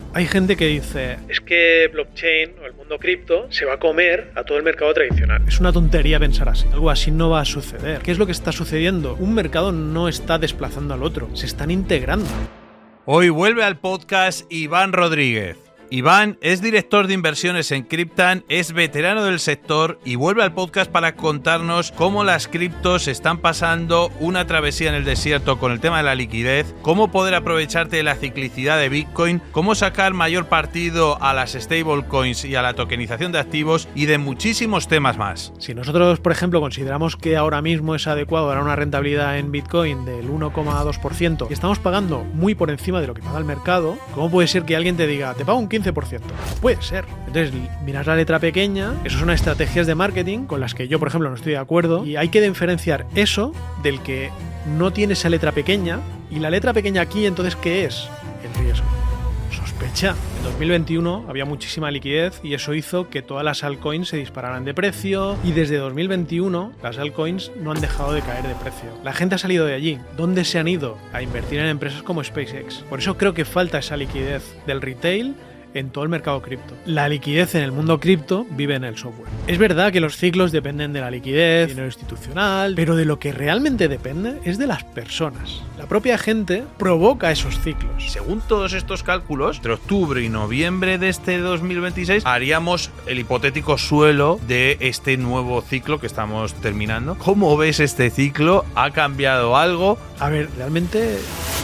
Hay gente que dice, es que blockchain o el mundo cripto se va a comer a todo el mercado tradicional. Es una tontería pensar así. Algo así no va a suceder. ¿Qué es lo que está sucediendo? Un mercado no está desplazando al otro, se están integrando. Hoy vuelve al podcast Iván Rodríguez. Iván es director de inversiones en Cryptan, es veterano del sector y vuelve al podcast para contarnos cómo las criptos están pasando una travesía en el desierto con el tema de la liquidez, cómo poder aprovecharte de la ciclicidad de Bitcoin, cómo sacar mayor partido a las stablecoins y a la tokenización de activos y de muchísimos temas más. Si nosotros, por ejemplo, consideramos que ahora mismo es adecuado dar una rentabilidad en Bitcoin del 1,2% y estamos pagando muy por encima de lo que paga el mercado, ¿cómo puede ser que alguien te diga, te pago un 15%? Puede ser. Entonces, miras la letra pequeña, esas son estrategias de marketing con las que yo, por ejemplo, no estoy de acuerdo, y hay que diferenciar eso del que no tiene esa letra pequeña. Y la letra pequeña aquí, entonces, ¿qué es? El riesgo. Sospecha. En 2021 había muchísima liquidez y eso hizo que todas las altcoins se dispararan de precio, y desde 2021 las altcoins no han dejado de caer de precio. La gente ha salido de allí. ¿Dónde se han ido? A invertir en empresas como SpaceX. Por eso creo que falta esa liquidez del retail en todo el mercado cripto. La liquidez en el mundo cripto vive en el software. Es verdad que los ciclos dependen de la liquidez, dinero institucional, pero de lo que realmente depende es de las personas. La propia gente provoca esos ciclos. Según todos estos cálculos, entre octubre y noviembre de este 2026 haríamos el hipotético suelo de este nuevo ciclo que estamos terminando. ¿Cómo ves este ciclo? ¿Ha cambiado algo? A ver, realmente...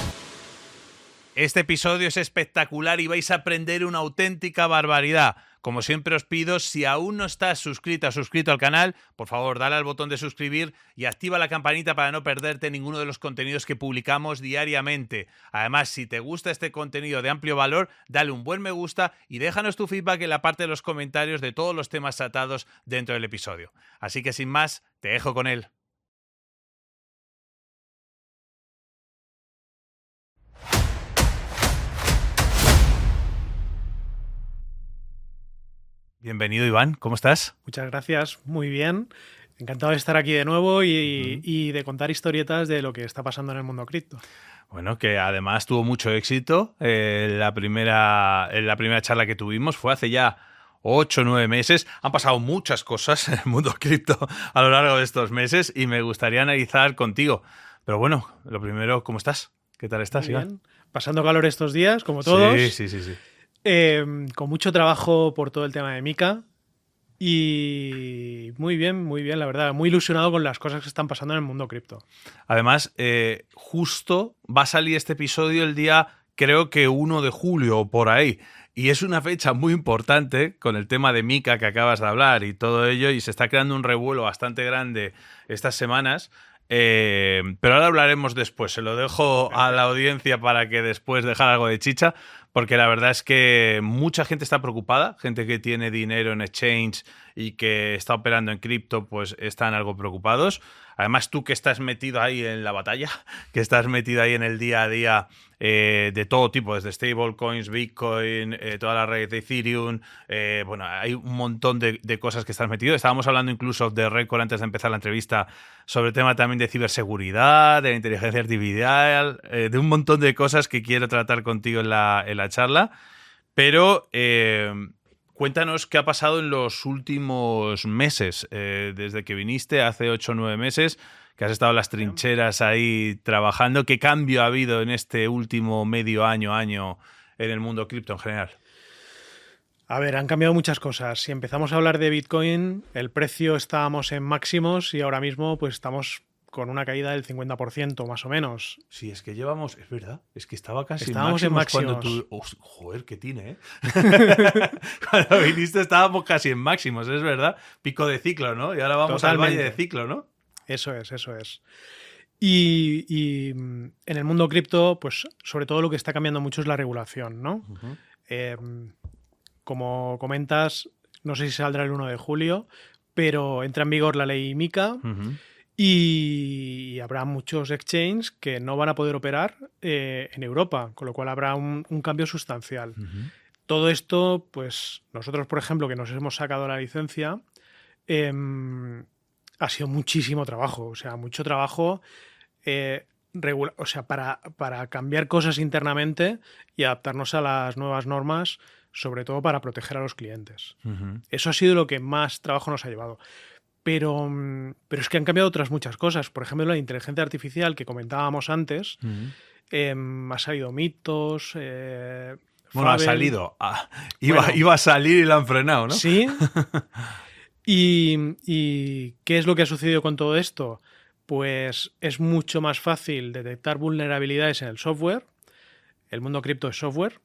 Este episodio es espectacular y vais a aprender una auténtica barbaridad. Como siempre os pido, si aún no estás suscrito al canal, por favor, dale al botón de suscribir y activa la campanita para no perderte ninguno de los contenidos que publicamos diariamente. Además, si te gusta este contenido de amplio valor, dale un buen me gusta y déjanos tu feedback en la parte de los comentarios de todos los temas tratados dentro del episodio. Así que sin más, te dejo con él. Bienvenido, Iván. ¿Cómo estás? Muchas gracias. Muy bien. Encantado de estar aquí de nuevo y de contar historietas de lo que está pasando en el mundo cripto. Bueno, que además tuvo mucho éxito. La primera charla que tuvimos fue hace ya 8 o 9 meses. Han pasado muchas cosas en el mundo cripto a lo largo de estos meses y me gustaría analizar contigo. Pero bueno, lo primero, ¿cómo estás? ¿Qué tal estás, Muy Iván? bien. Pasando calor estos días, como todos. Sí. Con mucho trabajo por todo el tema de Mica y muy bien, la verdad. Muy ilusionado con las cosas que están pasando en el mundo cripto. Además, justo va a salir este episodio el día, creo que 1 de julio o por ahí. Y es una fecha muy importante con el tema de Mica que acabas de hablar y todo ello, y se está creando un revuelo bastante grande estas semanas. Pero ahora hablaremos después. Se lo dejo a la audiencia para que después dejar algo de chicha, porque la verdad es que mucha gente está preocupada, gente que tiene dinero en exchange y que está operando en cripto, pues están algo preocupados. Además, tú que estás metido ahí en la batalla, que estás metido ahí en el día a día de todo tipo, desde stablecoins, Bitcoin, toda la red de Ethereum, bueno, hay un montón de cosas que estás metido. Estábamos hablando incluso de récord antes de empezar la entrevista sobre el tema también de ciberseguridad, de la inteligencia artificial, de un montón de cosas que quiero tratar contigo en la charla. Pero cuéntanos qué ha pasado en los últimos meses, desde que viniste hace 8 o 9 meses, que has estado en las trincheras ahí trabajando. ¿Qué cambio ha habido en este último medio año en el mundo cripto en general? A ver, han cambiado muchas cosas. Si empezamos a hablar de Bitcoin, el precio estábamos en máximos y ahora mismo pues estamos con una caída del 50% más o menos. Sí, es que llevamos, es verdad, es que estaba casi estábamos en máximos. Cuando tú, joder, qué tiene, ¿eh? Cuando viniste estábamos casi en máximos, es verdad. Pico de ciclo, ¿no? Y ahora vamos Totalmente. Al valle de ciclo, ¿no? Eso es. Y en el mundo cripto, pues sobre todo lo que está cambiando mucho es la regulación, ¿no? Uh-huh. Como comentas, no sé si saldrá el 1 de julio, pero entra en vigor la ley MiCA. Uh-huh. Y habrá muchos exchanges que no van a poder operar en Europa, con lo cual habrá un cambio sustancial. Uh-huh. Todo esto, pues nosotros, por ejemplo, que nos hemos sacado la licencia, ha sido muchísimo trabajo, o sea, mucho trabajo. o sea, para cambiar cosas internamente y adaptarnos a las nuevas normas, sobre todo para proteger a los clientes. Eso ha sido lo que más trabajo nos ha llevado. Pero es que han cambiado otras muchas cosas. Por ejemplo, la inteligencia artificial que comentábamos antes, ha salido mitos. Bueno, ha salido. Iba a salir y la han frenado, ¿no? Sí. ¿Y qué es lo que ha sucedido con todo esto? Pues es mucho más fácil detectar vulnerabilidades en el software. El mundo cripto es software.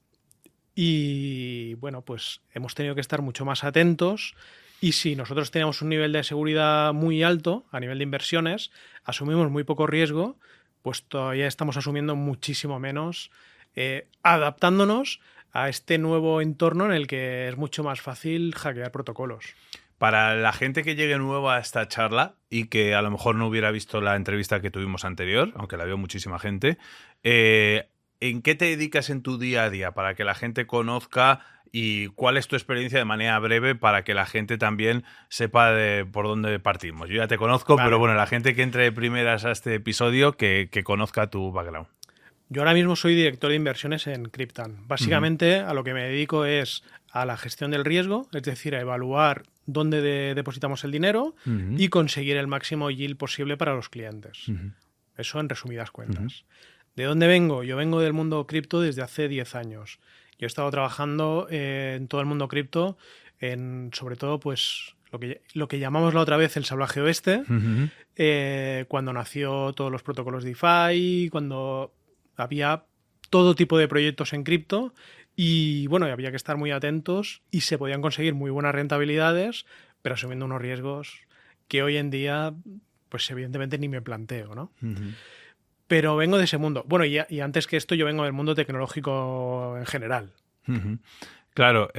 Y bueno, pues hemos tenido que estar mucho más atentos. Y si nosotros teníamos un nivel de seguridad muy alto a nivel de inversiones, asumimos muy poco riesgo, pues todavía estamos asumiendo muchísimo menos, adaptándonos a este nuevo entorno en el que es mucho más fácil hackear protocolos. Para la gente que llegue nueva a esta charla y que a lo mejor no hubiera visto la entrevista que tuvimos anterior, aunque la vio muchísima gente, ¿en qué te dedicas en tu día a día para que la gente conozca y cuál es tu experiencia de manera breve para que la gente también sepa por dónde partimos? Yo ya te conozco, vale, pero bueno, la gente que entre de primeras a este episodio que conozca tu background. Yo ahora mismo soy director de inversiones en Cryptan. Básicamente a lo que me dedico es a la gestión del riesgo, es decir, a evaluar dónde depositamos el dinero y conseguir el máximo yield posible para los clientes. Eso en resumidas cuentas. ¿De dónde vengo? Yo vengo del mundo cripto desde hace 10 años. Yo he estado trabajando en todo el mundo cripto, sobre todo pues lo que llamamos la otra vez el salvaje oeste, cuando nació todos los protocolos DeFi, cuando había todo tipo de proyectos en cripto y bueno, había que estar muy atentos y se podían conseguir muy buenas rentabilidades, pero asumiendo unos riesgos que hoy en día pues evidentemente ni me planteo, ¿no? Pero vengo de ese mundo. Bueno, y antes que esto yo vengo del mundo tecnológico en general. Claro,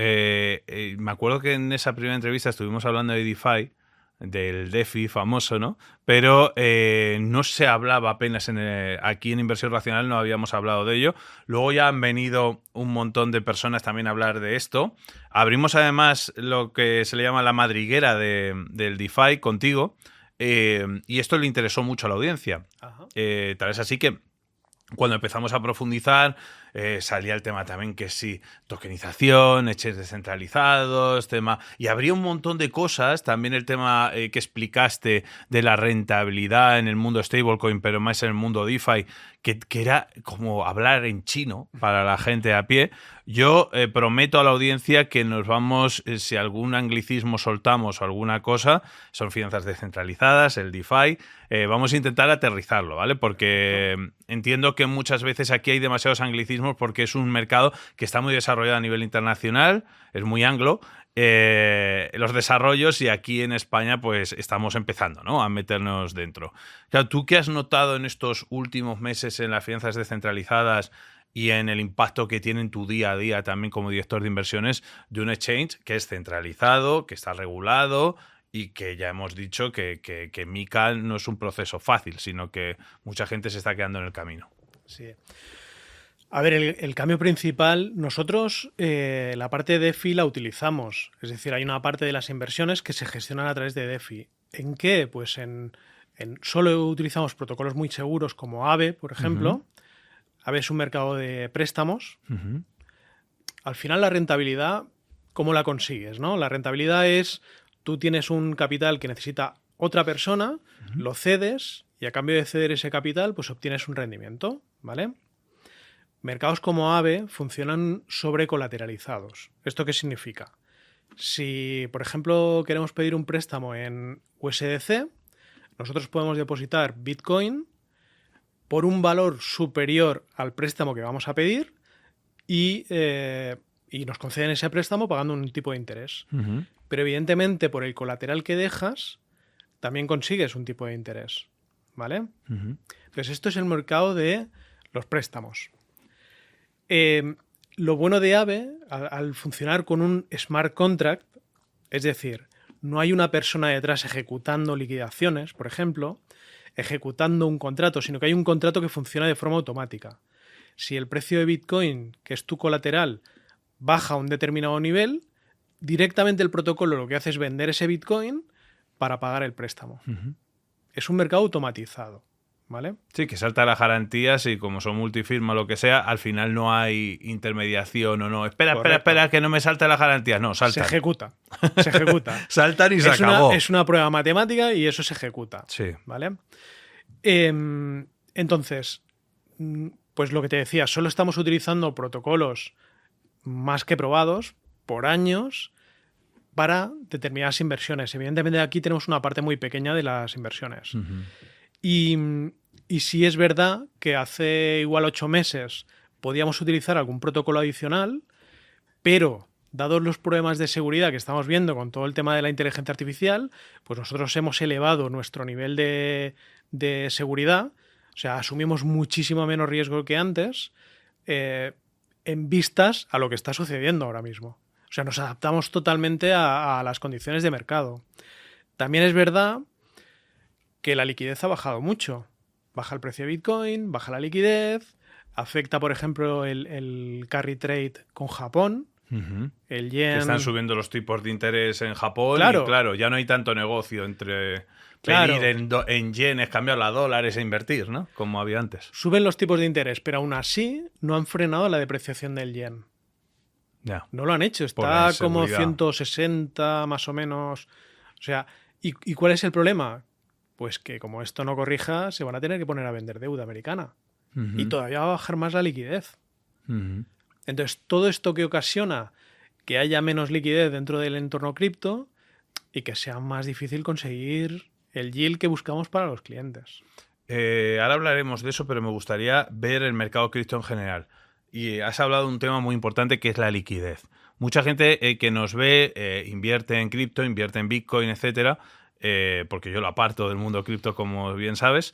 me acuerdo que en esa primera entrevista estuvimos hablando de DeFi, del DeFi famoso, ¿no? Pero no se hablaba apenas aquí en Inversión Racional, no habíamos hablado de ello. Luego ya han venido un montón de personas también a hablar de esto. Abrimos además lo que se le llama la madriguera del DeFi contigo. Y esto le interesó mucho a la audiencia. Tal es así que cuando empezamos a profundizar salía el tema también que sí, tokenización, exchanges descentralizados, tema, y habría un montón de cosas, también el tema que explicaste de la rentabilidad en el mundo stablecoin, pero más en el mundo DeFi, que era como hablar en chino para la gente a pie. Yo prometo a la audiencia que nos vamos, si algún anglicismo soltamos o alguna cosa, son finanzas descentralizadas, el DeFi, vamos a intentar aterrizarlo, ¿vale? Porque entiendo que muchas veces aquí hay demasiados anglicismos porque es un mercado que está muy desarrollado a nivel internacional, es muy anglo, los desarrollos, y aquí en España pues estamos empezando, ¿no?, a meternos dentro. Claro, ¿tú qué has notado en estos últimos meses en las finanzas descentralizadas y en el impacto que tiene en tu día a día también como director de inversiones de un exchange que es centralizado, que está regulado y que ya hemos dicho que MiCA no es un proceso fácil, sino que mucha gente se está quedando en el camino? Sí. A ver, el cambio principal, nosotros la parte de DeFi la utilizamos. Es decir, hay una parte de las inversiones que se gestionan a través de DeFi. ¿En qué? Pues solo utilizamos protocolos muy seguros como Aave, por ejemplo. Aave es un mercado de préstamos. Al final la rentabilidad, ¿cómo la consigues, no? La rentabilidad es, tú tienes un capital que necesita otra persona, lo cedes y a cambio de ceder ese capital, pues obtienes un rendimiento, ¿vale? Mercados como Aave funcionan sobrecolateralizados. ¿Esto qué significa? Si, por ejemplo, queremos pedir un préstamo en USDC, nosotros podemos depositar Bitcoin por un valor superior al préstamo que vamos a pedir y nos conceden ese préstamo pagando un tipo de interés. Pero evidentemente por el colateral que dejas también consigues un tipo de interés, ¿vale? Entonces esto es el mercado de los préstamos. Lo bueno de Aave, al funcionar con un smart contract, es decir, no hay una persona detrás ejecutando liquidaciones, por ejemplo, ejecutando un contrato, sino que hay un contrato que funciona de forma automática. Si el precio de Bitcoin, que es tu colateral, baja a un determinado nivel, directamente el protocolo lo que hace es vender ese Bitcoin para pagar el préstamo. Es un mercado automatizado, ¿vale? Sí, que salta las garantías y como son multifirma o lo que sea, al final no hay intermediación o no. Espera, que no me salte las garantías. No, saltan. Se ejecuta. Se ejecuta. Saltan y se acabó. Es una prueba matemática y eso se ejecuta. Sí. ¿Vale? Entonces, pues lo que te decía, solo estamos utilizando protocolos más que probados por años para determinadas inversiones. Evidentemente aquí tenemos una parte muy pequeña de las inversiones. Uh-huh. Y sí es verdad que hace igual 8 meses podíamos utilizar algún protocolo adicional, pero dados los problemas de seguridad que estamos viendo con todo el tema de la inteligencia artificial, pues nosotros hemos elevado nuestro nivel de seguridad, o sea, asumimos muchísimo menos riesgo que antes en vistas a lo que está sucediendo ahora mismo. O sea, nos adaptamos totalmente a las condiciones de mercado. También es verdad que la liquidez ha bajado mucho. Baja el precio de Bitcoin, baja la liquidez, afecta, por ejemplo, el carry trade con Japón, uh-huh. el yen... Que están subiendo los tipos de interés en Japón Claro. Y claro, ya no hay tanto negocio entre Claro. pedir en yenes, cambiarlo a dólares e invertir, ¿no? Como había antes. Suben los tipos de interés, pero aún así no han frenado la depreciación del yen. Ya. No lo han hecho, Por la está como inseguridad. 160 más o menos. O sea, ¿y cuál es el problema? Pues que como esto no corrija, se van a tener que poner a vender deuda americana. Uh-huh. Y todavía va a bajar más la liquidez. Uh-huh. Entonces, todo esto que ocasiona que haya menos liquidez dentro del entorno cripto y que sea más difícil conseguir el yield que buscamos para los clientes. Ahora hablaremos de eso, pero me gustaría ver el mercado cripto en general. Y has hablado de un tema muy importante que es la liquidez. Mucha gente que nos ve invierte en cripto, invierte en Bitcoin, etcétera, porque yo lo aparto del mundo cripto, como bien sabes,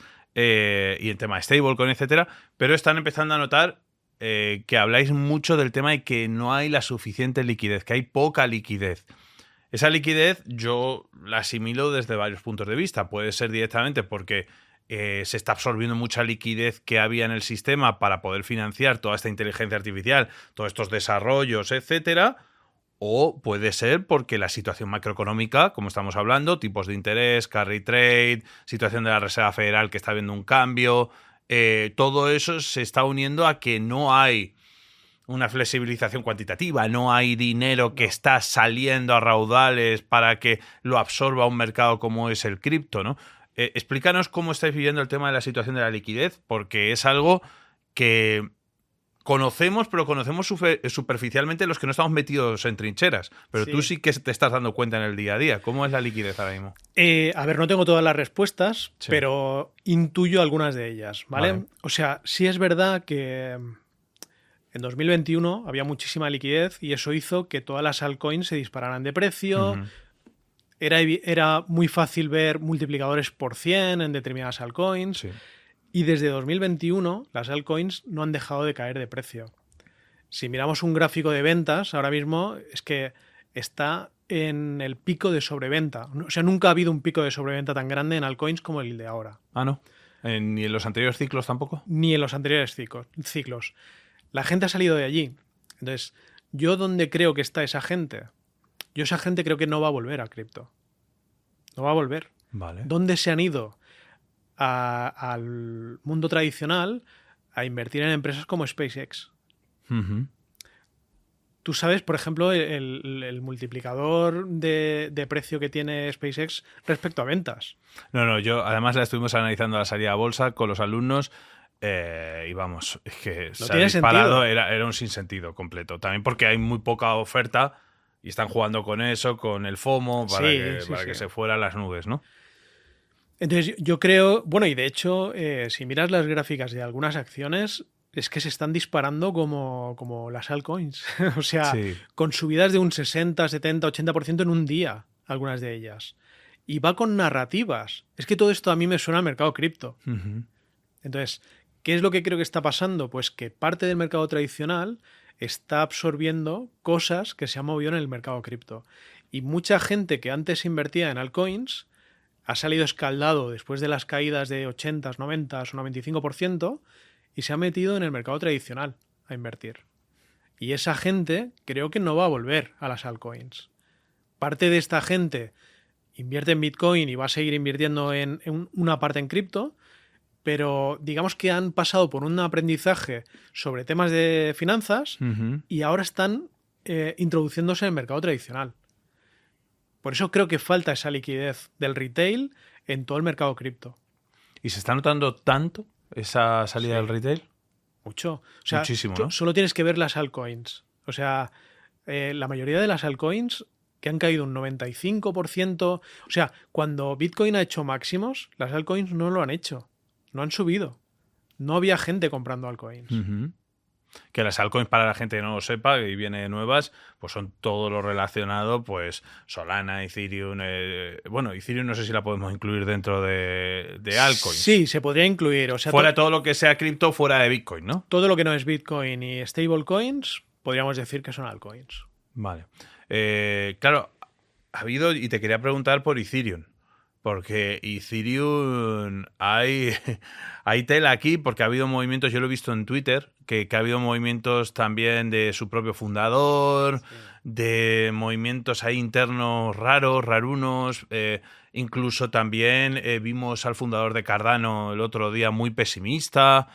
y en tema de stablecoin, etcétera, pero están empezando a notar que habláis mucho del tema de que no hay la suficiente liquidez, que hay poca liquidez. Esa liquidez yo la asimilo desde varios puntos de vista. Puede ser directamente porque se está absorbiendo mucha liquidez que había en el sistema para poder financiar toda esta inteligencia artificial, todos estos desarrollos, etcétera. O puede ser porque la situación macroeconómica, como estamos hablando, tipos de interés, carry trade, situación de la Reserva Federal que está viendo un cambio, todo eso se está uniendo a que no hay una flexibilización cuantitativa, no hay dinero que está saliendo a raudales para que lo absorba un mercado como es el cripto, ¿no? Explícanos cómo estáis viviendo el tema de la situación de la liquidez, porque es algo que conocemos, pero conocemos superficialmente los que no estamos metidos en trincheras. Pero Sí. tú sí que te estás dando cuenta en el día a día. ¿Cómo es la liquidez ahora mismo? A ver, no tengo todas las respuestas, Sí. pero intuyo algunas de ellas, ¿vale? Vale. O sea, sí es verdad que en 2021 había muchísima liquidez y eso hizo que todas las altcoins se dispararan de precio. Uh-huh. Era muy fácil ver multiplicadores por 100 en determinadas altcoins. Sí. Y desde 2021 las altcoins no han dejado de caer de precio. Si miramos un gráfico de ventas, ahora mismo es que está en el pico de sobreventa. O sea, nunca ha habido un pico de sobreventa tan grande en altcoins como el de ahora. Ah, ¿no? ¿Ni en los anteriores ciclos tampoco? Ni en los anteriores ciclos. La gente ha salido de allí. Entonces, ¿yo dónde creo que está esa gente? Yo esa gente creo que no va a volver a cripto. No va a volver. Vale. ¿Dónde se han ido? Al mundo tradicional a invertir en empresas como SpaceX. Uh-huh. Tú sabes, por ejemplo, el multiplicador de precio que tiene SpaceX respecto a ventas. No, yo además la estuvimos analizando a la salida a bolsa con los alumnos y vamos, es que No se ha tiene disparado, sentido. era un sinsentido completo. También porque hay muy poca oferta y están jugando con eso, con el FOMO, para que se fueran las nubes, ¿no? Entonces yo creo, bueno, y de hecho, si miras las gráficas de algunas acciones, es que se están disparando como las altcoins. O sea, Sí. con subidas de un 60, 70, 80% en un día, algunas de ellas. Y va con narrativas. Es que todo esto a mí me suena al mercado cripto. Uh-huh. Entonces, ¿qué es lo que creo que está pasando? Pues que parte del mercado tradicional está absorbiendo cosas que se han movido en el mercado cripto. Y mucha gente que antes invertía en altcoins ha salido escaldado después de las caídas de 80, 90 o 95% y se ha metido en el mercado tradicional a invertir. Y esa gente creo que no va a volver a las altcoins. Parte de esta gente invierte en Bitcoin y va a seguir invirtiendo en una parte en cripto, pero digamos que han pasado por un aprendizaje sobre temas de finanzas y ahora están introduciéndose en el mercado tradicional. Por eso creo que falta esa liquidez del retail en todo el mercado cripto. ¿Y se está notando tanto esa salida del retail? Mucho. O sea, muchísimo, ¿no? Solo tienes que ver las altcoins. O sea, la mayoría de las altcoins que han caído un 95%. O sea, cuando Bitcoin ha hecho máximos, las altcoins no lo han hecho. No han subido. No había gente comprando altcoins. Que las altcoins, para la gente que no lo sepa y viene nuevas, pues son todo lo relacionado, pues Solana, Ethereum. Bueno, Ethereum no sé si la podemos incluir dentro de altcoins. Sí, se podría incluir. O sea, fuera todo lo que sea cripto, fuera de Bitcoin, ¿no? Todo lo que no es Bitcoin y stablecoins, podríamos decir que son altcoins. Vale. Claro, ha habido, y te quería preguntar por Ethereum. Porque Ethereum hay tela aquí, porque ha habido movimientos, yo lo he visto en Twitter, que ha habido movimientos también de su propio fundador, de movimientos ahí internos rarunos. Incluso también vimos al fundador de Cardano el otro día muy pesimista.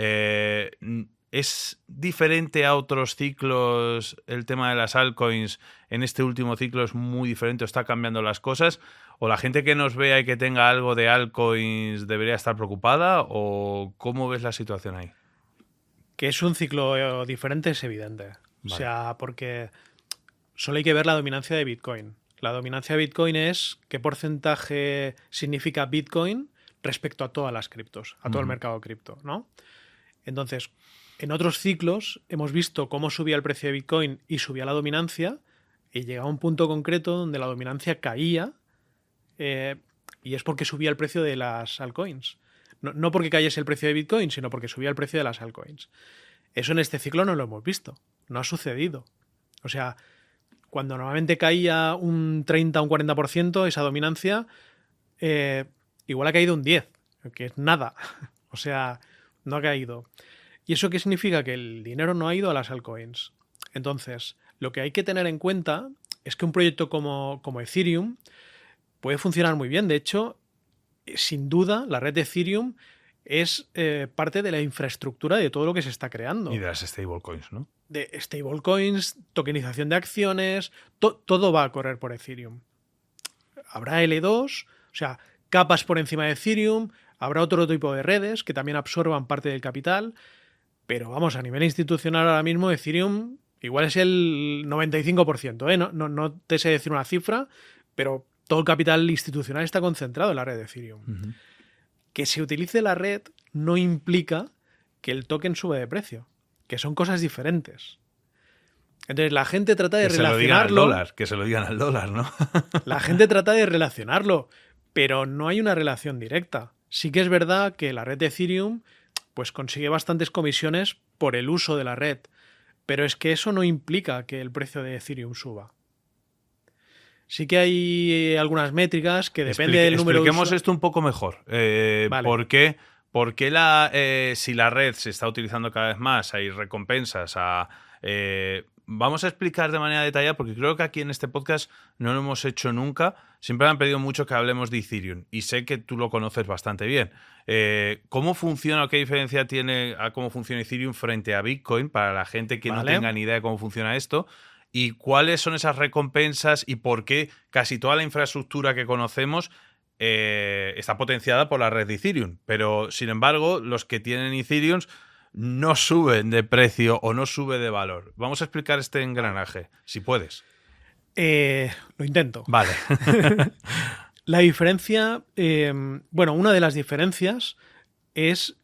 ¿Es diferente a otros ciclos el tema de las altcoins? En este último ciclo es muy diferente, está cambiando las cosas. ¿O la gente que nos vea y que tenga algo de altcoins debería estar preocupada? ¿O cómo ves la situación ahí? Que es un ciclo diferente es evidente. Vale. O sea, porque solo hay que ver la dominancia de Bitcoin. La dominancia de Bitcoin es qué porcentaje significa Bitcoin respecto a todas las criptos, a todo el mercado cripto, ¿no? Entonces, en otros ciclos hemos visto cómo subía el precio de Bitcoin y subía la dominancia y llegaba a un punto concreto donde la dominancia caía. Y es porque subía el precio de las altcoins. No porque cayese el precio de Bitcoin, sino porque subía el precio de las altcoins. Eso en este ciclo no lo hemos visto. No ha sucedido. O sea, cuando normalmente caía un 30 o un 40% esa dominancia, igual ha caído un 10%, que es nada. O sea, no ha caído. ¿Y eso qué significa? Que el dinero no ha ido a las altcoins. Entonces, lo que hay que tener en cuenta es que un proyecto como Ethereum puede funcionar muy bien. De hecho, sin duda, la red de Ethereum es parte de la infraestructura de todo lo que se está creando. Y de las stablecoins, ¿no? De stablecoins, tokenización de acciones, todo va a correr por Ethereum. Habrá L2, o sea, capas por encima de Ethereum, habrá otro tipo de redes que también absorban parte del capital, pero vamos, a nivel institucional ahora mismo Ethereum igual es el 95%, ¿eh? No te sé decir una cifra, pero todo el capital institucional está concentrado en la red de Ethereum. Que se utilice la red no implica que el token sube de precio, que son cosas diferentes. Entonces la gente trata de relacionarlo. Que se lo digan al dólar, ¿no? La gente trata de relacionarlo, pero no hay una relación directa. Sí que es verdad que la red de Ethereum pues consigue bastantes comisiones por el uso de la red, pero es que eso no implica que el precio de Ethereum suba. Sí que hay algunas métricas que depende del número de Expliquemos esto un poco mejor. Vale. ¿Por qué si la red se está utilizando cada vez más, hay recompensas vamos a explicar de manera detallada, porque creo que aquí en este podcast no lo hemos hecho nunca. Siempre me han pedido mucho que hablemos de Ethereum y sé que tú lo conoces bastante bien. ¿Cómo funciona o qué diferencia tiene a cómo funciona Ethereum frente a Bitcoin para la gente que no tenga ni idea de cómo funciona esto? ¿Y cuáles son esas recompensas y por qué casi toda la infraestructura que conocemos está potenciada por la red de Ethereum? Pero, sin embargo, los que tienen Ethereum no suben de precio o no sube de valor. Vamos a explicar este engranaje, si puedes. Lo intento. Vale. La diferencia, una de las diferencias es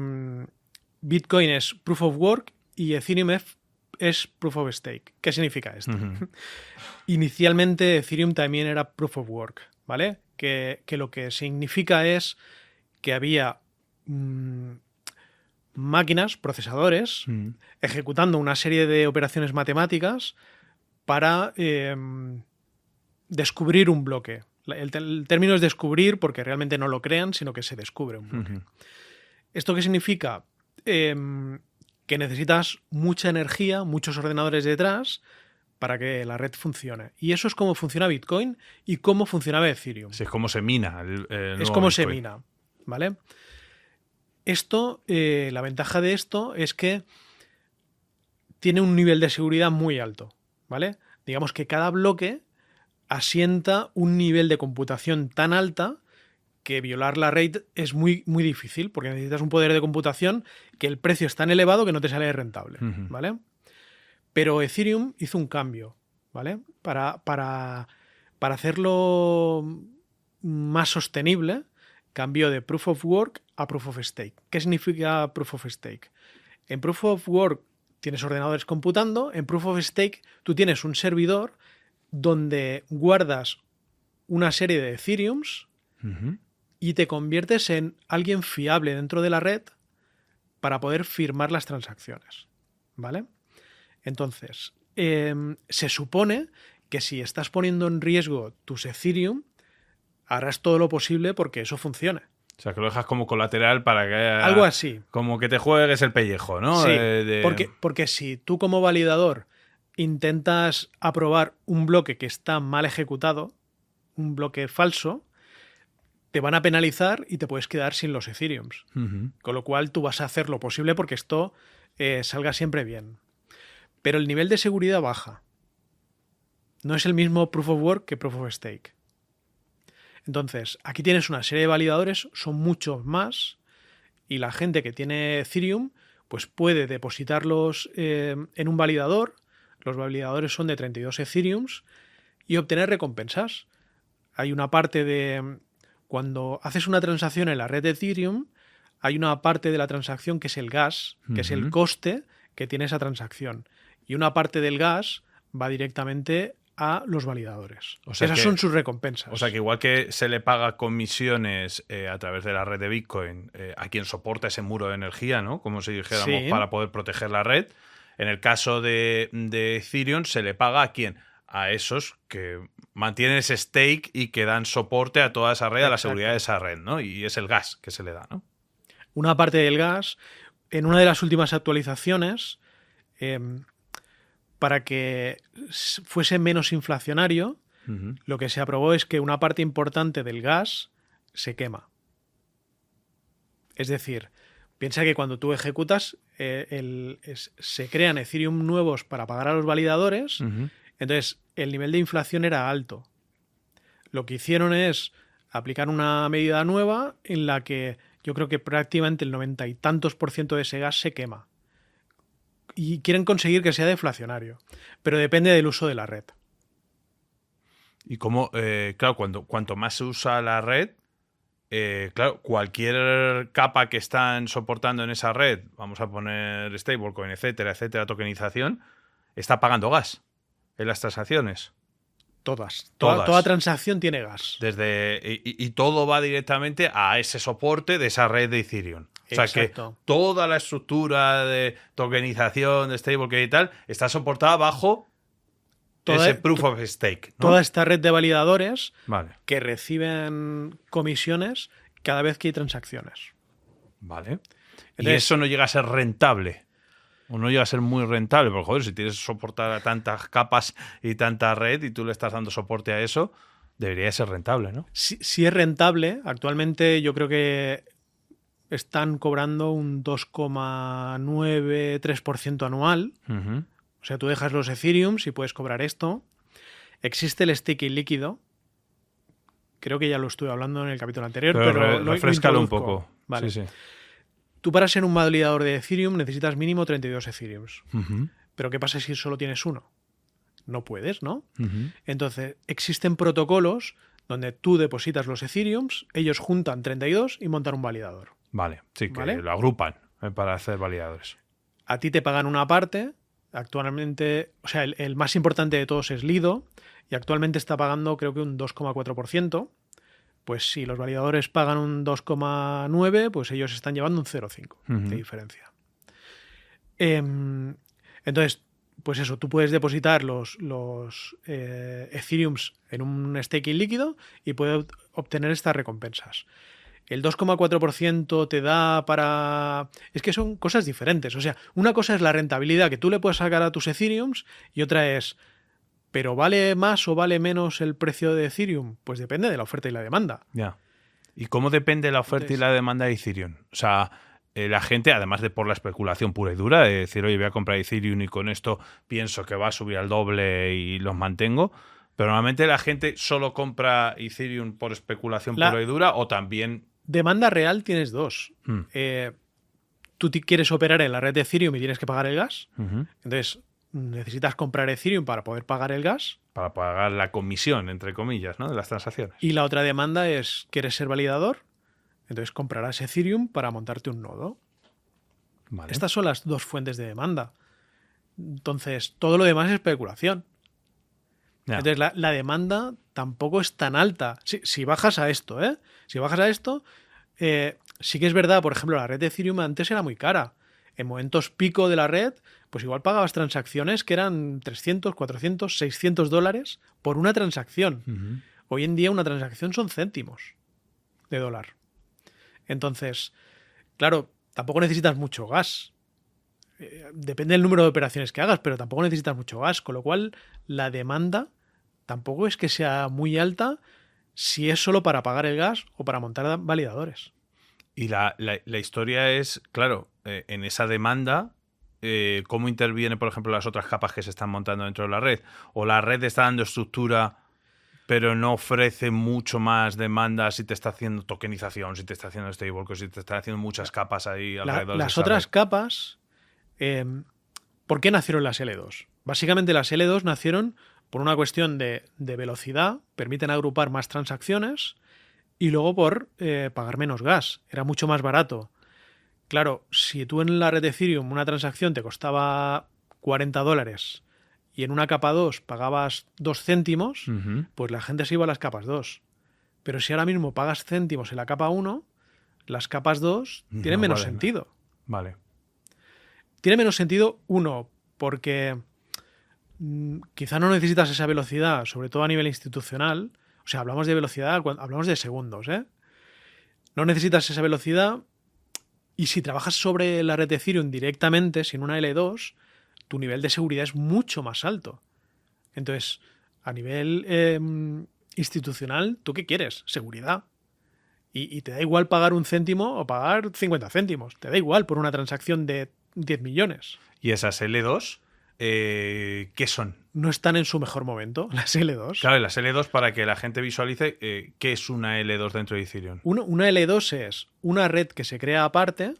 Bitcoin es Proof of Work y Ethereum es Proof of Stake. ¿Qué significa esto? Inicialmente Ethereum también era Proof of Work, ¿vale? Que lo que significa es que había máquinas, procesadores, ejecutando una serie de operaciones matemáticas para descubrir un bloque. El término es descubrir porque realmente no lo crean, sino que se descubre un bloque. ¿Esto qué significa? Que necesitas mucha energía, muchos ordenadores detrás para que la red funcione. Y eso es cómo funciona Bitcoin y cómo funcionaba Ethereum. Sí, es como se mina. Es como se mina, ¿vale? Esto, la ventaja de esto es que tiene un nivel de seguridad muy alto, ¿vale? Digamos que cada bloque asienta un nivel de computación tan alta que violar la RAID es muy, muy difícil, porque necesitas un poder de computación que el precio es tan elevado que no te sale rentable, ¿vale? Pero Ethereum hizo un cambio, ¿vale? Para hacerlo más sostenible, cambió de Proof of Work a Proof of Stake. ¿Qué significa Proof of Stake? En Proof of Work tienes ordenadores computando, en Proof of Stake tú tienes un servidor donde guardas una serie de Ethereums y te conviertes en alguien fiable dentro de la red para poder firmar las transacciones, ¿vale? Entonces, se supone que si estás poniendo en riesgo tus Ethereum, harás todo lo posible porque eso funcione. O sea, que lo dejas como colateral para que... Algo así. Como que te juegues el pellejo, ¿no? Sí, porque si tú como validador intentas aprobar un bloque que está mal ejecutado, un bloque falso, te van a penalizar y te puedes quedar sin los Ethereums. Con lo cual tú vas a hacer lo posible porque esto salga siempre bien. Pero el nivel de seguridad baja. No es el mismo Proof of Work que Proof of Stake. Entonces, aquí tienes una serie de validadores, son muchos más, y la gente que tiene Ethereum pues puede depositarlos en un validador. Los validadores son de 32 Ethereums y obtener recompensas. Hay una parte de... Cuando haces una transacción en la red de Ethereum, hay una parte de la transacción que es el gas, que es el coste que tiene esa transacción. Y una parte del gas va directamente a los validadores. O sea, esas son sus recompensas. O sea que igual que se le paga comisiones a través de la red de Bitcoin a quien soporta ese muro de energía, ¿no? Como si dijéramos, para poder proteger la red. En el caso de Ethereum, ¿se le paga a quién? A esos que mantienen ese stake y que dan soporte a toda esa red, a la seguridad de esa red, ¿no? Y es el gas que se le da, ¿no? Una parte del gas, en una de las últimas actualizaciones, para que fuese menos inflacionario, lo que se aprobó es que una parte importante del gas se quema. Es decir, piensa que cuando tú ejecutas, se crean Ethereum nuevos para pagar a los validadores, entonces el nivel de inflación era alto. Lo que hicieron es aplicar una medida nueva en la que yo creo que prácticamente el 90 y tantos % de ese gas se quema. Y quieren conseguir que sea deflacionario, pero depende del uso de la red. Y como, claro, cuanto más se usa la red, claro, cualquier capa que están soportando en esa red, vamos a poner stablecoin, etcétera, tokenización, está pagando gas en las transacciones. Todas. Toda transacción tiene gas. Y todo va directamente a ese soporte de esa red de Ethereum. O sea que toda la estructura de tokenización, de stablecoin y tal, está soportada bajo ese proof of stake, ¿no? Toda esta red de validadores que reciben comisiones cada vez que hay transacciones. Vale. Entonces, y eso no llega a ser rentable. O no llega a ser muy rentable, porque joder, si tienes que soportar a tantas capas y tanta red y tú le estás dando soporte a eso, debería ser rentable, ¿no? Sí es rentable. Actualmente yo creo que están cobrando un 2,93% anual. O sea, tú dejas los Ethereums y puedes cobrar esto. Existe el staking líquido. Creo que ya lo estuve hablando en el capítulo anterior, pero refréscalo un poco. Vale. Sí. Tú para ser un validador de Ethereum necesitas mínimo 32 Ethereums. Pero ¿qué pasa si solo tienes uno? No puedes, ¿no? Entonces, existen protocolos donde tú depositas los Ethereums, ellos juntan 32 y montan un validador. Vale, sí, que lo agrupan para hacer validadores. A ti te pagan una parte. Actualmente, o sea, el más importante de todos es Lido y actualmente está pagando creo que un 2,4%. Pues si los validadores pagan un 2,9, pues ellos están llevando un 0,5 de diferencia. Entonces, pues eso, tú puedes depositar los Ethereums en un staking líquido y puedes obtener estas recompensas. El 2,4% te da para... Es que son cosas diferentes. O sea, una cosa es la rentabilidad que tú le puedes sacar a tus Ethereums y otra es... ¿Pero vale más o vale menos el precio de Ethereum? Pues depende de la oferta y la demanda. Ya. ¿Y cómo depende la oferta y la demanda de Ethereum? O sea, la gente, además de por la especulación pura y dura, de decir, oye, voy a comprar Ethereum y con esto pienso que va a subir al doble y los mantengo, pero normalmente la gente solo compra Ethereum por especulación pura y dura o también... Demanda real tienes dos. Tú quieres operar en la red de Ethereum y tienes que pagar el gas. Entonces, necesitas comprar Ethereum para poder pagar el gas. Para pagar la comisión, entre comillas, ¿no? De las transacciones. Y la otra demanda es, ¿quieres ser validador? Entonces comprarás Ethereum para montarte un nodo. Vale. Estas son las dos fuentes de demanda. Entonces, todo lo demás es especulación. Ya. Entonces, la demanda tampoco es tan alta. Si bajas a esto, Si bajas a esto, sí que es verdad, por ejemplo, la red de Ethereum antes era muy cara. En momentos pico de la red, pues igual pagabas transacciones que eran 300, 400, 600 dólares por una transacción. Hoy en día una transacción son céntimos de dólar. Entonces, claro, tampoco necesitas mucho gas. Depende del número de operaciones que hagas, pero tampoco necesitas mucho gas, con lo cual la demanda tampoco es que sea muy alta si es solo para pagar el gas o para montar validadores. Y la historia es, claro, en esa demanda, ¿cómo interviene, por ejemplo, las otras capas que se están montando dentro de la red? ¿O la red está dando estructura pero no ofrece mucho más demanda si te está haciendo tokenización, si te está haciendo stablecoin, si te está haciendo muchas capas ahí alrededor? Las otras capas, ¿por qué nacieron las L2? Básicamente las L2 nacieron por una cuestión de velocidad, permiten agrupar más transacciones y luego por pagar menos gas. Era mucho más barato. Claro, si tú en la red de Ethereum una transacción te costaba 40 dólares y en una capa 2 pagabas 2 céntimos, pues la gente se iba a las capas 2. Pero si ahora mismo pagas céntimos en la capa 1, las capas 2 tienen menos sentido. Vale. Tiene menos sentido, uno, porque quizá no necesitas esa velocidad, sobre todo a nivel institucional. O sea, hablamos de velocidad, hablamos de segundos, No necesitas esa velocidad y si trabajas sobre la red de Ethereum directamente, sin una L2, tu nivel de seguridad es mucho más alto. Entonces, a nivel institucional, ¿tú qué quieres? Seguridad. Y te da igual pagar 1 céntimo o pagar 50 céntimos. Te da igual por una transacción de 10 millones. ¿Y esas L2 qué son? No están en su mejor momento, las L2. Claro, las L2, para que la gente visualice qué es una L2 dentro de Ethereum. Una L2 es una red que se crea aparte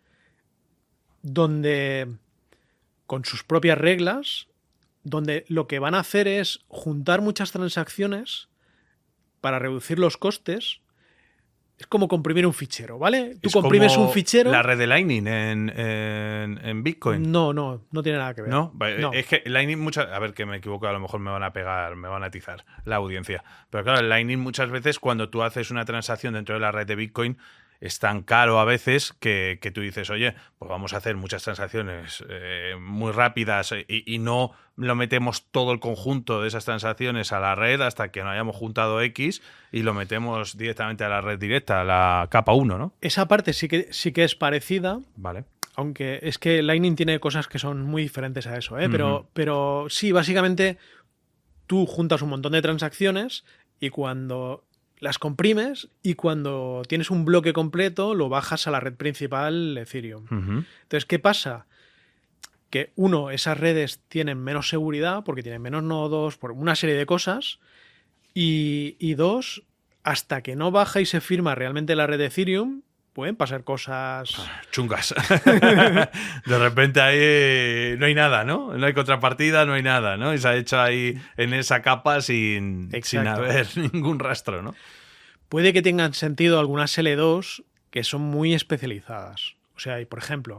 donde, con sus propias reglas, donde lo que van a hacer es juntar muchas transacciones para reducir los costes. Es como comprimir un fichero, ¿vale? Tú comprimes un fichero... ¿La red de Lightning en Bitcoin? No tiene nada que ver. ¿No? Es que Lightning a ver, que me equivoco, a lo mejor me van a pegar, me van a atizar la audiencia. Pero claro, el Lightning muchas veces cuando tú haces una transacción dentro de la red de Bitcoin es tan caro a veces que tú dices, oye, pues vamos a hacer muchas transacciones muy rápidas y no lo metemos todo el conjunto de esas transacciones a la red hasta que no hayamos juntado X y lo metemos directamente a la red directa, a la capa 1, ¿no? Esa parte sí que es parecida. Vale. Aunque es que Lightning tiene cosas que son muy diferentes a eso, pero sí, básicamente tú juntas un montón de transacciones y cuando las comprimes y cuando tienes un bloque completo lo bajas a la red principal Ethereum. Entonces, ¿qué pasa? Que uno, esas redes tienen menos seguridad porque tienen menos nodos, por una serie de cosas, y dos, hasta que no baja y se firma realmente la red de Ethereum, pueden pasar cosas chungas. De repente ahí no hay nada, ¿no? No hay contrapartida, no hay nada, ¿no? Y se ha hecho ahí en esa capa sin haber ningún rastro, ¿no? Puede que tengan sentido algunas L2 que son muy especializadas. O sea, por ejemplo,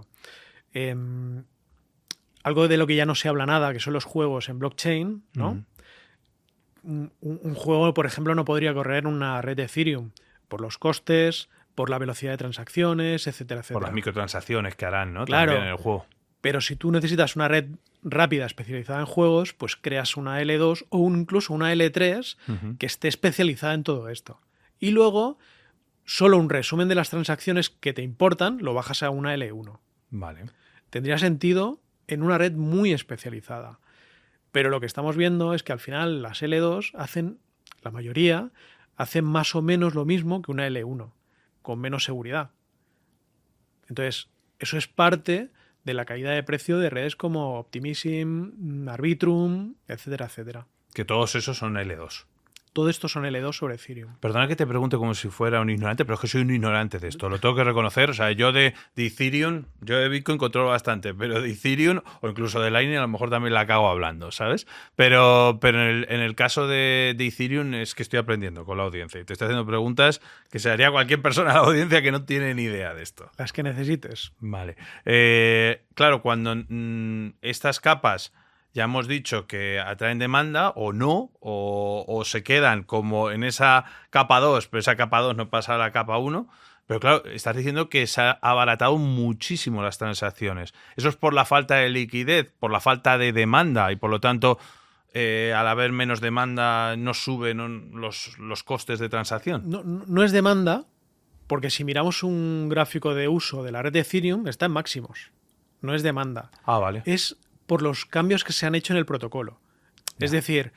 algo de lo que ya no se habla nada, que son los juegos en blockchain, ¿no? Un juego, por ejemplo, no podría correr en una red de Ethereum por los costes, por la velocidad de transacciones, etcétera, etcétera. Por las microtransacciones que harán, ¿no? Claro. También en el juego. Pero si tú necesitas una red rápida especializada en juegos, pues creas una L2 o incluso una L3 que esté especializada en todo esto. Y luego, solo un resumen de las transacciones que te importan lo bajas a una L1. Vale. Tendría sentido en una red muy especializada. Pero lo que estamos viendo es que al final las L2 la mayoría, hacen más o menos lo mismo que una L1. Con menos seguridad. Entonces, eso es parte de la caída de precio de redes como Optimism, Arbitrum, etcétera, etcétera. Que todos esos son L2. Todo esto son L2 sobre Ethereum. Perdona que te pregunte como si fuera un ignorante, pero es que soy un ignorante de esto. Lo tengo que reconocer. O sea, yo de Ethereum, yo de Bitcoin controlo bastante, pero de Ethereum o incluso de Lightning a lo mejor también la cago hablando, ¿sabes? Pero en el caso de Ethereum es que estoy aprendiendo con la audiencia y te estoy haciendo preguntas que se haría cualquier persona a la audiencia que no tiene ni idea de esto. Las que necesites. Vale. Claro, cuando estas capas ya hemos dicho que atraen demanda o no, o se quedan como en esa capa 2, pero esa capa 2 no pasa a la capa 1. Pero claro, estás diciendo que se ha abaratado muchísimo las transacciones. ¿Eso es por la falta de liquidez, por la falta de demanda y por lo tanto al haber menos demanda no suben los costes de transacción? No es demanda, porque si miramos un gráfico de uso de la red de Ethereum, está en máximos. No es demanda. Ah, vale. Es por los cambios que se han hecho en el protocolo. Es decir,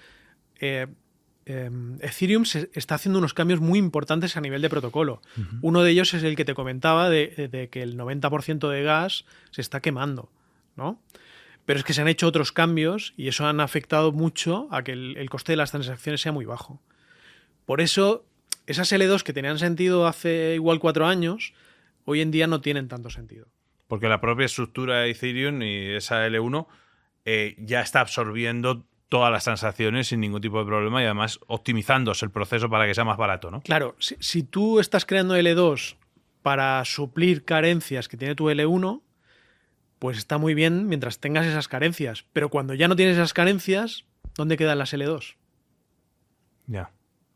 Ethereum se está haciendo unos cambios muy importantes a nivel de protocolo. Uno de ellos es el que te comentaba de que el 90% de gas se está quemando, ¿no? Pero es que se han hecho otros cambios y eso han afectado mucho a que el coste de las transacciones sea muy bajo. Por eso, esas L2 que tenían sentido hace igual 4 años, hoy en día no tienen tanto sentido. Porque la propia estructura de Ethereum y esa L1 ya está absorbiendo todas las transacciones sin ningún tipo de problema y además optimizándose el proceso para que sea más barato, ¿no? Claro, si tú estás creando L2 para suplir carencias que tiene tu L1, pues está muy bien mientras tengas esas carencias. Pero cuando ya no tienes esas carencias, ¿dónde quedan las L2? Ya.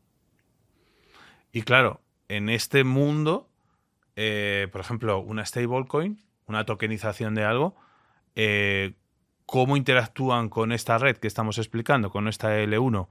Y claro, en este mundo, por ejemplo, una stablecoin, una tokenización de algo, ¿cómo interactúan con esta red que estamos explicando, con esta L1?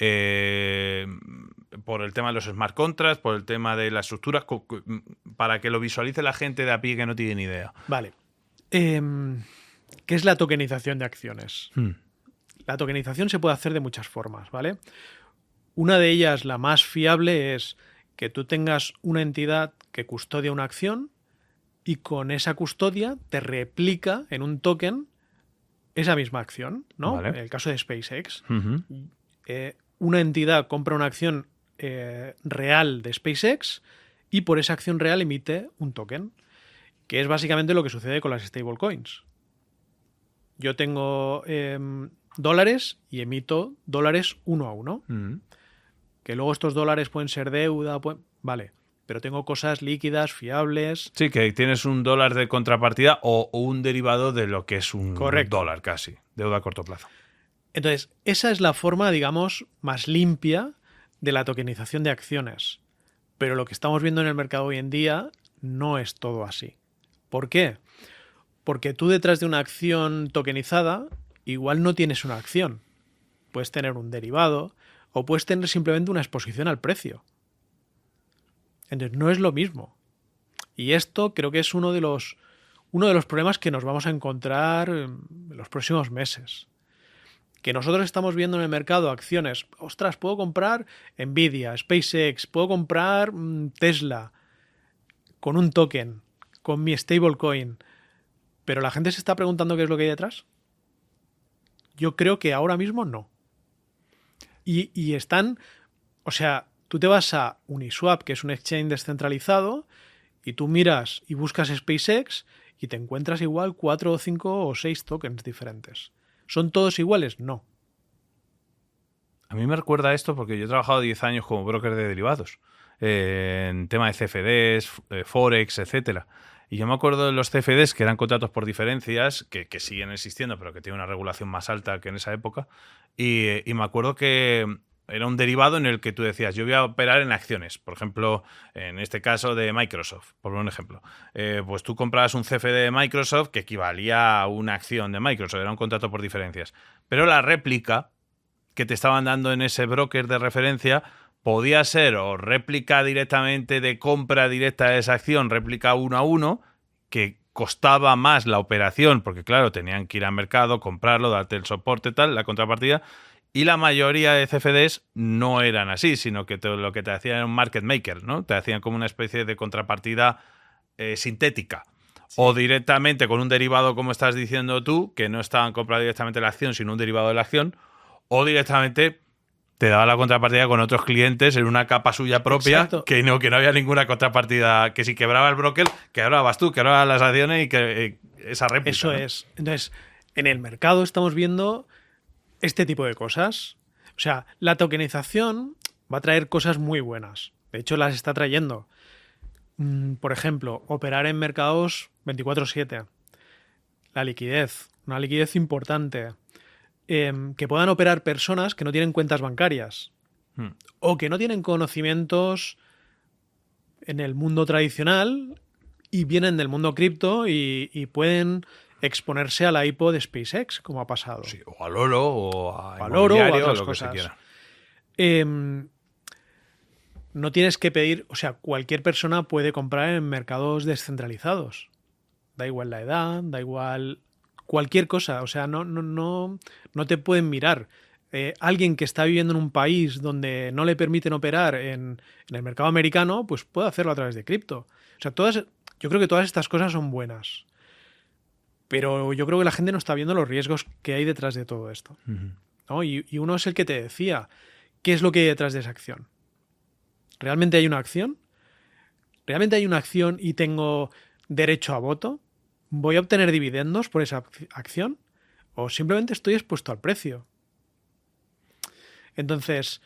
Por el tema de los smart contracts, por el tema de las estructuras, para que lo visualice la gente de a pie que no tiene ni idea. Vale. ¿Qué es la tokenización de acciones? La tokenización se puede hacer de muchas formas, ¿vale? Una de ellas, la más fiable, es que tú tengas una entidad que custodia una acción y con esa custodia te replica en un token esa misma acción, ¿no? Vale. En el caso de SpaceX, una entidad compra una acción real de SpaceX y por esa acción real emite un token, que es básicamente lo que sucede con las stablecoins. Yo tengo dólares y emito dólares uno a uno. Que luego estos dólares pueden ser deuda, vale, pero tengo cosas líquidas, fiables. Sí, que tienes un dólar de contrapartida o un derivado de lo que es un dólar casi, deuda a corto plazo. Entonces, esa es la forma, digamos, más limpia de la tokenización de acciones. Pero lo que estamos viendo en el mercado hoy en día no es todo así. ¿Por qué? Porque tú detrás de una acción tokenizada igual no tienes una acción. Puedes tener un derivado o puedes tener simplemente una exposición al precio. Entonces no es lo mismo. Y esto creo que es uno de los problemas que nos vamos a encontrar en los próximos meses. Que nosotros estamos viendo en el mercado acciones. Ostras, puedo comprar Nvidia, SpaceX, puedo comprar Tesla con un token, con mi stablecoin. Pero la gente se está preguntando qué es lo que hay detrás. Yo creo que ahora mismo no. Y están, o sea, tú te vas a Uniswap, que es un exchange descentralizado, y tú miras y buscas SpaceX y te encuentras igual 4 o 5 o 6 tokens diferentes. ¿Son todos iguales? No. A mí me recuerda esto porque yo he trabajado 10 años como broker de derivados, en tema de CFDs, Forex, etcétera. Y yo me acuerdo de los CFDs, que eran contratos por diferencias, que siguen existiendo, pero que tienen una regulación más alta que en esa época. Y me acuerdo que era un derivado en el que tú decías, yo voy a operar en acciones. Por ejemplo, en este caso de Microsoft, por un ejemplo. Pues tú comprabas un CFD de Microsoft que equivalía a una acción de Microsoft, era un contrato por diferencias. Pero la réplica que te estaban dando en ese broker de referencia podía ser o réplica directamente de compra directa de esa acción, réplica 1 a 1, que costaba más la operación, porque claro, tenían que ir al mercado, comprarlo, darte el soporte, tal, la contrapartida, y la mayoría de CFDs no eran así, sino que lo que te hacían era un market maker, ¿no? Te hacían como una especie de contrapartida sintética. o directamente con un derivado, como estás diciendo tú, que no estaban comprando directamente la acción, sino un derivado de la acción, o directamente te daba la contrapartida con otros clientes en una capa suya propia, que no había ninguna contrapartida, que si quebraba el broker, quebrabas tú, quebraban las acciones y que esa réplica. Eso, ¿no? Es. Entonces, en el mercado estamos viendo este tipo de cosas. O sea, la tokenización va a traer cosas muy buenas. De hecho, las está trayendo. Por ejemplo, operar en mercados 24/7. La liquidez, una liquidez importante. Que puedan operar personas que no tienen cuentas bancarias o que no tienen conocimientos en el mundo tradicional y vienen del mundo cripto y pueden exponerse a la IPO de SpaceX, como ha pasado. Sí, o al oro, o al oro, o a otras lo cosas. Que se quiera. No tienes que pedir, o sea, cualquier persona puede comprar en mercados descentralizados. Da igual la edad, da igual cualquier cosa, o sea, no te pueden mirar. Alguien que está viviendo en un país donde no le permiten operar en el mercado americano, pues puede hacerlo a través de cripto. O sea, yo creo que todas estas cosas son buenas. Pero yo creo que la gente no está viendo los riesgos que hay detrás de todo esto. ¿No? Y uno es el que te decía, ¿qué es lo que hay detrás de esa acción? ¿Realmente hay una acción? ¿Realmente hay una acción y tengo derecho a voto? ¿Voy a obtener dividendos por esa acción? ¿O simplemente estoy expuesto al precio? Entonces,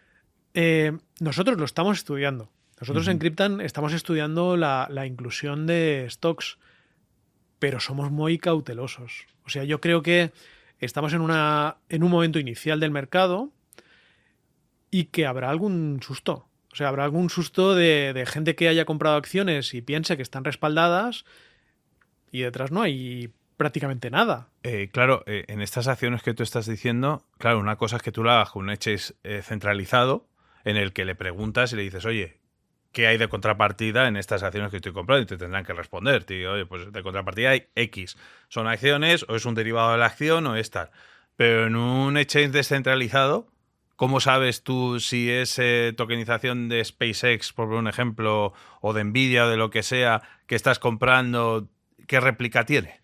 nosotros lo estamos estudiando. Nosotros en Cryptan estamos estudiando la inclusión de stocks, pero somos muy cautelosos. O sea, yo creo que estamos en un momento inicial del mercado y que habrá algún susto. O sea, habrá algún susto de gente que haya comprado acciones y piense que están respaldadas y detrás no hay prácticamente nada. Claro, en estas acciones que tú estás diciendo, claro, una cosa es que tú la hagas con un exchange centralizado en el que le preguntas y le dices, oye, ¿qué hay de contrapartida en estas acciones que estoy comprando? Y te tendrán que responder, tío, oye, pues de contrapartida hay X. ¿Son acciones o es un derivado de la acción o es tal? Pero en un exchange descentralizado, ¿cómo sabes tú si es tokenización de SpaceX, por un ejemplo, o de Nvidia o de lo que sea que estás comprando, qué réplica tiene?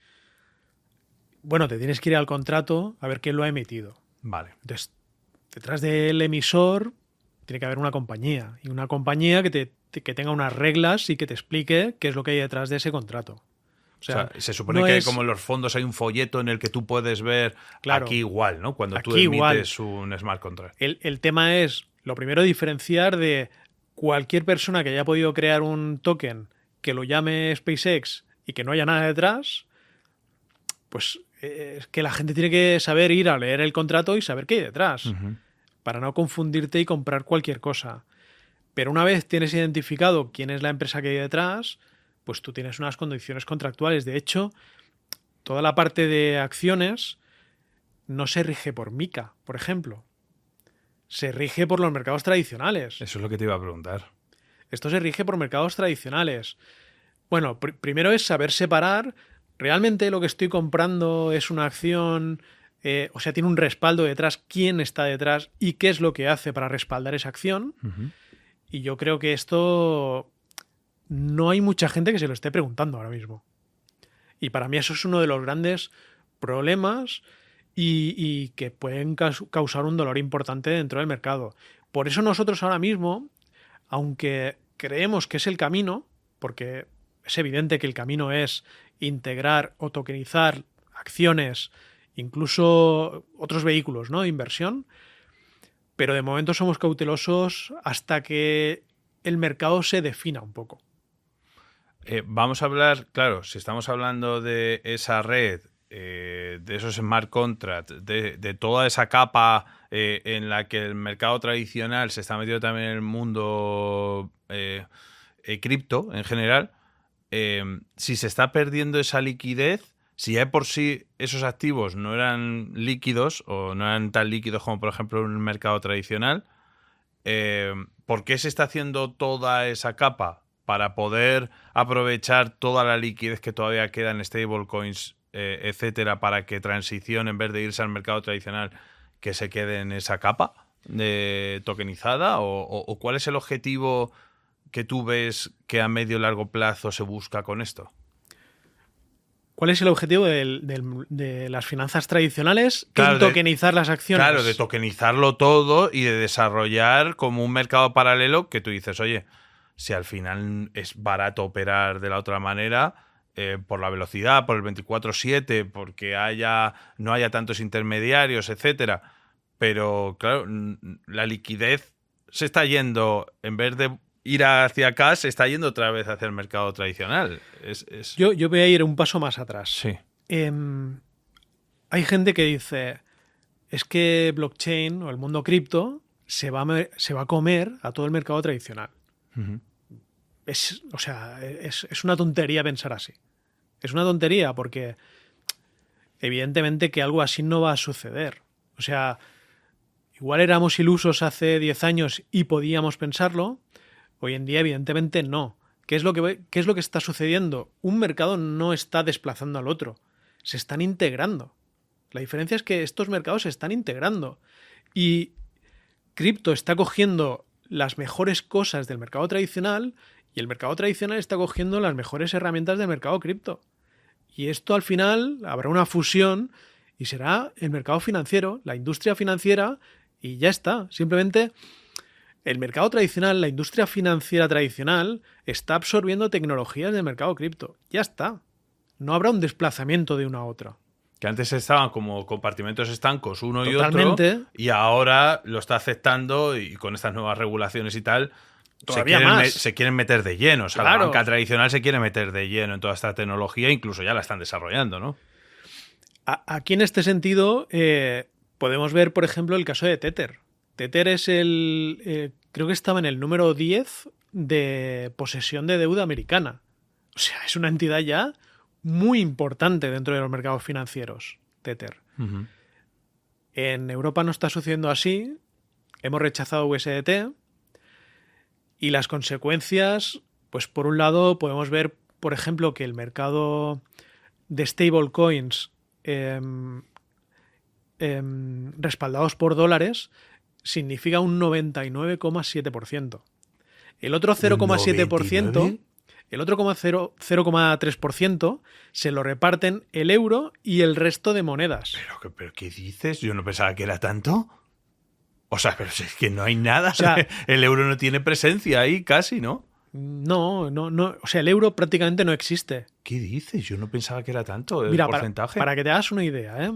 Bueno, te tienes que ir al contrato a ver quién lo ha emitido. Vale. Entonces, detrás del emisor tiene que haber una compañía. Y una compañía que tenga unas reglas y que te explique qué es lo que hay detrás de ese contrato. O sea, se supone que como en los fondos hay un folleto en el que tú puedes ver, claro, aquí igual, ¿no? Cuando tú emites un smart contract. El tema es, lo primero, diferenciar de cualquier persona que haya podido crear un token que lo llame SpaceX y que no haya nada detrás, pues es que la gente tiene que saber ir a leer el contrato y saber qué hay detrás, para no confundirte y comprar cualquier cosa. Pero una vez tienes identificado quién es la empresa que hay detrás, pues tú tienes unas condiciones contractuales. De hecho, toda la parte de acciones no se rige por MiCA, por ejemplo. Se rige por los mercados tradicionales. Eso es lo que te iba a preguntar. Esto se rige por mercados tradicionales. Bueno, primero es saber separar. ¿Realmente lo que estoy comprando es una acción? O sea, tiene un respaldo detrás. ¿Quién está detrás? ¿Y qué es lo que hace para respaldar esa acción? Y yo creo que esto no hay mucha gente que se lo esté preguntando ahora mismo. Y para mí eso es uno de los grandes problemas y que pueden causar un dolor importante dentro del mercado. Por eso nosotros ahora mismo, aunque creemos que es el camino, porque es evidente que el camino es integrar o tokenizar acciones, incluso otros vehículos, ¿no?, de inversión, pero de momento somos cautelosos hasta que el mercado se defina un poco. Vamos a hablar, claro, si estamos hablando de esa red, de esos smart contracts, de toda esa capa en la que el mercado tradicional se está metiendo también en el mundo cripto en general, si se está perdiendo esa liquidez, si ya de por sí esos activos no eran líquidos o no eran tan líquidos como por ejemplo en un mercado tradicional, ¿por qué se está haciendo toda esa capa para poder aprovechar toda la liquidez que todavía queda en stablecoins, etcétera, para que transición, en vez de irse al mercado tradicional, que se quede en esa capa de tokenizada? ¿O cuál es el objetivo que tú ves que a medio y largo plazo se busca con esto? ¿Cuál es el objetivo de las finanzas tradicionales? Claro, tokenizar las acciones. Claro, de tokenizarlo todo y de desarrollar como un mercado paralelo que tú dices, oye, si al final es barato operar de la otra manera, por la velocidad, por el 24/7, porque no haya tantos intermediarios, etcétera. Pero, claro, la liquidez se está yendo, en vez de ir hacia acá, se está yendo otra vez hacia el mercado tradicional. Yo voy a ir un paso más atrás. Sí. Hay gente que dice, es que blockchain o el mundo cripto se va a comer a todo el mercado tradicional. Uh-huh. Es una tontería pensar así. Es una tontería porque evidentemente que algo así no va a suceder. O sea, igual éramos ilusos hace 10 años y podíamos pensarlo. Hoy en día, evidentemente, no. ¿Qué es lo que está sucediendo? Un mercado no está desplazando al otro. Se están integrando. La diferencia es que estos mercados se están integrando. Y cripto está cogiendo las mejores cosas del mercado tradicional y el mercado tradicional está cogiendo las mejores herramientas del mercado cripto. Y esto al final habrá una fusión y será el mercado financiero, la industria financiera y ya está. Simplemente el mercado tradicional, la industria financiera tradicional está absorbiendo tecnologías del mercado cripto. Ya está. No habrá un desplazamiento de una a otra. Que antes estaban como compartimentos estancos uno Totalmente. Y otro, y ahora lo está aceptando y con estas nuevas regulaciones y tal, se quieren meter de lleno. O sea, claro. La banca tradicional se quiere meter de lleno en toda esta tecnología, incluso ya la están desarrollando, ¿no? Aquí en este sentido podemos ver, por ejemplo, el caso de Tether. Tether es creo que estaba en el número 10 de posesión de deuda americana. O sea, es una entidad ya muy importante dentro de los mercados financieros, Tether. Uh-huh. En Europa no está sucediendo así. Hemos rechazado USDT y las consecuencias, pues por un lado podemos ver, por ejemplo, que el mercado de stablecoins respaldados por dólares significa un 99,7%. El otro 0,7%, el otro 0,3% se lo reparten el euro y el resto de monedas. ¿Pero qué dices? Yo no pensaba que era tanto. O sea, pero es que no hay nada. O sea, el euro no tiene presencia ahí casi, ¿no? No. O sea, el euro prácticamente no existe. ¿Qué dices? Yo no pensaba que era tanto el Mira, porcentaje. Para que te hagas una idea,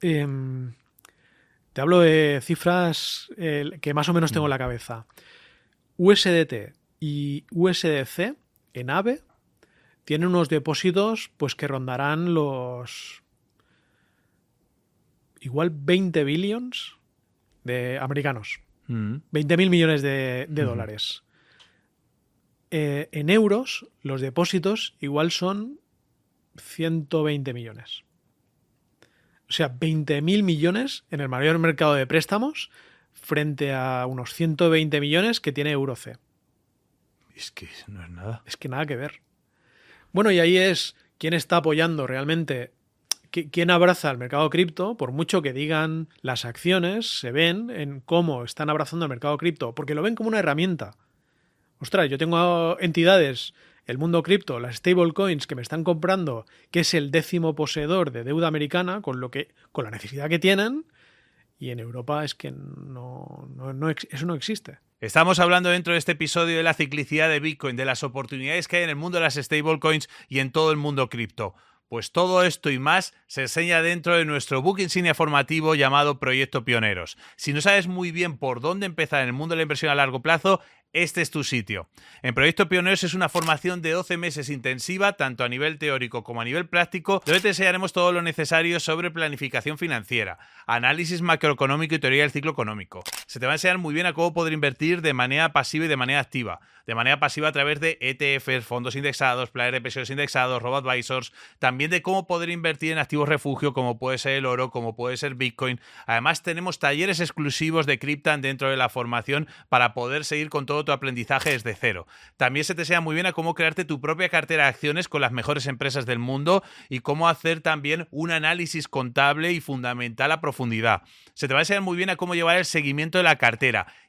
te hablo de cifras que más o menos tengo en la cabeza. USDT y USDC en AVE tienen unos depósitos pues que rondarán los igual 20 billions de americanos. 20.000 millones de dólares. En euros, los depósitos igual son 120 millones. O sea, 20.000 millones en el mayor mercado de préstamos frente a unos 120 millones que tiene EuroC. Es que no es nada. Es que nada que ver. Bueno, y ahí es quién está apoyando realmente, quién abraza el mercado cripto, por mucho que digan las acciones, se ven en cómo están abrazando el mercado cripto, porque lo ven como una herramienta. Ostras, yo tengo entidades, el mundo cripto, las stablecoins que me están comprando, que es el 10º poseedor de deuda americana, con la necesidad que tienen, y en Europa es que eso no existe. Estamos hablando dentro de este episodio de la ciclicidad de Bitcoin, de las oportunidades que hay en el mundo de las stablecoins y en todo el mundo cripto. Pues todo esto y más se enseña dentro de nuestro book insignia formativo llamado Proyecto Pioneros. Si no sabes muy bien por dónde empezar en el mundo de la inversión a largo plazo, este es tu sitio. En Proyecto Pioneros es una formación de 12 meses intensiva, tanto a nivel teórico como a nivel práctico, donde te enseñaremos todo lo necesario sobre planificación financiera, análisis macroeconómico y teoría del ciclo económico. Se te va a enseñar muy bien a cómo poder invertir de manera pasiva y de manera activa. De manera pasiva a través de ETFs, fondos indexados, planes de pensiones indexados, robo-advisors, también de cómo poder invertir en activos refugio, como puede ser el oro, como puede ser Bitcoin. Además, tenemos talleres exclusivos de Cryptan dentro de la formación para poder seguir con todo tu aprendizaje desde cero. También se te enseña muy bien a cómo crearte tu propia cartera de acciones con las mejores empresas del mundo y cómo hacer también un análisis contable y fundamental a profundidad. Se te va a enseñar muy bien a cómo llevar el seguimiento de la cartera,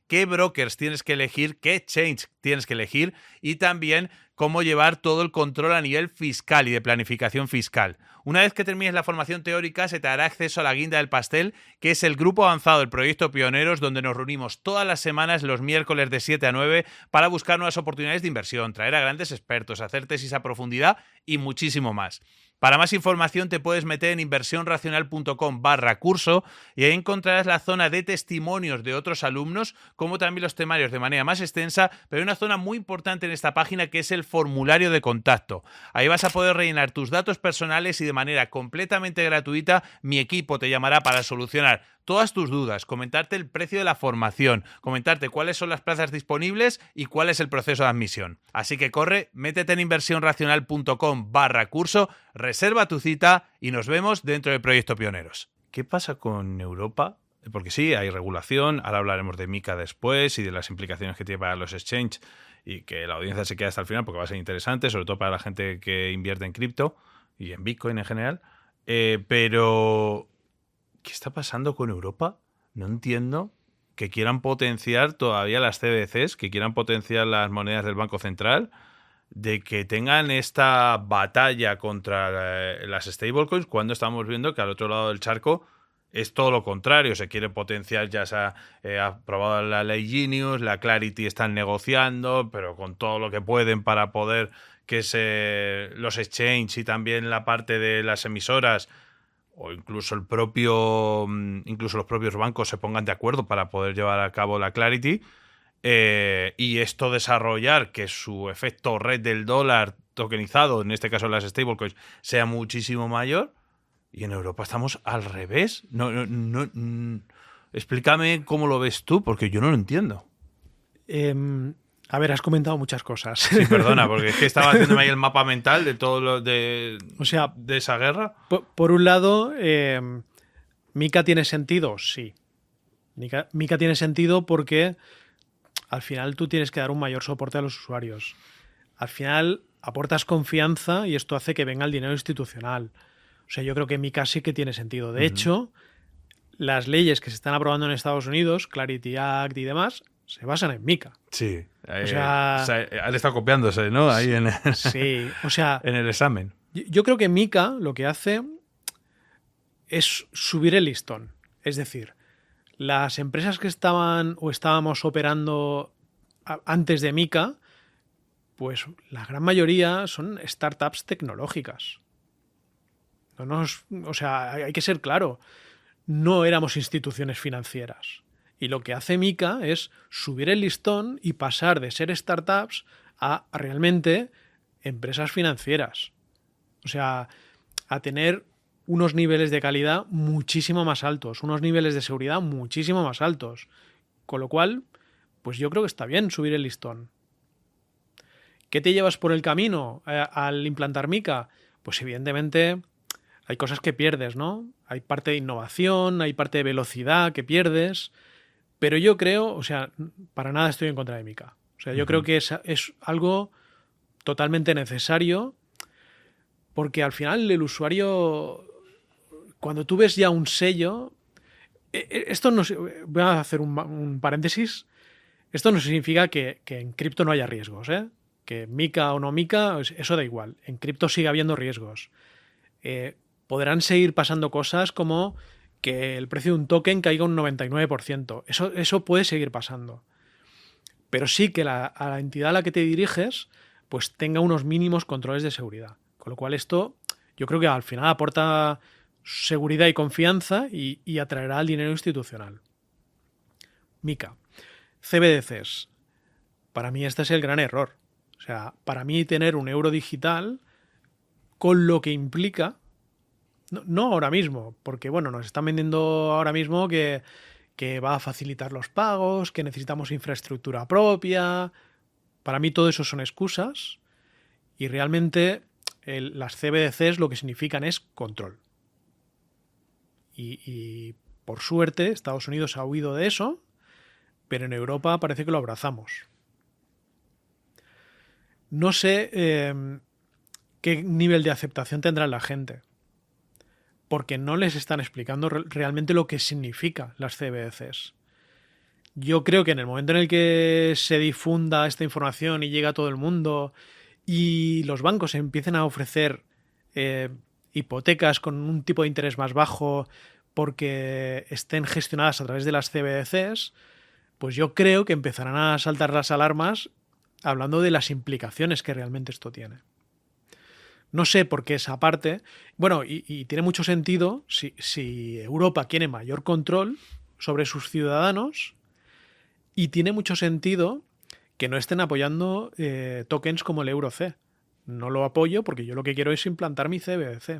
qué brokers tienes que elegir, qué exchange tienes que elegir y también cómo llevar todo el control a nivel fiscal y de planificación fiscal. Una vez que termines la formación teórica, se te dará acceso a la guinda del pastel, que es el grupo avanzado del proyecto Pioneros, donde nos reunimos todas las semanas, los miércoles de 7 a 9, para buscar nuevas oportunidades de inversión, traer a grandes expertos, hacer tesis a profundidad y muchísimo más. Para más información te puedes meter en inversionracional.com/curso y ahí encontrarás la zona de testimonios de otros alumnos, como también los temarios de manera más extensa, pero hay una zona muy importante en esta página que es el formulario de contacto. Ahí vas a poder rellenar tus datos personales y de manera completamente gratuita mi equipo te llamará para solucionar todas tus dudas, comentarte el precio de la formación, comentarte cuáles son las plazas disponibles y cuál es el proceso de admisión. Así que corre, métete en inversionracional.com/curso, reserva tu cita y nos vemos dentro del Proyecto Pioneros. ¿Qué pasa con Europa? Porque sí, hay regulación, ahora hablaremos de MiCA después y de las implicaciones que tiene para los exchanges y que la audiencia se quede hasta el final porque va a ser interesante, sobre todo para la gente que invierte en cripto y en Bitcoin en general. Pero ¿qué está pasando con Europa? No entiendo que quieran potenciar todavía las CBDCs, que quieran potenciar las monedas del Banco Central, de que tengan esta batalla contra las stablecoins cuando estamos viendo que al otro lado del charco es todo lo contrario. Se quiere potenciar, ya se ha aprobado la ley Genius, la Clarity están negociando, pero con todo lo que pueden para poder que los exchanges y también la parte de las emisoras o incluso los propios bancos se pongan de acuerdo para poder llevar a cabo la Clarity y esto desarrollar que su efecto red del dólar tokenizado, en este caso las stablecoins, sea muchísimo mayor y en Europa estamos al revés. Explícame cómo lo ves tú, porque yo no lo entiendo. A ver, has comentado muchas cosas. Sí, perdona, porque es que estaba haciéndome ahí el mapa mental de todo lo de esa guerra. Por un lado, MiCA tiene sentido, sí. MiCA tiene sentido porque al final tú tienes que dar un mayor soporte a los usuarios. Al final aportas confianza y esto hace que venga el dinero institucional. O sea, yo creo que MiCA sí que tiene sentido. De hecho, las leyes que se están aprobando en Estados Unidos, Clarity Act y demás, se basan en MiCA. Sí. Han estado copiándose, ¿no? Ahí sí, o sea, en el examen. Yo creo que MiCA lo que hace es subir el listón. Es decir, las empresas que estábamos operando antes de MiCA, pues la gran mayoría son startups tecnológicas. O sea, hay que ser claro. No éramos instituciones financieras. Y lo que hace MiCA es subir el listón y pasar de ser startups a realmente empresas financieras. O sea, a tener unos niveles de calidad muchísimo más altos, unos niveles de seguridad muchísimo más altos. Con lo cual, pues yo creo que está bien subir el listón. ¿Qué te llevas por el camino al implantar MiCA? Pues evidentemente hay cosas que pierdes, ¿no? Hay parte de innovación, hay parte de velocidad que pierdes. Pero yo creo, o sea, para nada estoy en contra de MiCA. O sea, yo creo que es algo totalmente necesario porque al final el usuario, cuando tú ves ya un sello, esto no, voy a hacer un paréntesis, esto no significa que en cripto no haya riesgos, ¿eh? Que MiCA o no MiCA, eso da igual. En cripto sigue habiendo riesgos. Podrán seguir pasando cosas como que el precio de un token caiga un 99%. Eso puede seguir pasando. Pero sí que a la entidad a la que te diriges pues tenga unos mínimos controles de seguridad. Con lo cual esto yo creo que al final aporta seguridad y confianza y atraerá al dinero institucional. MiCA. CBDCs. Para mí este es el gran error. O sea, para mí tener un euro digital con lo que implica. No ahora mismo, porque bueno, nos están vendiendo ahora mismo que va a facilitar los pagos, que necesitamos infraestructura propia. Para mí todo eso son excusas y realmente las CBDCs lo que significan es control. Y por suerte Estados Unidos ha huido de eso, pero en Europa parece que lo abrazamos. No sé qué nivel de aceptación tendrá la gente, porque no les están explicando realmente lo que significan las CBDCs. Yo creo que en el momento en el que se difunda esta información y llega a todo el mundo y los bancos empiecen a ofrecer hipotecas con un tipo de interés más bajo porque estén gestionadas a través de las CBDCs, pues yo creo que empezarán a saltar las alarmas hablando de las implicaciones que realmente esto tiene. No sé por qué esa parte. Bueno, y tiene mucho sentido si Europa quiere mayor control sobre sus ciudadanos, y tiene mucho sentido que no estén apoyando tokens como el EURC. No lo apoyo porque yo lo que quiero es implantar mi CBDC.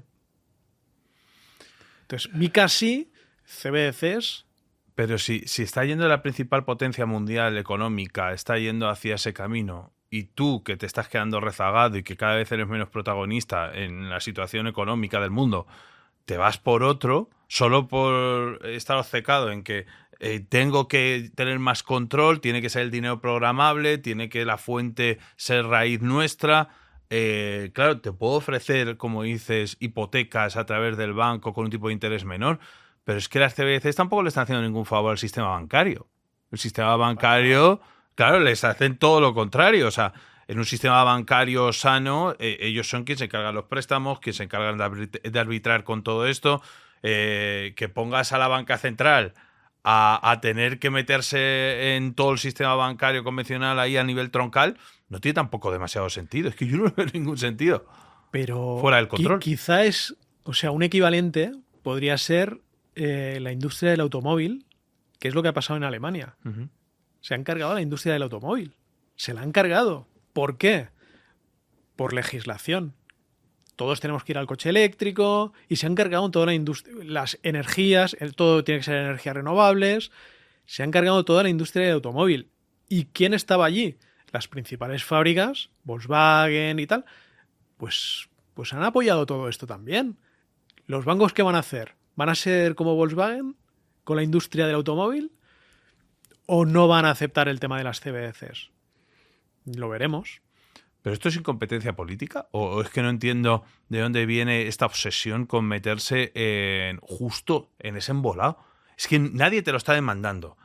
Entonces, MiCA sí, CBDCs. Pero si está yendo la principal potencia mundial económica, está yendo hacia ese camino, y tú, que te estás quedando rezagado y que cada vez eres menos protagonista en la situación económica del mundo, te vas por otro, solo por estar obcecado en que tengo que tener más control, tiene que ser el dinero programable, tiene que la fuente ser raíz nuestra. Claro, te puedo ofrecer, como dices, hipotecas a través del banco con un tipo de interés menor, pero es que las CBDCs tampoco le están haciendo ningún favor al sistema bancario. El sistema bancario, claro, les hacen todo lo contrario. O sea, en un sistema bancario sano, ellos son quienes se encargan los préstamos, quienes se encargan de arbitrar con todo esto. Que pongas a la banca central a tener que meterse en todo el sistema bancario convencional ahí a nivel troncal, no tiene tampoco demasiado sentido. Es que yo no veo ningún sentido. Pero fuera del control. Quizá es, o sea, un equivalente podría ser la industria del automóvil, que es lo que ha pasado en Alemania. Uh-huh. Se han cargado a la industria del automóvil. Se la han cargado. ¿Por qué? Por legislación. Todos tenemos que ir al coche eléctrico y se han cargado toda la industria, las energías, todo tiene que ser energías renovables. Se han cargado toda la industria del automóvil. ¿Y quién estaba allí? Las principales fábricas, Volkswagen y tal, pues han apoyado todo esto también. ¿Los bancos qué van a hacer? ¿Van a ser como Volkswagen con la industria del automóvil? ¿O no van a aceptar el tema de las CBDCs? Lo veremos. ¿Pero esto es incompetencia política? ¿O es que no entiendo de dónde viene esta obsesión con meterse justo en ese embolado? Es que nadie te lo está demandando.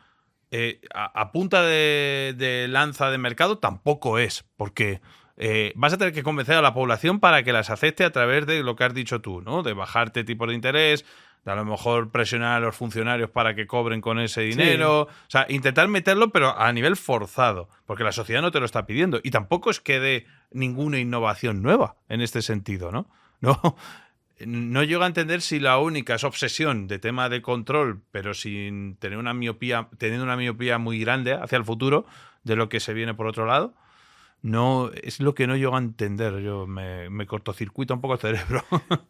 A punta de lanza de mercado tampoco es, porque vas a tener que convencer a la población para que las acepte a través de lo que has dicho tú, ¿no? De bajarte tipos de interés, de a lo mejor presionar a los funcionarios para que cobren con ese dinero. Sí. O sea, intentar meterlo, pero a nivel forzado, porque la sociedad no te lo está pidiendo. Y tampoco es que dé ninguna innovación nueva en este sentido, ¿no? No llego a entender si la única es obsesión de tema de control, pero sin tener teniendo una miopía muy grande hacia el futuro de lo que se viene por otro lado. No, es lo que no llego a entender. Yo me cortocircuito un poco el cerebro.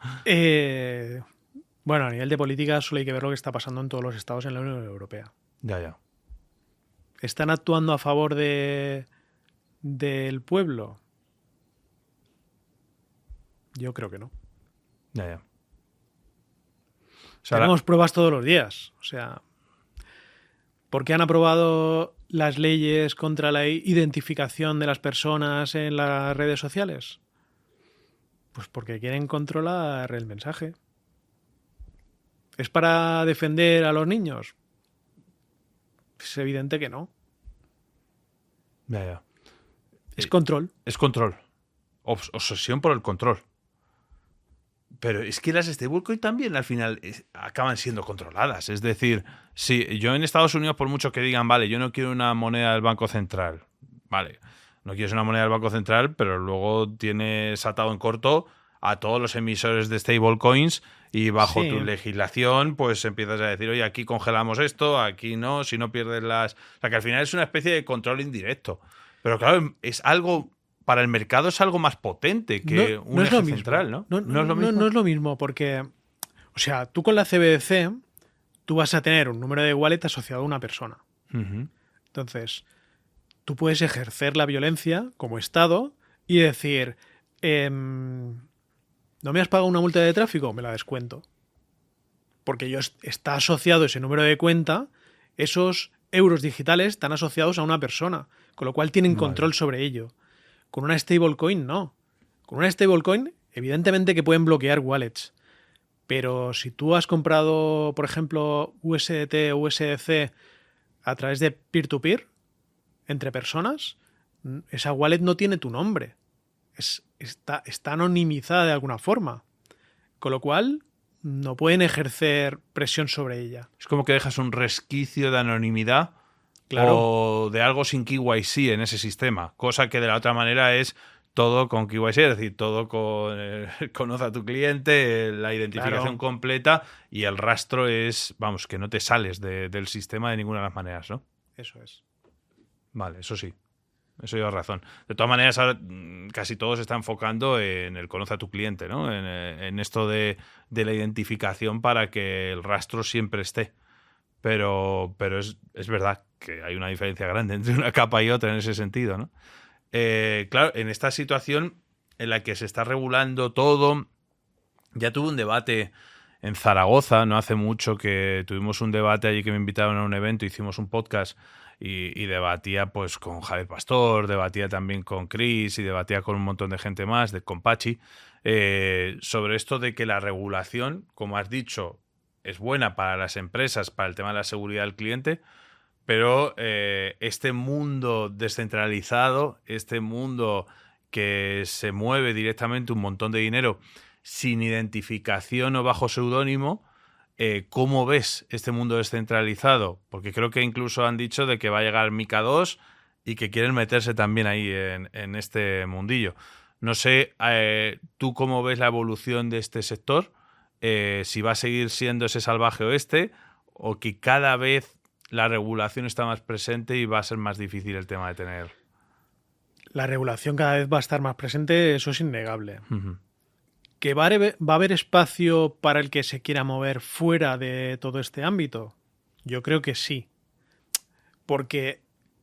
Bueno, a nivel de política solo hay que ver lo que está pasando en todos los estados en la Unión Europea. Ya. ¿Están actuando a favor del pueblo? Yo creo que no. Ya. O sea, tenemos pruebas todos los días. O sea, ¿por qué han aprobado las leyes contra la identificación de las personas en las redes sociales? Pues porque quieren controlar el mensaje. ¿Es para defender a los niños? Es evidente que no. Ya. Es control. Es control. Obsesión por el control. Pero es que las stablecoin también al final acaban siendo controladas. Es decir, si yo en Estados Unidos, por mucho que digan, vale, yo no quiero una moneda del Banco Central. Vale, no quieres una moneda del Banco Central, pero luego tienes atado en corto a todos los emisores de stablecoins y bajo tu legislación pues empiezas a decir, oye, aquí congelamos esto, aquí no, si no pierdes las... O sea, que al final es una especie de control indirecto. Pero claro, es algo... Para el mercado es algo más potente que un eje central, ¿no? No es lo mismo porque, o sea, tú con la CBDC tú vas a tener un número de wallet asociado a una persona. Uh-huh. Entonces, tú puedes ejercer la violencia como Estado y decir, ¿no me has pagado una multa de tráfico? Me la descuento. Porque está asociado ese número de cuenta, esos euros digitales están asociados a una persona, con lo cual tienen control sobre ello. Con una stablecoin no. Con una stablecoin, evidentemente que pueden bloquear wallets. Pero si tú has comprado, por ejemplo, USDT o USDC a través de peer-to-peer, entre personas, esa wallet no tiene tu nombre. Está anonimizada de alguna forma. Con lo cual, no pueden ejercer presión sobre ella. Es como que dejas un resquicio de anonimidad, Claro. o de algo sin KYC en ese sistema. Cosa que de la otra manera es todo con KYC, es decir, todo con conoce a tu cliente, la identificación completa, y el rastro es, vamos, que no te sales del sistema de ninguna de las maneras, ¿no? Eso es. Vale, eso sí. Eso lleva razón. De todas maneras, ahora casi todo se está enfocando en el conoce a tu cliente, ¿no? En esto de la identificación para que el rastro siempre esté. Pero es verdad que hay una diferencia grande entre una capa y otra en ese sentido, ¿no? Claro, en esta situación en la que se está regulando todo, ya tuve un debate en Zaragoza, no hace mucho, que tuvimos un debate allí, que me invitaron a un evento, hicimos un podcast y debatía pues con Javier Pastor, debatía también con Chris y debatía con un montón de gente más, con Pachi, sobre esto de que la regulación, como has dicho, es buena para las empresas, para el tema de la seguridad del cliente, pero este mundo descentralizado, este mundo que se mueve directamente un montón de dinero sin identificación o bajo seudónimo, ¿cómo ves este mundo descentralizado? Porque creo que incluso han dicho de que va a llegar Mica 2 y que quieren meterse también ahí en este mundillo. No sé, ¿tú cómo ves la evolución de este sector? Si va a seguir siendo ese salvaje oeste, o que cada vez la regulación está más presente y va a ser más difícil el tema de tener... La regulación cada vez va a estar más presente, eso es innegable. Uh-huh. ¿Que va a haber espacio para el que se quiera mover fuera de todo este ámbito? Yo creo que sí. Porque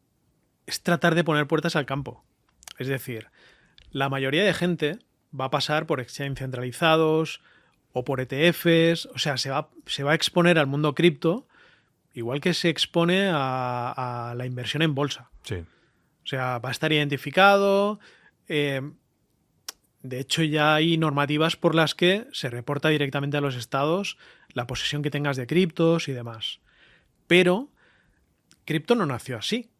es tratar de poner puertas al campo. Es decir, la mayoría de gente va a pasar por exchange centralizados o por ETFs, o sea, se va a exponer al mundo cripto igual que se expone a la inversión en bolsa. Sí. O sea, va a estar identificado. De hecho, ya hay normativas por las que se reporta directamente a los estados la posesión que tengas de criptos y demás. Pero cripto no nació así.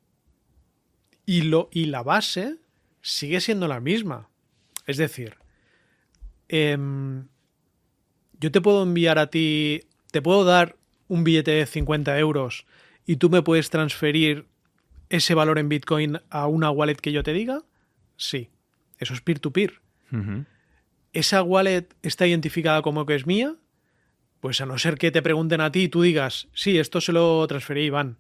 Y la base sigue siendo la misma. Es decir, yo te puedo enviar a ti, te puedo dar un billete de 50 euros y tú me puedes transferir ese valor en Bitcoin a una wallet que yo te diga. Sí, eso es peer-to-peer. Uh-huh. ¿Esa wallet está identificada como que es mía? Pues a no ser que te pregunten a ti y tú digas, sí, esto se lo transferí a Iván.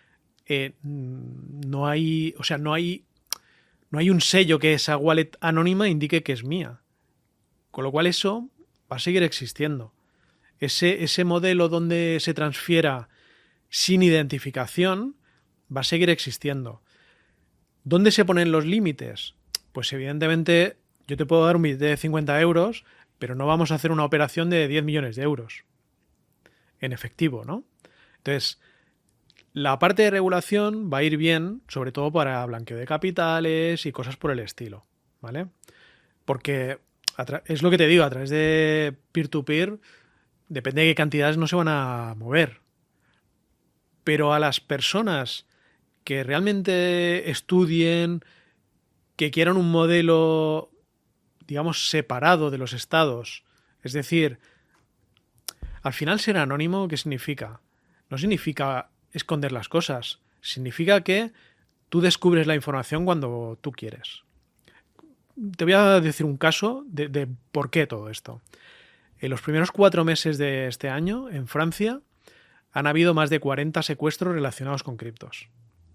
No hay un sello que esa wallet anónima indique que es mía. Con lo cual eso va a seguir existiendo. Ese modelo donde se transfiera sin identificación va a seguir existiendo. ¿Dónde se ponen los límites? Pues evidentemente yo te puedo dar un billete de 50 euros, pero no vamos a hacer una operación de 10 millones de euros en efectivo, ¿no? Entonces, la parte de regulación va a ir bien, sobre todo para blanqueo de capitales y cosas por el estilo, ¿vale? Porque es lo que te digo, a través de peer-to-peer, depende de qué cantidades no se van a mover. Pero a las personas que realmente estudien, que quieran un modelo, digamos, separado de los estados, es decir, al final ser anónimo, ¿qué significa? No significa esconder las cosas, significa que tú descubres la información cuando tú quieres. Te voy a decir un caso de por qué todo esto. En los primeros 4 meses de este año, en Francia, han habido más de 40 secuestros relacionados con criptos.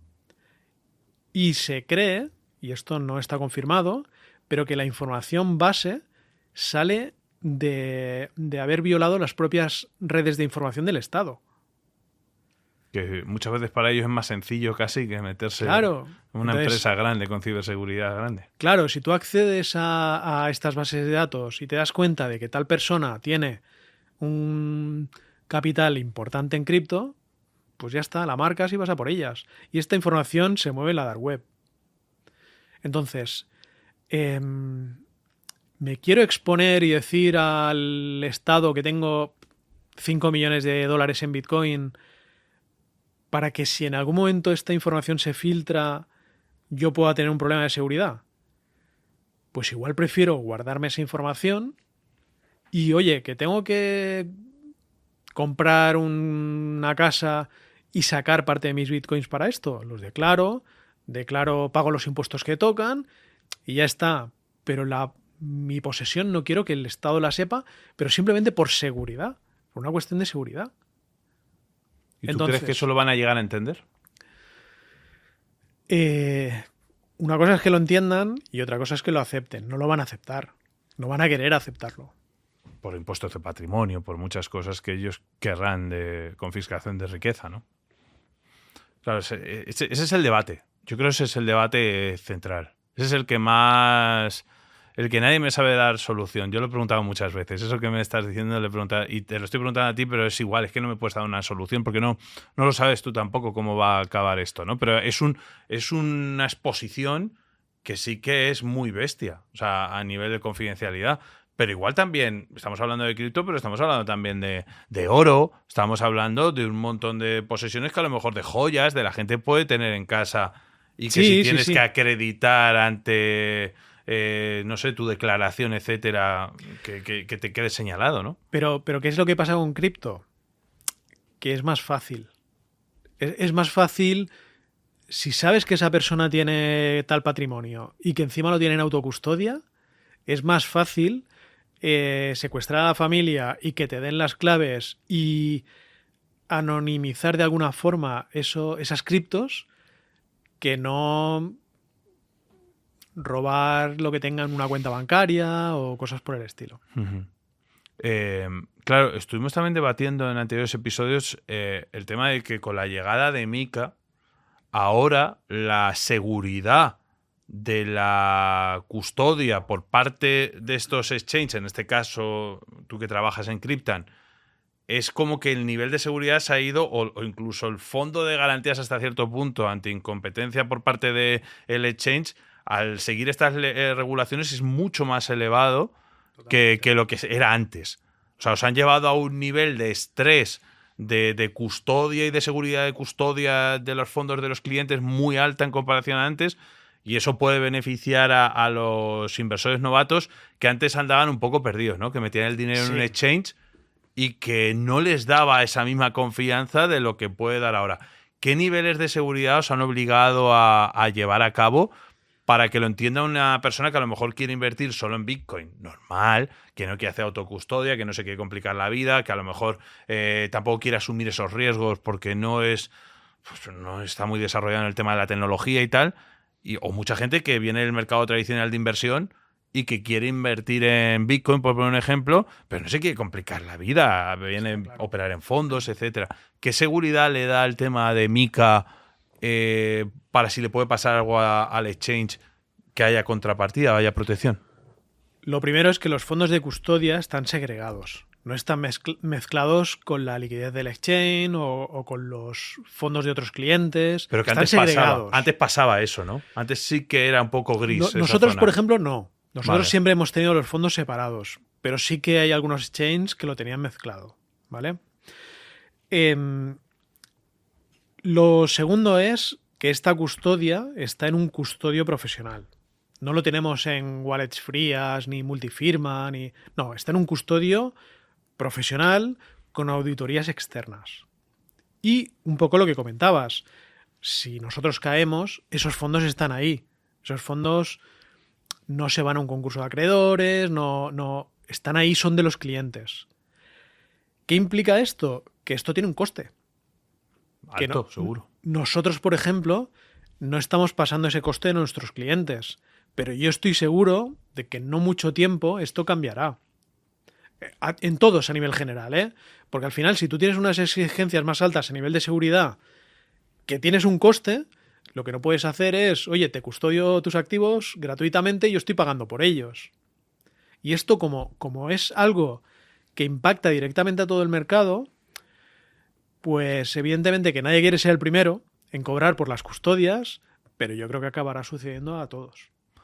Y se cree, y esto no está confirmado, pero que la información base sale de haber violado las propias redes de información del Estado. Que muchas veces para ellos es más sencillo casi que meterse en una Entonces, empresa grande con ciberseguridad grande. Claro, si tú accedes a estas bases de datos y te das cuenta de que tal persona tiene un capital importante en cripto, pues ya está, la marcas y vas a por ellas. Y esta información se mueve en la dark web. Entonces, me quiero exponer y decir al Estado que tengo 5 millones de dólares en Bitcoin para que si en algún momento esta información se filtra, yo pueda tener un problema de seguridad. Pues igual prefiero guardarme esa información y, oye, que tengo que comprar una casa y sacar parte de mis bitcoins para esto. Los declaro, pago los impuestos que tocan y ya está. Pero mi posesión no quiero que el Estado la sepa, pero simplemente por seguridad, por una cuestión de seguridad. ¿Y tú crees que eso lo van a llegar a entender? Una cosa es que lo entiendan y otra cosa es que lo acepten. No lo van a aceptar. No van a querer aceptarlo. Por impuestos de patrimonio, por muchas cosas que ellos querrán de confiscación de riqueza, ¿no? Claro, ese es el debate. Yo creo que ese es el debate central. Ese es el que más... El que nadie me sabe dar solución. Yo lo he preguntado muchas veces. Eso que me estás diciendo, y te lo estoy preguntando a ti, pero es igual. Es que no me puedes dar una solución porque no lo sabes tú tampoco cómo va a acabar esto, ¿no? Pero es una exposición que sí que es muy bestia. O sea, a nivel de confidencialidad. Pero igual también, estamos hablando de cripto, pero estamos hablando también de oro, estamos hablando de un montón de posesiones que a lo mejor de joyas, de la gente puede tener en casa y que si tienes que acreditar ante, no sé, tu declaración, etcétera, que te quede señalado, ¿no? Pero ¿qué es lo que pasa con cripto? Que es más fácil. Es más fácil si sabes que esa persona tiene tal patrimonio y que encima lo tiene en autocustodia, es más fácil secuestrar a la familia y que te den las claves y anonimizar de alguna forma esas criptos que no robar lo que tengan en una cuenta bancaria o cosas por el estilo. Uh-huh. Claro, estuvimos también debatiendo en anteriores episodios el tema de que con la llegada de Mika, ahora la seguridad de la custodia por parte de estos exchanges, en este caso tú que trabajas en Cryptan, es como que el nivel de seguridad se ha ido, o incluso el fondo de garantías hasta cierto punto ante incompetencia por parte del exchange, al seguir estas regulaciones es mucho más elevado que lo que era antes. O sea, os han llevado a un nivel de estrés de custodia y de seguridad de custodia de los fondos de los clientes muy alta en comparación a antes. Y eso puede beneficiar a los inversores novatos que antes andaban un poco perdidos, ¿no? Que metían el dinero en un exchange y que no les daba esa misma confianza de lo que puede dar ahora. ¿Qué niveles de seguridad os han obligado a llevar a cabo para que lo entienda una persona que a lo mejor quiere invertir solo en Bitcoin? Normal, que no quiere hacer autocustodia, que no se quiere complicar la vida, que a lo mejor tampoco quiere asumir esos riesgos porque no está muy desarrollado en el tema de la tecnología y tal. O mucha gente que viene del mercado tradicional de inversión y que quiere invertir en Bitcoin, por poner un ejemplo, pero no se quiere complicar la vida, viene a operar en fondos, etcétera. ¿Qué seguridad le da el tema de Mika para si le puede pasar algo al exchange, que haya contrapartida, haya protección? Lo primero es que los fondos de custodia están segregados. No están mezclados con la liquidez del exchange o con los fondos de otros clientes. Pero que están antes pasaba eso, ¿no? Antes sí que era un poco gris. Nosotros, por ejemplo, no. Nosotros siempre hemos tenido los fondos separados, pero sí que hay algunos exchanges que lo tenían mezclado, ¿vale? Lo segundo es que esta custodia está en un custodio profesional. No lo tenemos en wallets frías, ni multifirma, No, está en un custodio profesional con auditorías externas. Y un poco lo que comentabas, si nosotros caemos, esos fondos están ahí. Esos fondos no se van a un concurso de acreedores, no están ahí, son de los clientes. ¿Qué implica esto? Que esto tiene un coste. Alto, seguro. Nosotros, por ejemplo, no estamos pasando ese coste a nuestros clientes, pero yo estoy seguro de que en no mucho tiempo esto cambiará. En todos a nivel general, ¿eh? Porque al final, si tú tienes unas exigencias más altas a nivel de seguridad, que tienes un coste, lo que no puedes hacer es, oye, te custodio tus activos gratuitamente y yo estoy pagando por ellos. Y esto, como es algo que impacta directamente a todo el mercado, pues evidentemente que nadie quiere ser el primero en cobrar por las custodias, pero yo creo que acabará sucediendo a todos.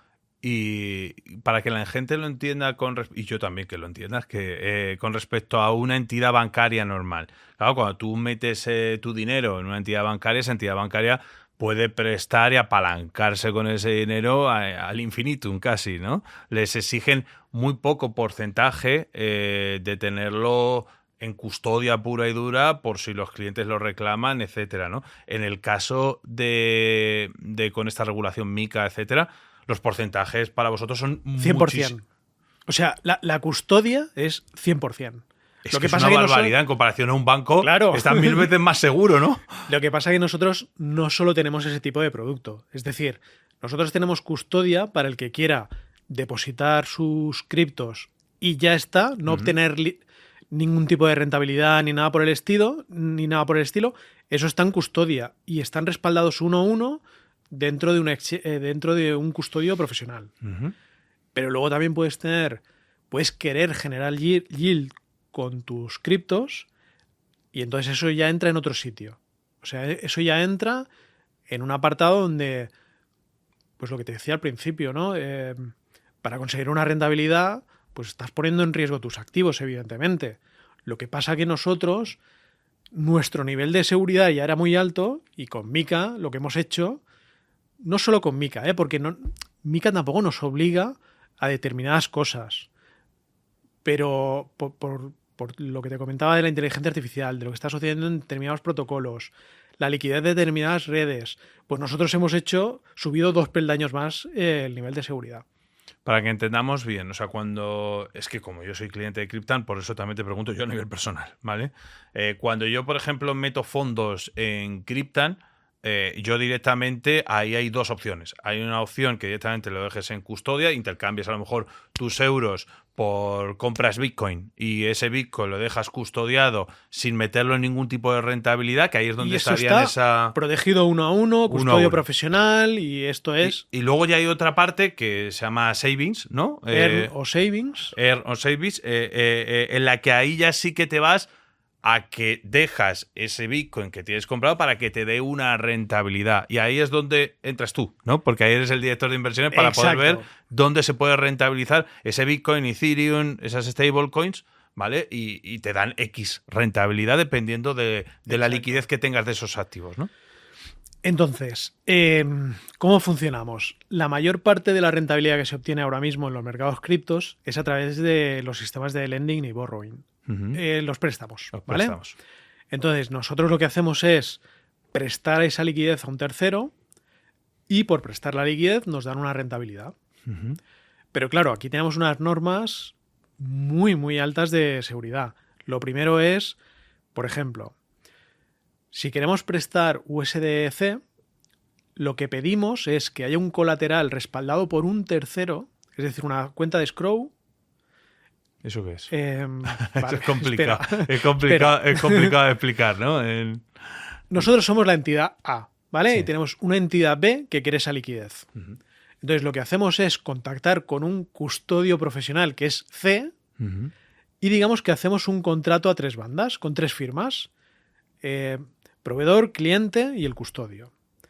Y para que la gente lo entienda, y yo también que lo entiendas, que con respecto a una entidad bancaria normal. Claro, cuando tú metes tu dinero en una entidad bancaria, esa entidad bancaria puede prestar y apalancarse con ese dinero al infinitum casi, ¿no? Les exigen muy poco porcentaje de tenerlo en custodia pura y dura por si los clientes lo reclaman, etcétera, ¿no? En el caso de con esta regulación MiCA, etcétera, los porcentajes para vosotros son 100%. O sea, la custodia es 100%. Lo que pasa es una barbaridad en comparación a un banco. Claro. Está 1000 veces más seguro, ¿no? Lo que pasa es que nosotros no solo tenemos ese tipo de producto. Es decir, nosotros tenemos custodia para el que quiera depositar sus criptos y ya está, no obtener ningún tipo de rentabilidad ni nada por el estilo, eso está en custodia y están respaldados uno a uno dentro de un custodio profesional. Pero luego también puedes querer generar yield con tus criptos y entonces eso ya entra en otro sitio. O sea, eso ya entra en un apartado donde, pues lo que te decía al principio, ¿no? Para conseguir una rentabilidad, pues estás poniendo en riesgo tus activos, evidentemente. Lo que pasa que nosotros, nuestro nivel de seguridad ya era muy alto y con MiCA lo que hemos hecho, no solo con MiCA, porque MiCA tampoco nos obliga a determinadas cosas, pero por lo que te comentaba de la inteligencia artificial, de lo que está sucediendo en determinados protocolos, la liquidez de determinadas redes, pues nosotros hemos subido 2 peldaños más el nivel de seguridad. Para que entendamos bien, o sea, es que como yo soy cliente de Cryptan, por eso también te pregunto yo a nivel personal, ¿vale? Cuando yo, por ejemplo, meto fondos en Cryptan, yo directamente, ahí hay 2 opciones. Hay una opción que directamente lo dejes en custodia, intercambias a lo mejor tus euros por compras Bitcoin y ese Bitcoin lo dejas custodiado sin meterlo en ningún tipo de rentabilidad, que ahí es donde estaría esa... protegido uno a uno, custodio profesional, y esto es... Y luego ya hay otra parte que se llama Savings, ¿no? Earn o Savings. En la que ahí ya sí que te vas a que dejas ese Bitcoin que tienes comprado para que te dé una rentabilidad. Y ahí es donde entras tú, ¿no? Porque ahí eres el director de inversiones para poder ver dónde se puede rentabilizar ese Bitcoin, Ethereum, esas stablecoins, ¿vale? Y te dan X rentabilidad dependiendo de la liquidez que tengas de esos activos, ¿no? Entonces, ¿cómo funcionamos? La mayor parte de la rentabilidad que se obtiene ahora mismo en los mercados criptos es a través de los sistemas de lending y borrowing. Los préstamos, ¿vale? Entonces, nosotros lo que hacemos es prestar esa liquidez a un tercero y por prestar la liquidez nos dan una rentabilidad. Pero claro, aquí tenemos unas normas muy, muy altas de seguridad. Lo primero es, por ejemplo, si queremos prestar USDC, lo que pedimos es que haya un colateral respaldado por un tercero, es decir, una cuenta de escrow. ¿Eso qué es? Vale, es complicado. Espera, es complicado de explicar, ¿no? Nosotros somos la entidad A, ¿vale? Sí. Y tenemos una entidad B que quiere esa liquidez. Entonces, lo que hacemos es contactar con un custodio profesional que es C y digamos que hacemos un contrato a 3 bandas, con 3 firmas. Proveedor, cliente y el custodio.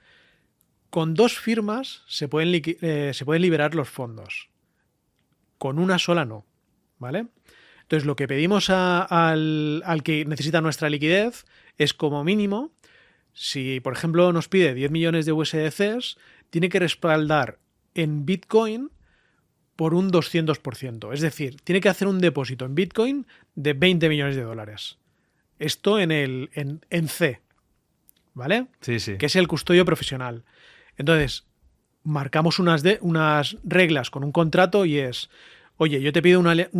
Con 2 firmas se pueden liberar los fondos. Con una sola no. ¿Vale? Entonces, lo que pedimos al que necesita nuestra liquidez es como mínimo, si por ejemplo nos pide 10 millones de USDCs, tiene que respaldar en Bitcoin por un 200%. Es decir, tiene que hacer un depósito en Bitcoin de 20 millones de dólares. Esto en C, ¿vale? Sí, sí. Que es el custodio profesional. Entonces, marcamos unas reglas con un contrato y es... Oye, yo te pido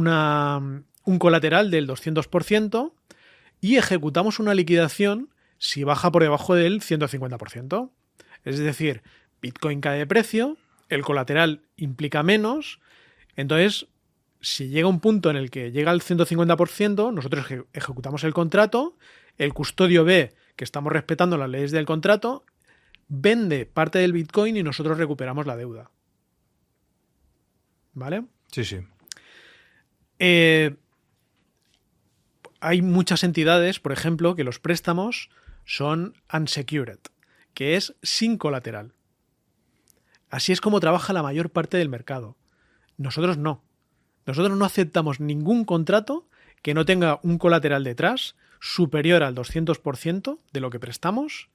un colateral del 200% y ejecutamos una liquidación si baja por debajo del 150%. Es decir, Bitcoin cae de precio, el colateral implica menos, entonces si llega un punto en el que llega al 150%, nosotros ejecutamos el contrato, el custodio ve que estamos respetando las leyes del contrato, vende parte del Bitcoin y nosotros recuperamos la deuda. ¿Vale? Sí, sí. Hay muchas entidades, por ejemplo, que los préstamos son unsecured, que es sin colateral. Así es como trabaja la mayor parte del mercado. Nosotros no. Nosotros no aceptamos ningún contrato que no tenga un colateral detrás superior al 200% de lo que prestamos.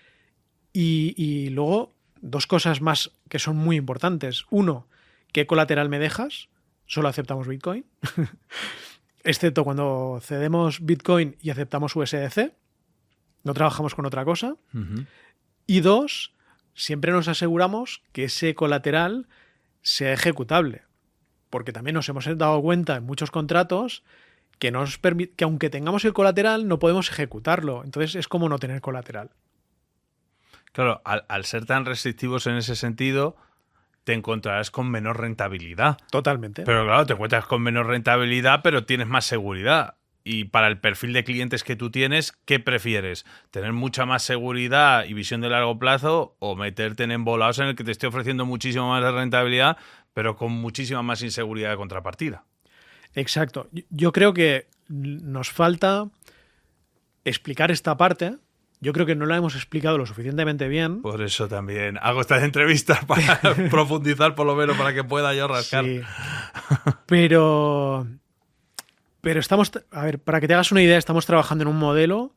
Y luego, dos cosas más que son muy importantes. Uno, ¿qué colateral me dejas? Solo aceptamos Bitcoin. Excepto cuando cedemos Bitcoin y aceptamos USDC. No trabajamos con otra cosa. Uh-huh. Y dos, siempre nos aseguramos que ese colateral sea ejecutable. Porque también nos hemos dado cuenta en muchos contratos que que aunque tengamos el colateral no podemos ejecutarlo. Entonces es como no tener colateral. Claro, al ser tan restrictivos en ese sentido, te encontrarás con menor rentabilidad. Totalmente. Pero claro, te encuentras con menor rentabilidad, pero tienes más seguridad. Y para el perfil de clientes que tú tienes, ¿qué prefieres? ¿Tener mucha más seguridad y visión de largo plazo o meterte en embolados en el que te esté ofreciendo muchísimo más de rentabilidad, pero con muchísima más inseguridad de contrapartida? Exacto. Yo creo que nos falta explicar esta parte. Yo creo que no la hemos explicado lo suficientemente bien. Por eso también hago estas entrevistas para profundizar por lo menos para que pueda yo rascar. Sí. Pero estamos, a ver, para que te hagas una idea, estamos trabajando en un modelo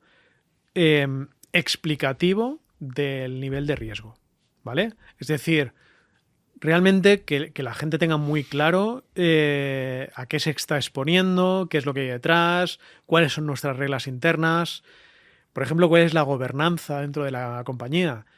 explicativo del nivel de riesgo, ¿vale? Es decir, realmente que la gente tenga muy claro a qué se está exponiendo, qué es lo que hay detrás, cuáles son nuestras reglas internas. Por ejemplo, cuál es la gobernanza dentro de la compañía.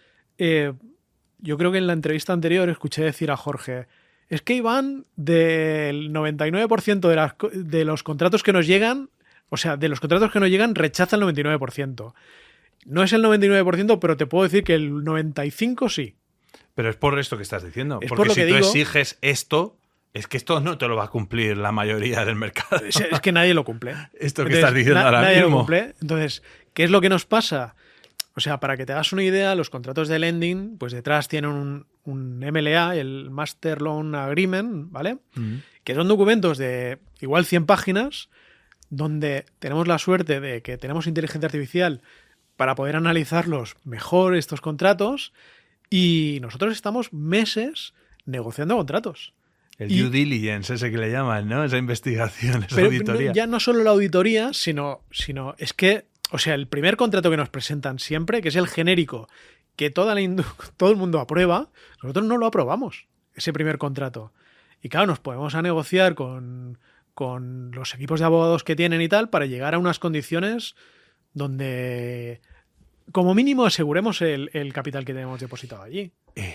Yo creo que en la entrevista anterior escuché decir a Jorge, es que Iván, del 99% de los contratos que nos llegan, o sea, de los contratos que nos llegan, rechaza el 99%. No es el 99%, pero te puedo decir que el 95% sí. Pero es por esto que estás diciendo. Es porque por lo si que tú digo, exiges esto, es que esto no te lo va a cumplir la mayoría del mercado. Es que nadie lo cumple. Esto que estás diciendo ahora nadie mismo. lo cumple. Entonces, ¿qué es lo que nos pasa? O sea, para que te hagas una idea, los contratos de lending, pues detrás tienen un MLA, el Master Loan Agreement, ¿vale? Uh-huh. Que son documentos de igual 100 páginas, donde tenemos la suerte de que tenemos inteligencia artificial para poder analizarlos mejor estos contratos, y nosotros estamos meses negociando contratos. El due diligence, ese que le llaman, ¿no? Esa investigación, esa pero auditoría. Ya no solo la auditoría, sino es que, o sea, el primer contrato que nos presentan siempre, que es el genérico, que todo el mundo aprueba, nosotros no lo aprobamos, ese primer contrato. Y claro, nos ponemos a negociar con los equipos de abogados que tienen y tal para llegar a unas condiciones donde, como mínimo, aseguremos el capital que tenemos depositado allí.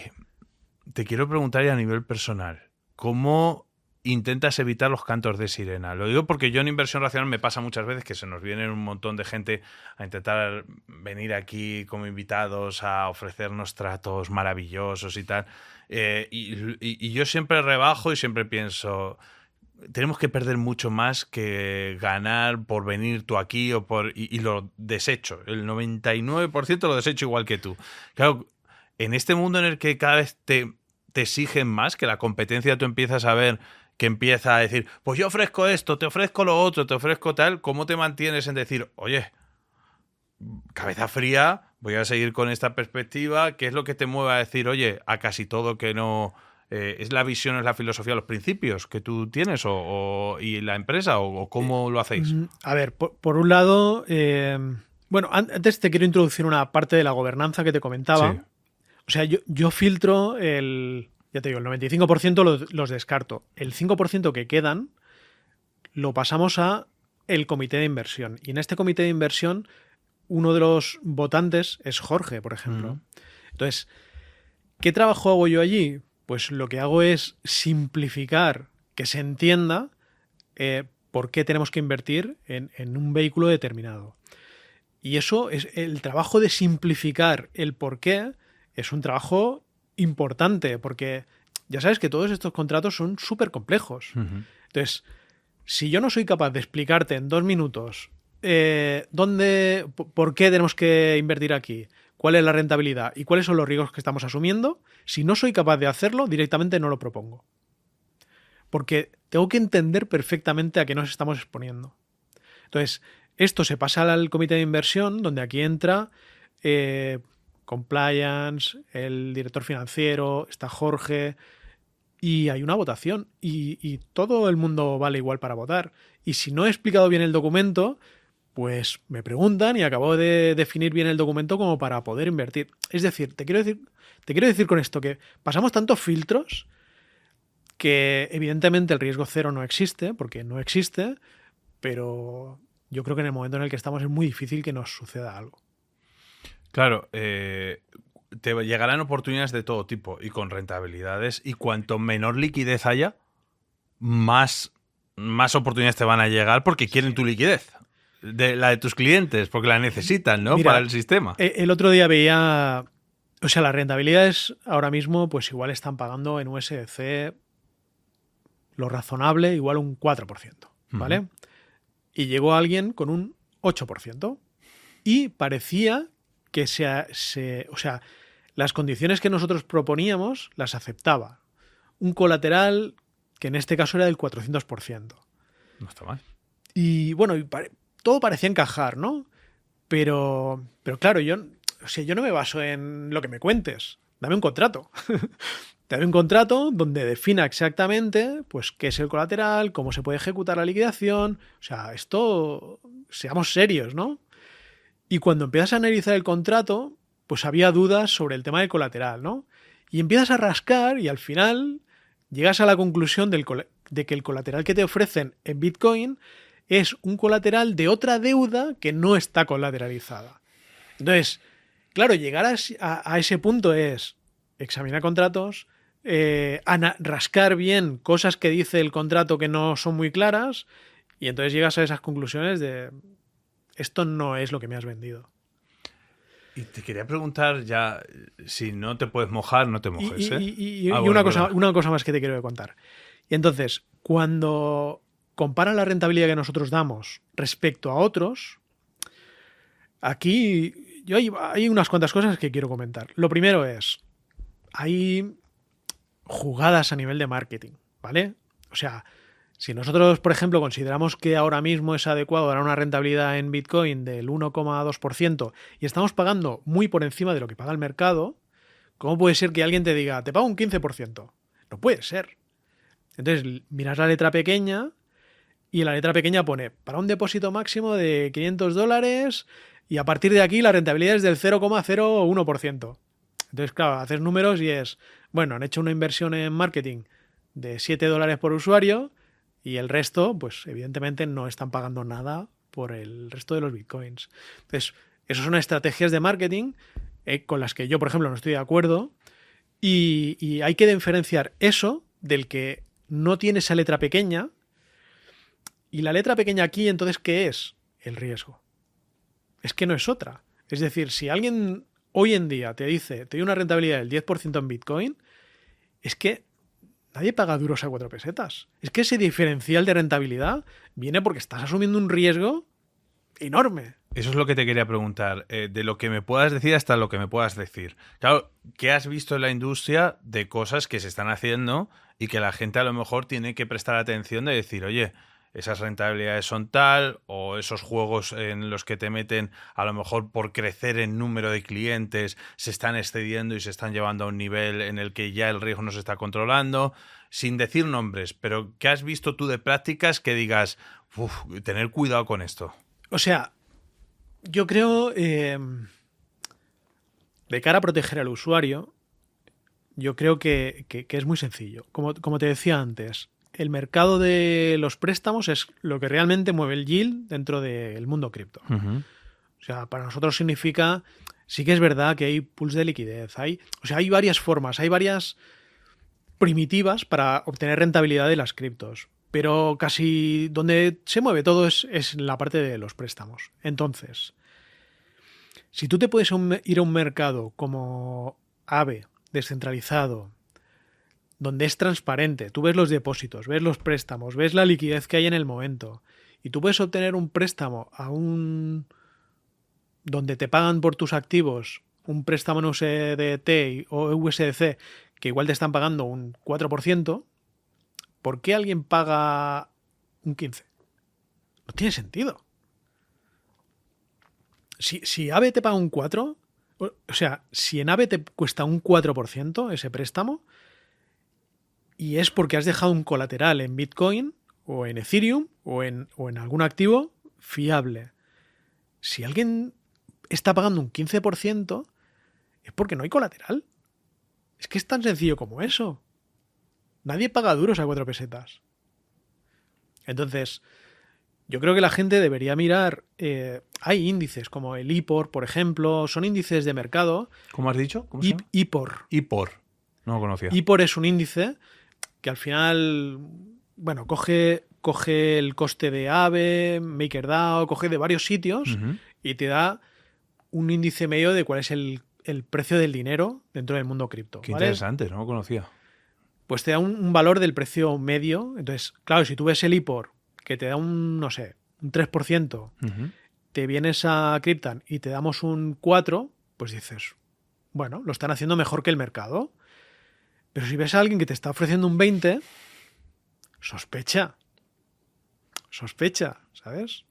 Te quiero preguntar ya a nivel personal, ¿cómo intentas evitar los cantos de sirena? Lo digo porque yo en Inversión Racional me pasa muchas veces que se nos vienen un montón de gente a intentar venir aquí como invitados a ofrecernos tratos maravillosos y tal. Y yo siempre rebajo y siempre pienso, tenemos que perder mucho más que ganar por venir tú aquí y lo desecho. El 99% lo desecho igual que tú. Claro, en este mundo en el que cada vez te exigen más, que la competencia tú empiezas a ver que empieza a decir, pues yo ofrezco esto, te ofrezco lo otro, te ofrezco tal, ¿cómo te mantienes en decir, oye, cabeza fría, voy a seguir con esta perspectiva? ¿Qué es lo que te mueve a decir, oye, a casi todo que no... ¿Es la visión, es la filosofía, los principios que tú tienes y la empresa o cómo lo hacéis? A ver, por un lado, bueno, antes te quiero introducir una parte de la gobernanza que te comentaba. Sí. O sea, yo filtro ya te digo, el 95% los descarto. El 5% que quedan lo pasamos a el comité de inversión. Y en este comité de inversión, uno de los votantes es Jorge, por ejemplo. Entonces, ¿qué trabajo hago yo allí? Pues lo que hago es simplificar, que se entienda por qué tenemos que invertir en un vehículo determinado. Y eso es el trabajo de simplificar el por qué, es un trabajo importante, porque ya sabes que todos estos contratos son súper complejos. Uh-huh. Entonces, si yo no soy capaz de explicarte en 2 minutos por qué tenemos que invertir aquí, cuál es la rentabilidad y cuáles son los riesgos que estamos asumiendo, si no soy capaz de hacerlo, directamente no lo propongo. Porque tengo que entender perfectamente a qué nos estamos exponiendo. Entonces, esto se pasa al comité de inversión, donde aquí entra compliance, el director financiero, está Jorge, y hay una votación, y todo el mundo vale igual para votar. Y si no he explicado bien el documento, pues me preguntan y acabo de definir bien el documento como para poder invertir. Es decir, te quiero decir con esto que pasamos tantos filtros que evidentemente el riesgo cero no existe, porque no existe, pero yo creo que en el momento en el que estamos es muy difícil que nos suceda algo. Claro, te llegarán oportunidades de todo tipo y con rentabilidades, y cuanto menor liquidez haya, más oportunidades te van a llegar porque quieren tu liquidez. La de tus clientes, porque la necesitan, ¿no? Mira, para el sistema. El otro día veía, o sea, las rentabilidades ahora mismo pues igual están pagando en USDC lo razonable, igual un 4%, ¿vale? Uh-huh. Y llegó alguien con un 8%. Y parecía que o sea, las condiciones que nosotros proponíamos las aceptaba. Un colateral que en este caso era del 400%. No está mal. Y bueno, todo parecía encajar, ¿no? Pero claro, yo no me baso en lo que me cuentes. Dame un contrato. Dame un contrato donde defina exactamente pues qué es el colateral, cómo se puede ejecutar la liquidación. O sea, esto, seamos serios, ¿no? Y cuando empiezas a analizar el contrato, pues había dudas sobre el tema del colateral, ¿no? Y empiezas a rascar y al final llegas a la conclusión de que el colateral que te ofrecen en Bitcoin es un colateral de otra deuda que no está colateralizada. Entonces, claro, llegar a ese punto es examinar contratos, rascar bien cosas que dice el contrato que no son muy claras, y entonces llegas a esas conclusiones de esto no es lo que me has vendido. Y te quería preguntar ya, si no te puedes mojar, no te mojes, ¿eh? Y una cosa más que te quiero contar. Y entonces, cuando comparan la rentabilidad que nosotros damos respecto a otros, aquí hay unas cuantas cosas que quiero comentar. Lo primero es, hay jugadas a nivel de marketing, ¿vale? O sea, si nosotros, por ejemplo, consideramos que ahora mismo es adecuado dar una rentabilidad en Bitcoin del 1,2% y estamos pagando muy por encima de lo que paga el mercado, ¿cómo puede ser que alguien te diga, te pago un 15%? No puede ser. Entonces, miras la letra pequeña y en la letra pequeña pone, para un depósito máximo de $500 y a partir de aquí la rentabilidad es del 0,01%. Entonces, claro, haces números y es, bueno, han hecho una inversión en marketing de $7 por usuario y el resto, pues evidentemente no están pagando nada por el resto de los bitcoins. Entonces, esas son estrategias de marketing con las que yo, por ejemplo, no estoy de acuerdo y hay que diferenciar eso del que no tiene esa letra pequeña. Y la letra pequeña aquí, entonces, ¿qué es? El riesgo. Es que no es otra. Es decir, si alguien hoy en día te dice, te doy una rentabilidad del 10% en Bitcoin, es que nadie paga duros a 4 pesetas. Es que ese diferencial de rentabilidad viene porque estás asumiendo un riesgo enorme. Eso es lo que te quería preguntar. De lo que me puedas decir hasta lo que me puedas decir. Claro, ¿qué has visto en la industria de cosas que se están haciendo y que la gente a lo mejor tiene que prestar atención de decir, oye, esas rentabilidades son tal, o esos juegos en los que te meten a lo mejor por crecer en número de clientes se están excediendo y se están llevando a un nivel en el que ya el riesgo no se está controlando, sin decir nombres, pero ¿qué has visto tú de prácticas que digas, tener cuidado con esto? O sea, yo creo, de cara a proteger al usuario, yo creo que es muy sencillo. Como te decía antes, el mercado de los préstamos es lo que realmente mueve el yield dentro del mundo cripto. Uh-huh. O sea, para nosotros significa, sí que es verdad que hay pools de liquidez, hay varias formas, hay varias primitivas para obtener rentabilidad de las criptos, pero casi donde se mueve todo es en la parte de los préstamos. Entonces, si tú te puedes ir a un mercado como Aave, descentralizado, donde es transparente, tú ves los depósitos, ves los préstamos, ves la liquidez que hay en el momento y tú puedes obtener un préstamo donde te pagan por tus activos un préstamo en USDT o USDC que igual te están pagando un 4%, ¿por qué alguien paga un 15%? No tiene sentido. Si Aave te paga un 4%, O sea, si en AVE te cuesta un 4% ese préstamo, y es porque has dejado un colateral en Bitcoin o en Ethereum o en algún activo fiable. Si alguien está pagando un 15%, es porque no hay colateral. Es que es tan sencillo como eso. Nadie paga duros a 4 pesetas. Entonces, yo creo que la gente debería mirar... hay índices como el IPOR, por ejemplo. Son índices de mercado. ¿Cómo has dicho? ¿Cómo se llama? IPOR. IPOR. No lo conocía. IPOR es un índice que al final, bueno, coge el coste de AVE, MakerDAO, coge de varios sitios y te da un índice medio de cuál es el precio del dinero dentro del mundo cripto. Qué ¿vale? interesante, no lo conocía. Pues te da un valor del precio medio. Entonces, claro, si tú ves el IPOR que te da un 3%, te vienes a Cryptan y te damos un 4%, pues dices, bueno, lo están haciendo mejor que el mercado. Pero si ves a alguien que te está ofreciendo un 20%, sospecha, ¿sabes?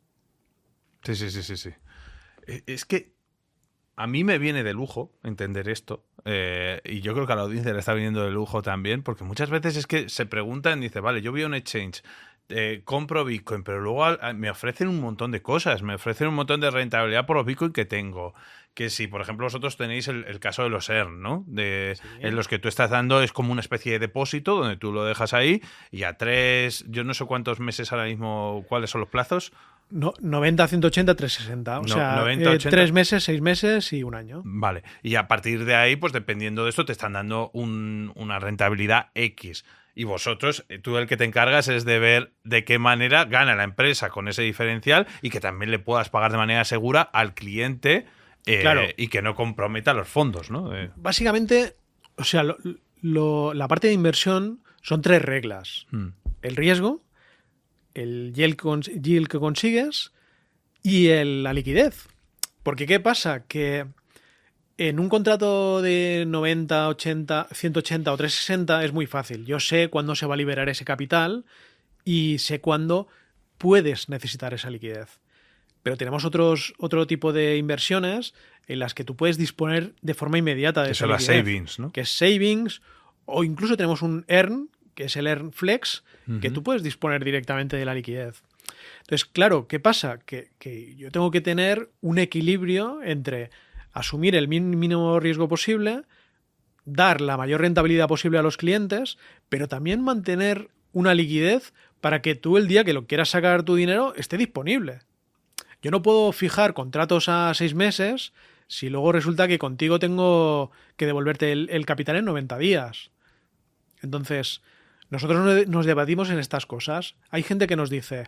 Sí. Es que a mí me viene de lujo entender esto, y yo creo que a la audiencia le está viniendo de lujo también, porque muchas veces es que se preguntan, dice, vale, yo voy a un exchange, compro Bitcoin, pero luego me ofrecen un montón de cosas, me ofrecen un montón de rentabilidad por los Bitcoin que tengo. Que si, por ejemplo, vosotros tenéis el caso de los ERN, ¿no? En los que tú estás dando, es como una especie de depósito donde tú lo dejas ahí y a 3, yo no sé cuántos meses ahora mismo, ¿cuáles son los plazos? 90, 180, 360. O sea, 90, 80. 3 meses, 6 meses y un año. Vale. Y a partir de ahí, pues dependiendo de esto, te están dando una rentabilidad X. Y vosotros, tú el que te encargas es de ver de qué manera gana la empresa con ese diferencial y que también le puedas pagar de manera segura al cliente. Claro. Y que no comprometa los fondos, ¿no? Básicamente, o sea, la parte de inversión son 3 reglas. El riesgo, el yield que consigues y la liquidez. Porque ¿qué pasa? Que en un contrato de 90, 80, 180 o 360 es muy fácil. Yo sé cuándo se va a liberar ese capital y sé cuándo puedes necesitar esa liquidez. Pero tenemos otro tipo de inversiones en las que tú puedes disponer de forma inmediata de esa liquidez. Son las savings, ¿no? Que es savings, o incluso tenemos un earn, que es el earn flex, que tú puedes disponer directamente de la liquidez. Entonces, claro, ¿qué pasa? Que yo tengo que tener un equilibrio entre asumir el mínimo riesgo posible, dar la mayor rentabilidad posible a los clientes, pero también mantener una liquidez para que tú el día que lo quieras sacar tu dinero esté disponible. Yo no puedo fijar contratos a 6 meses si luego resulta que contigo tengo que devolverte el capital en 90 días. Entonces, nosotros nos debatimos en estas cosas. Hay gente que nos dice...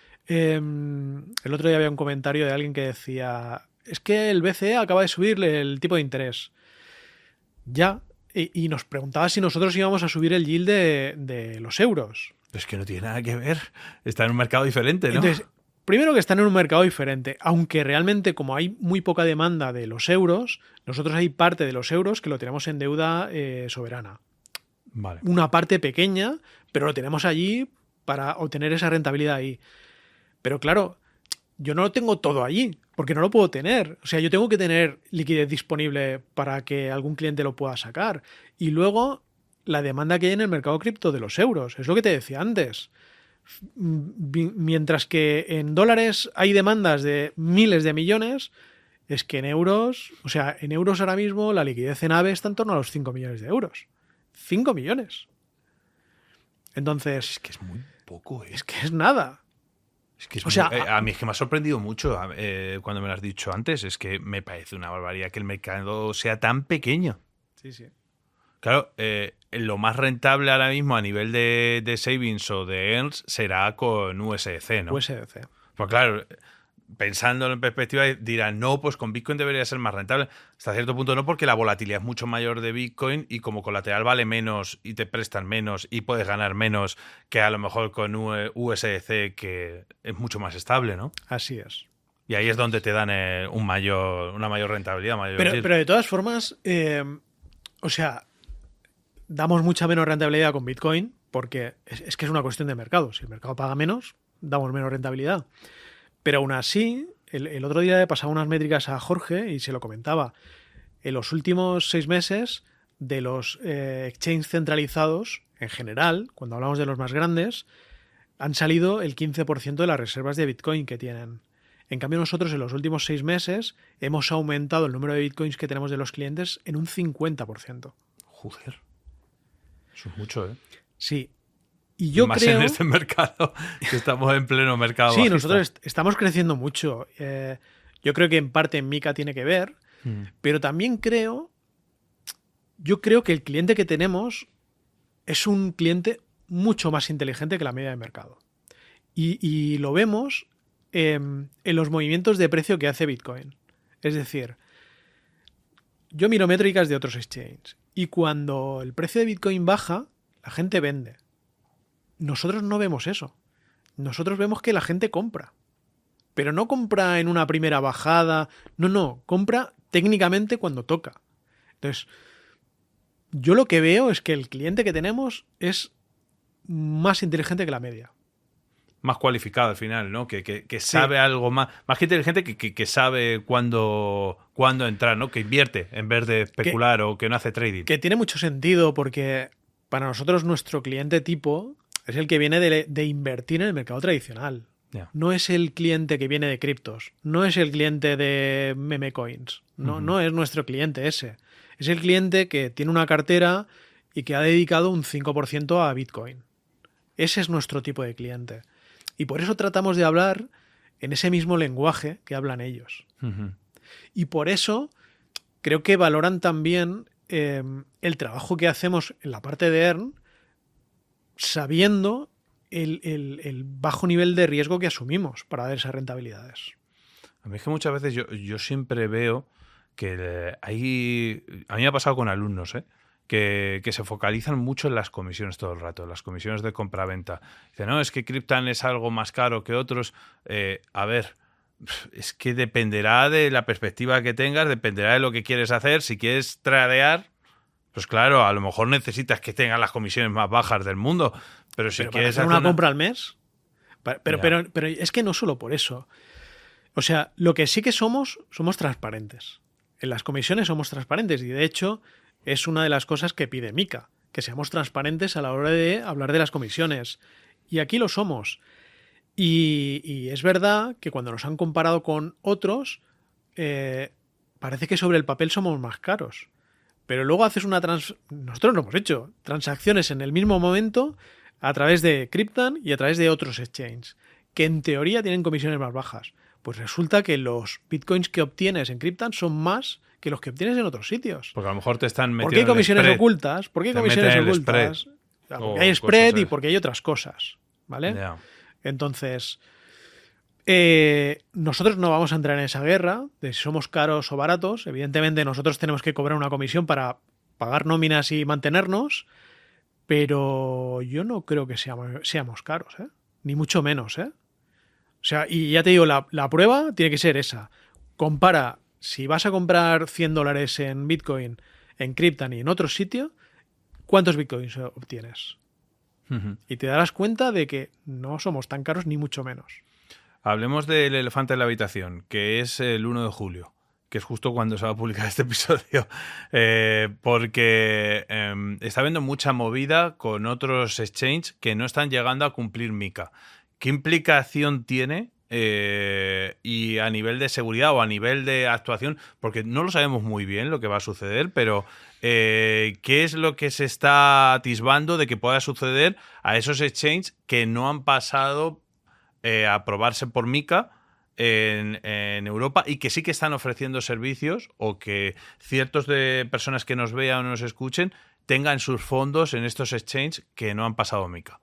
el otro día había un comentario de alguien que decía, es que el BCE acaba de subirle el tipo de interés. Ya, y nos preguntaba si nosotros íbamos a subir el yield de los euros. Es que no tiene nada que ver. Está en un mercado diferente, ¿no? Entonces, primero que están en un mercado diferente, aunque realmente como hay muy poca demanda de los euros, nosotros hay parte de los euros que lo tenemos en deuda soberana. Vale. Una parte pequeña, pero lo tenemos allí para obtener esa rentabilidad ahí. Pero claro, yo no lo tengo todo allí, porque no lo puedo tener. O sea, yo tengo que tener liquidez disponible para que algún cliente lo pueda sacar. Y luego, la demanda que hay en el mercado cripto de los euros. Es lo que te decía antes. Mientras que en dólares hay demandas de miles de millones, es que en euros, o sea, en euros ahora mismo la liquidez en AVE está en torno a los 5 millones de euros. 5 millones. Entonces... Es que es muy poco, ¿eh? Es que es nada. Es que es a mí es que me ha sorprendido mucho cuando me lo has dicho antes. Es que me parece una barbaridad que el mercado sea tan pequeño. Sí, sí. Claro, lo más rentable ahora mismo a nivel de savings o de earns será con USDC, ¿no? USDC. Pues claro, pensándolo en perspectiva dirán, no, pues con Bitcoin debería ser más rentable. Hasta cierto punto no, porque la volatilidad es mucho mayor de Bitcoin y como colateral vale menos y te prestan menos y puedes ganar menos que a lo mejor con USDC, que es mucho más estable, ¿no? Así es. Y ahí es donde te dan una mayor rentabilidad. Pero de todas formas, o sea, damos mucha menos rentabilidad con Bitcoin porque es que es una cuestión de mercado. Si el mercado paga menos, damos menos rentabilidad. Pero aún así, el otro día le pasaba unas métricas a Jorge y se lo comentaba. en los últimos 6 meses de los exchanges centralizados, en general, cuando hablamos de los más grandes, han salido el 15% de las reservas de Bitcoin que tienen. En cambio, nosotros en los últimos 6 meses hemos aumentado el número de Bitcoins que tenemos de los clientes en un 50%. Joder. Eso es mucho, ¿eh? Sí. Y yo más creo... en este mercado, que estamos en pleno mercado Sí, bajista. nosotros estamos creciendo mucho. Yo creo que en parte Mika tiene que ver, pero también yo creo que el cliente que tenemos es un cliente mucho más inteligente que la media de mercado. Y lo vemos en los movimientos de precio que hace Bitcoin. Es decir, yo miro métricas de otros exchanges y cuando el precio de Bitcoin baja, la gente vende. Nosotros no vemos eso. Nosotros vemos que la gente compra. Pero no compra en una primera bajada. No. Compra técnicamente cuando toca. Entonces, yo lo que veo es que el cliente que tenemos es más inteligente que la media. Más cualificado al final, ¿no? Que sabe algo más. Más que inteligente que sabe cuándo entrar, ¿no? Que invierte en vez de especular o que no hace trading. Que tiene mucho sentido porque para nosotros nuestro cliente tipo es el que viene de invertir en el mercado tradicional. Yeah. No es el cliente que viene de criptos. No es el cliente de meme coins. No es nuestro cliente ese. Es el cliente que tiene una cartera y que ha dedicado un 5% a Bitcoin. Ese es nuestro tipo de cliente. Y por eso tratamos de hablar en ese mismo lenguaje que hablan ellos. Y por eso creo que valoran también el trabajo que hacemos en la parte de Earn, sabiendo el bajo nivel de riesgo que asumimos para dar esas rentabilidades. A mí es que muchas veces yo siempre veo que a mí me ha pasado con alumnos, que se focalizan mucho en las comisiones todo el rato, las comisiones de compra-venta. Dicen, no, es que Cryptan es algo más caro que otros. A ver, es que dependerá de la perspectiva que tengas, dependerá de lo que quieres hacer. Si quieres tradear, pues claro, a lo mejor necesitas que tengan las comisiones más bajas del mundo. Pero si quieres hacer una compra al mes... Pero es que no solo por eso. O sea, lo que sí que somos transparentes. En las comisiones somos transparentes y de hecho es una de las cosas que pide Mika, que seamos transparentes a la hora de hablar de las comisiones. Y aquí lo somos. Y es verdad que cuando nos han comparado con otros, parece que sobre el papel somos más caros. Pero luego haces nosotros lo hemos hecho, transacciones en el mismo momento a través de Cryptan y a través de otros exchanges, que en teoría tienen comisiones más bajas. Pues resulta que los bitcoins que obtienes en Cryptan son más que los que obtienes en otros sitios. Porque a lo mejor te están metiendo. ¿Por qué hay comisiones ocultas? Porque hay spread y porque hay otras cosas, ¿vale? Yeah. Entonces, nosotros no vamos a entrar en esa guerra de si somos caros o baratos. Evidentemente nosotros tenemos que cobrar una comisión para pagar nóminas y mantenernos, pero yo no creo que seamos caros, ni mucho menos, O sea, y ya te digo, la prueba tiene que ser esa. Compara, si vas a comprar $100 en Bitcoin, en Cryptan y en otro sitio, ¿cuántos Bitcoins obtienes? Y te darás cuenta de que no somos tan caros ni mucho menos. Hablemos del elefante en la habitación, que es el 1 de julio, que es justo cuando se va a publicar este episodio, porque está habiendo mucha movida con otros exchanges que no están llegando a cumplir Mika. ¿Qué implicación tiene y a nivel de seguridad o a nivel de actuación? Porque no lo sabemos muy bien lo que va a suceder, pero ¿qué es lo que se está atisbando de que pueda suceder a esos exchanges que no han pasado a aprobarse por Mika en Europa y que sí que están ofreciendo servicios, o que ciertos de personas que nos vean o nos escuchen tengan sus fondos en estos exchanges que no han pasado Mika?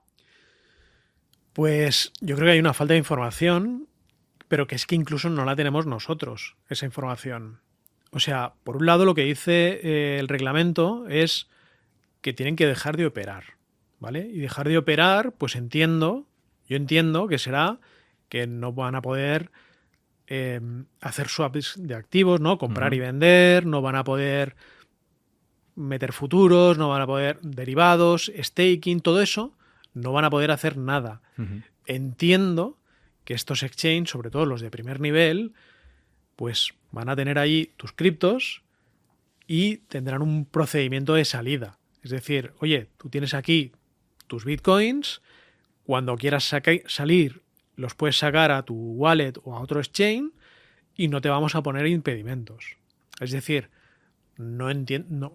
Pues yo creo que hay una falta de información, pero que es que incluso no la tenemos nosotros, esa información. O sea, por un lado lo que dice el reglamento es que tienen que dejar de operar, ¿vale? Y dejar de operar, pues yo entiendo que será que no van a poder hacer swaps de activos, ¿no? Comprar y vender, no van a poder meter futuros, no van a poder derivados, staking, todo eso. No van a poder hacer nada. Entiendo que estos exchanges, sobre todo los de primer nivel, pues van a tener ahí tus criptos y tendrán un procedimiento de salida. Es decir, oye, tú tienes aquí tus bitcoins, cuando quieras salir los puedes sacar a tu wallet o a otro exchange y no te vamos a poner impedimentos. Es decir, no entiendo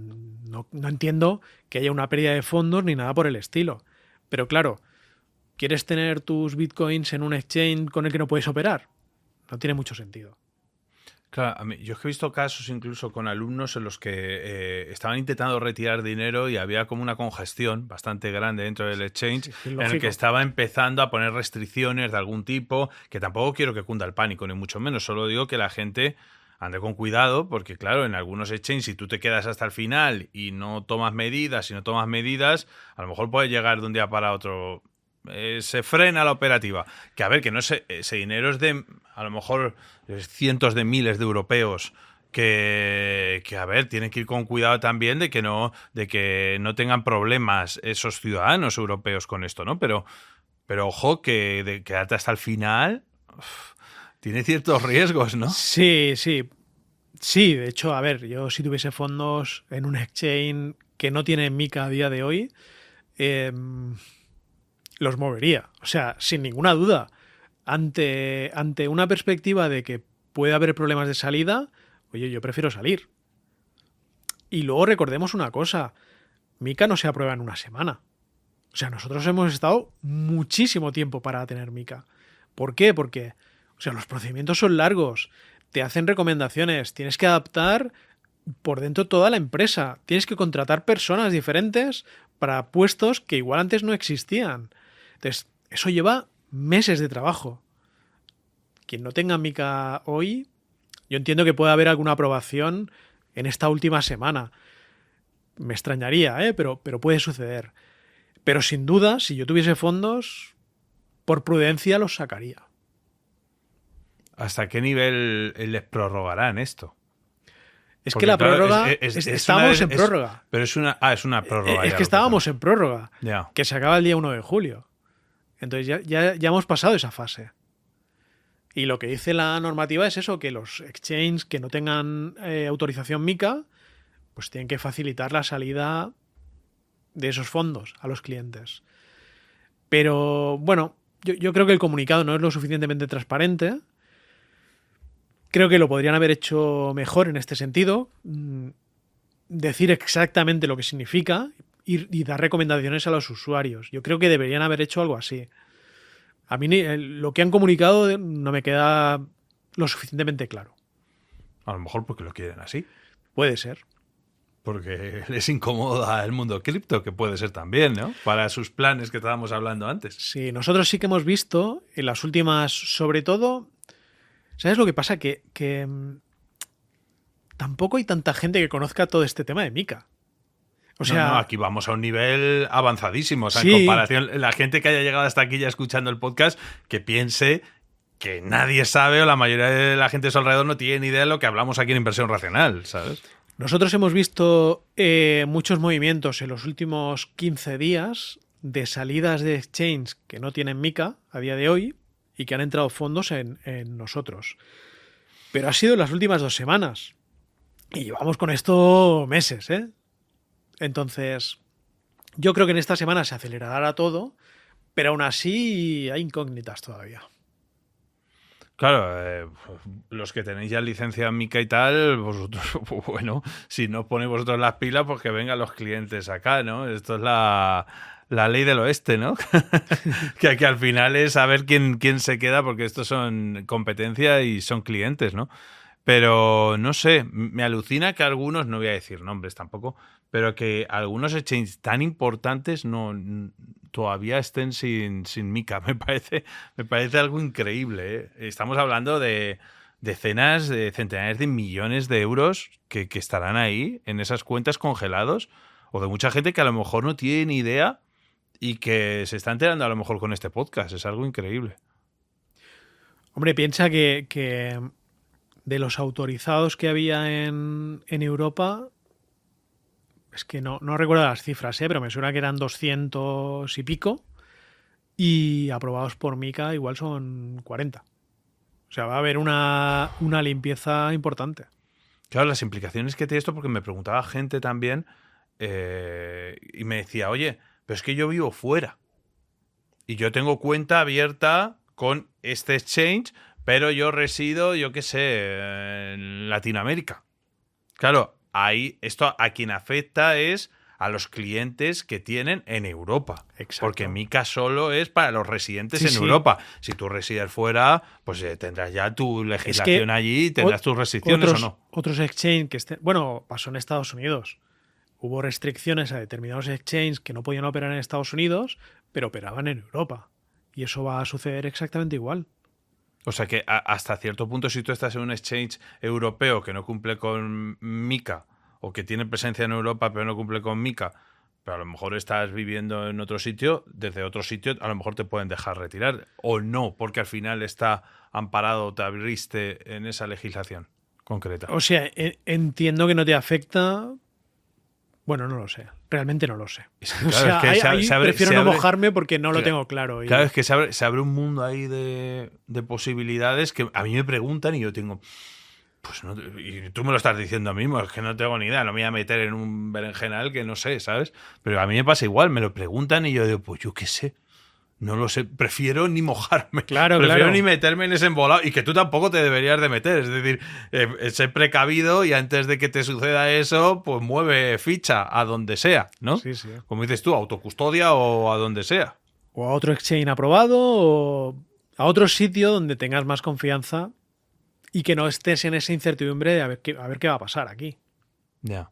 que haya una pérdida de fondos ni nada por el estilo. Pero claro, ¿quieres tener tus bitcoins en un exchange con el que no puedes operar? No tiene mucho sentido. Claro, yo es que he visto casos incluso con alumnos en los que estaban intentando retirar dinero y había como una congestión bastante grande dentro del exchange, en el que estaba empezando a poner restricciones de algún tipo, que tampoco quiero que cunda el pánico, ni mucho menos, solo digo que la gente ande con cuidado, porque claro, en algunos exchanges, si tú te quedas hasta el final y no tomas medidas, a lo mejor puede llegar de un día para otro... se frena la operativa. Que a ver, que no sé, ese dinero es de a lo mejor cientos de miles de europeos que a ver, tienen que ir con cuidado también de que no tengan problemas esos ciudadanos europeos con esto, ¿no? Pero ojo que de quedarte hasta el final tiene ciertos riesgos, ¿no? Sí, sí. Sí, de hecho, a ver, yo si tuviese fondos en un exchange que no tiene Mica a día de hoy, los movería. O sea, sin ninguna duda. Ante una perspectiva de que puede haber problemas de salida, oye, yo prefiero salir. Y luego recordemos una cosa. Mica no se aprueba en una semana. O sea, nosotros hemos estado muchísimo tiempo para tener Mica. ¿Por qué? Porque, o sea, los procedimientos son largos. Te hacen recomendaciones. Tienes que adaptar por dentro toda la empresa. Tienes que contratar personas diferentes para puestos que igual antes no existían. Entonces, eso lleva meses de trabajo. Quien no tenga Mica hoy, yo entiendo que puede haber alguna aprobación en esta última semana. Me extrañaría, pero puede suceder. Pero sin duda, si yo tuviese fondos, por prudencia los sacaría. ¿Hasta qué nivel les prorrogarán esto? Es porque, que la prórroga... estábamos en prórroga. Pero es una prórroga. Es que estábamos en prórroga. Ya. Que se acaba el día 1 de julio. Entonces ya hemos pasado esa fase. Y lo que dice la normativa es eso, que los exchanges que no tengan autorización Mica, pues tienen que facilitar la salida de esos fondos a los clientes. Pero, bueno, yo creo que el comunicado no es lo suficientemente transparente. Creo que lo podrían haber hecho mejor en este sentido. Decir exactamente lo que significa y dar recomendaciones a los usuarios. Yo creo que deberían haber hecho algo así. A mí lo que han comunicado no me queda lo suficientemente claro. A lo mejor porque lo quieren así. Puede ser. Porque les incomoda el mundo cripto, que puede ser también, ¿no? Para sus planes que estábamos hablando antes. Sí, nosotros sí que hemos visto en las últimas, sobre todo, ¿sabes lo que pasa? Que tampoco hay tanta gente que conozca todo este tema de Mica. O sea, no, aquí vamos a un nivel avanzadísimo. O sea, sí. En comparación, la gente que haya llegado hasta aquí ya escuchando el podcast, que piense que nadie sabe o la mayoría de la gente a su alrededor no tiene ni idea de lo que hablamos aquí en Inversión Racional, ¿sabes? Nosotros hemos visto muchos movimientos en los últimos 15 días de salidas de exchange que no tienen Mica a día de hoy y que han entrado fondos en nosotros. Pero ha sido en las últimas 2 semanas. Y llevamos con esto meses, ¿eh? Entonces, yo creo que en esta semana se acelerará todo, pero aún así hay incógnitas todavía. Claro, los que tenéis ya licencia Mica y tal, vosotros, bueno, si no ponéis vosotros las pilas, pues que vengan los clientes acá, ¿no? Esto es la ley del oeste, ¿no? que al final es saber quién se queda, porque estos son competencia y son clientes, ¿no? Pero no sé, me alucina que algunos, no voy a decir nombres tampoco, pero que algunos exchanges tan importantes todavía estén sin Mica. Me parece algo increíble, ¿eh? Estamos hablando de decenas, de centenares de millones de euros que estarán ahí en esas cuentas congelados, o de mucha gente que a lo mejor no tiene ni idea y que se está enterando a lo mejor con este podcast. Es algo increíble. Hombre, piensa que de los autorizados que había en Europa, es que no recuerdo las cifras, pero me suena que eran 200 y pico, y aprobados por Mica igual son 40. O sea, va a haber una limpieza importante. Claro, las implicaciones que tiene esto, porque me preguntaba gente también y me decía, oye, pero es que yo vivo fuera y yo tengo cuenta abierta con este exchange, pero yo resido, yo qué sé, en Latinoamérica. Claro, ahí esto a quien afecta es a los clientes que tienen en Europa. Exacto. Porque Mica solo es para los residentes en Europa. Si tú resides fuera, pues tendrás ya tu legislación allí y tendrás tus restricciones o no. Otros exchanges que estén... Bueno, pasó en Estados Unidos. Hubo restricciones a determinados exchanges que no podían operar en Estados Unidos, pero operaban en Europa. Y eso va a suceder exactamente igual. O sea que hasta cierto punto, si tú estás en un exchange europeo que no cumple con MiCA o que tiene presencia en Europa pero no cumple con MiCA, pero a lo mejor estás viviendo en otro sitio, desde otro sitio a lo mejor te pueden dejar retirar o no, porque al final está amparado, te abriste en esa legislación concreta. O sea, entiendo que no te afecta... Bueno, no lo sé. Realmente no lo sé. Claro, o sea, es que ahí prefiero no mojarme porque no lo tengo claro. Claro, es que se abre un mundo ahí de posibilidades que a mí me preguntan y yo tengo... Pues no, y tú me lo estás diciendo a mí, es que no tengo ni idea, no me voy a meter en un berenjenal que no sé, ¿sabes? Pero a mí me pasa igual, me lo preguntan y yo digo, pues yo qué sé. No lo sé, prefiero ni mojarme. Prefiero ni meterme en ese embolado y que tú tampoco te deberías de meter. Es decir, ser precavido y antes de que te suceda eso, pues mueve ficha a donde sea, ¿no? Sí, sí. Como dices tú, autocustodia o a donde sea. O a otro exchange aprobado o a otro sitio donde tengas más confianza y que no estés en esa incertidumbre de a ver qué va a pasar aquí. Ya.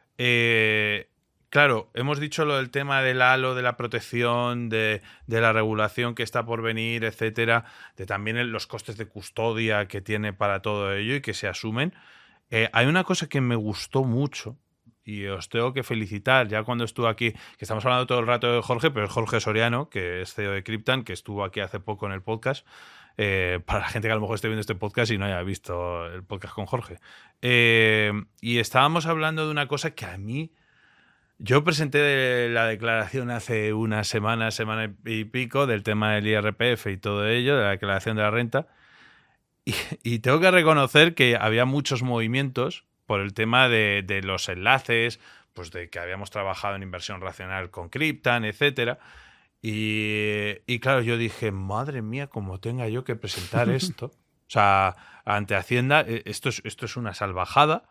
Claro, hemos dicho lo del tema del halo, de la protección, de la regulación que está por venir, etcétera, de también los costes de custodia que tiene para todo ello y que se asumen. Hay una cosa que me gustó mucho y os tengo que felicitar ya cuando estuve aquí, que estamos hablando todo el rato de Jorge, pero es Jorge Soriano, que es CEO de Cryptan, que estuvo aquí hace poco en el podcast. Para la gente que a lo mejor esté viendo este podcast y no haya visto el podcast con Jorge. Y estábamos hablando de una cosa que a mí... Yo presenté la declaración hace una semana y pico del tema del IRPF y todo ello, de la declaración de la renta, y tengo que reconocer que había muchos movimientos por el tema de los enlaces, pues de que habíamos trabajado en inversión racional con Cryptan, etcétera. Y claro, yo dije, madre mía, como tenga yo que presentar esto. O sea, ante Hacienda, esto es una salvajada.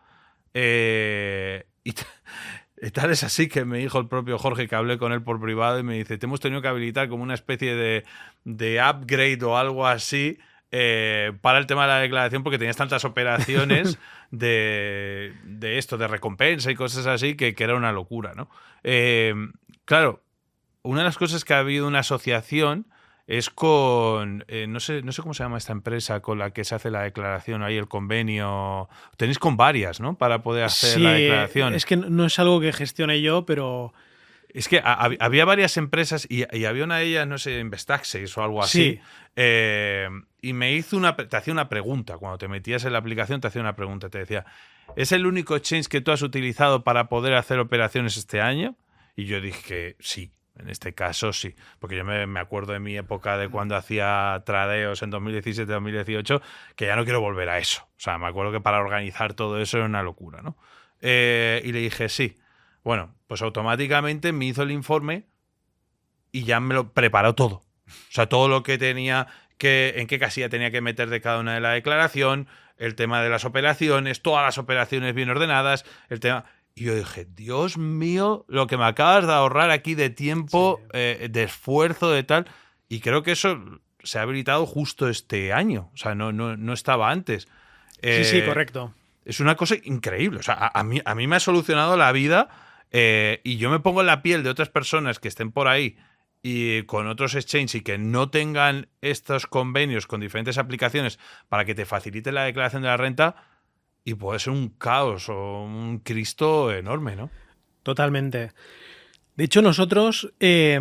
Y tal es así que me dijo el propio Jorge, que hablé con él por privado, y me dice, te hemos tenido que habilitar como una especie de upgrade o algo así para el tema de la declaración, porque tenías tantas operaciones de esto, de recompensa y cosas así, que era una locura, ¿no? Claro, una de las cosas que ha habido una asociación es con, no sé cómo se llama esta empresa con la que se hace la declaración, ahí el convenio. Tenéis con varias, ¿no? Para poder hacer la declaración. Es que no es algo que gestione yo, pero... Es que había varias empresas y había una de ellas, no sé, Investaxes o algo así. Sí. Y me hizo te hacía una pregunta. Cuando te metías en la aplicación te hacía una pregunta. Te decía, ¿es el único exchange que tú has utilizado para poder hacer operaciones este año? Y yo dije que sí. En este caso sí, porque yo me acuerdo de mi época de cuando hacía tradeos en 2017-2018, que ya no quiero volver a eso. O sea, me acuerdo que para organizar todo eso era una locura, ¿no? Y le dije sí. Bueno, pues automáticamente me hizo el informe y ya me lo preparó todo. O sea, todo lo que tenía en qué casilla tenía que meter de cada una de la declaración, el tema de las operaciones, todas las operaciones bien ordenadas, el tema... Y yo dije, Dios mío, lo que me acabas de ahorrar aquí de tiempo, sí, de esfuerzo, de tal. Y creo que eso se ha habilitado justo este año. O sea, no estaba antes. Sí, correcto. Es una cosa increíble. O sea, a mí me ha solucionado la vida y yo me pongo en la piel de otras personas que estén por ahí y con otros exchanges y que no tengan estos convenios con diferentes aplicaciones para que te facilite la declaración de la renta. Y puede ser un caos o un Cristo enorme, ¿no? Totalmente. De hecho, nosotros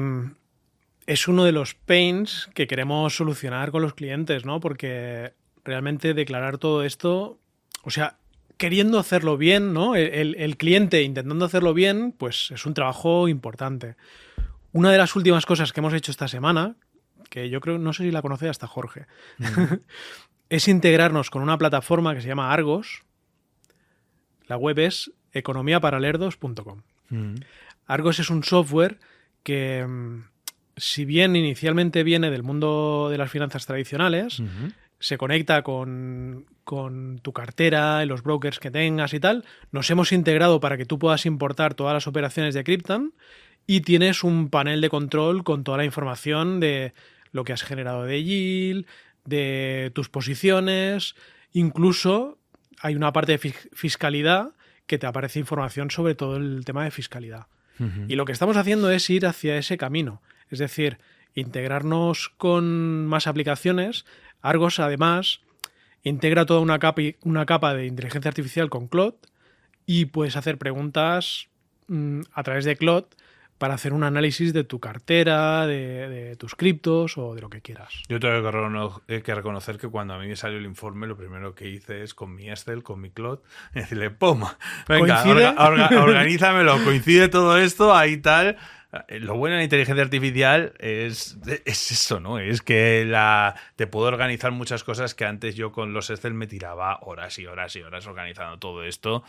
es uno de los pains que queremos solucionar con los clientes, ¿no? Porque realmente declarar todo esto, o sea, queriendo hacerlo bien, ¿no? El cliente intentando hacerlo bien, pues es un trabajo importante. Una de las últimas cosas que hemos hecho esta semana, que yo creo, no sé si la conoce hasta Jorge, es integrarnos con una plataforma que se llama Argos, La web es economiaparalerdos.com. Argos es un software que, si bien inicialmente viene del mundo de las finanzas tradicionales, se conecta con tu cartera, los brokers que tengas y tal. Nos hemos integrado para que tú puedas importar todas las operaciones de Crypton y tienes un panel de control con toda la información de lo que has generado de yield, de tus posiciones. Incluso hay una parte de fiscalidad que te aparece información sobre todo el tema de fiscalidad. Y lo que estamos haciendo es ir hacia ese camino. Es decir, integrarnos con más aplicaciones. Argos, además, integra toda una capa de inteligencia artificial con Claude y puedes hacer preguntas a través de Claude para hacer un análisis de tu cartera, de tus criptos o de lo que quieras. Yo tengo que reconocer que cuando a mí me salió el informe, lo primero que hice es con mi Excel, con mi Claude, decirle, ¡pum! Venga, organízamelo, coincide todo esto, ahí tal. Lo bueno de la inteligencia artificial es eso, ¿no? Es que te puedo organizar muchas cosas que antes yo con los Excel me tiraba horas y horas y horas organizando todo esto.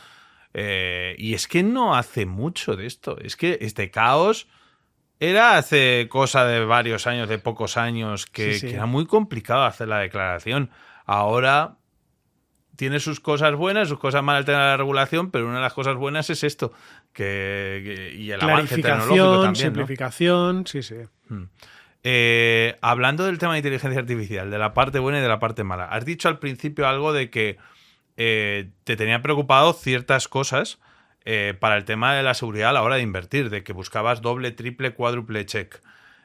Y es que no hace mucho de esto. Es que este caos era hace cosa de varios años, de pocos años, que era muy complicado hacer la declaración. Ahora tiene sus cosas buenas, sus cosas malas de la regulación, pero una de las cosas buenas es esto. Y el avance tecnológico también, simplificación, ¿no? Sí. Hablando del tema de inteligencia artificial, de la parte buena y de la parte mala, has dicho al principio algo de que te tenían preocupado ciertas cosas para el tema de la seguridad a la hora de invertir, de que buscabas doble, triple, cuádruple check.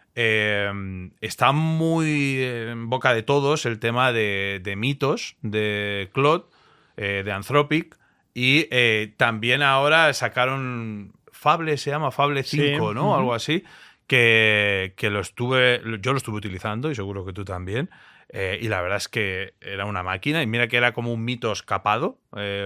Está muy en boca de todos el tema de mitos de Claude, de Anthropic, y también ahora sacaron Fable, se llama Fable 5, ¿no? Algo así, que yo lo estuve utilizando y seguro que tú también. Y la verdad es que era una máquina y mira que era como un mito escapado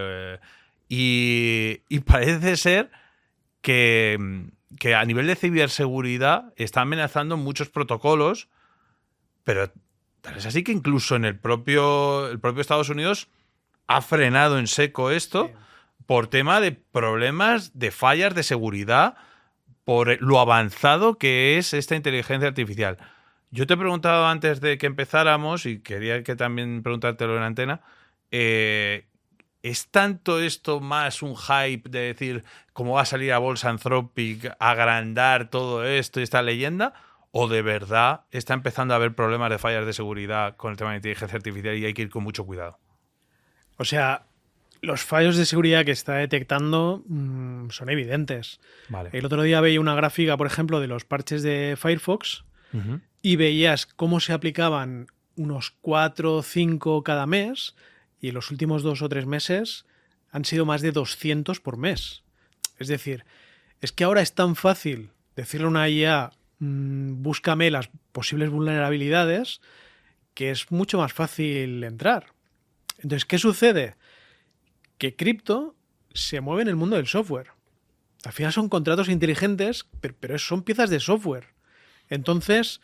y parece ser que a nivel de ciberseguridad está amenazando muchos protocolos, pero es así que incluso en el propio Estados Unidos ha frenado en seco esto por tema de problemas de fallas de seguridad, por lo avanzado que es esta inteligencia artificial. Yo te he preguntado antes de que empezáramos, y quería que también preguntártelo en antena, ¿es tanto esto más un hype de decir cómo va a salir a bolsa Anthropic, agrandar todo esto y esta leyenda? ¿O de verdad está empezando a haber problemas de fallas de seguridad con el tema de inteligencia artificial y hay que ir con mucho cuidado? O sea, los fallos de seguridad que está detectando son evidentes. Vale. El otro día veía una gráfica, por ejemplo, de los parches de Firefox y veías cómo se aplicaban unos 4 o 5 cada mes y en los últimos 2 o 3 meses han sido más de 200 por mes. Es decir, es que ahora es tan fácil decirle a una IA búscame las posibles vulnerabilidades que es mucho más fácil entrar. Entonces, ¿qué sucede? Que cripto se mueve en el mundo del software. Al final son contratos inteligentes, pero son piezas de software. Entonces,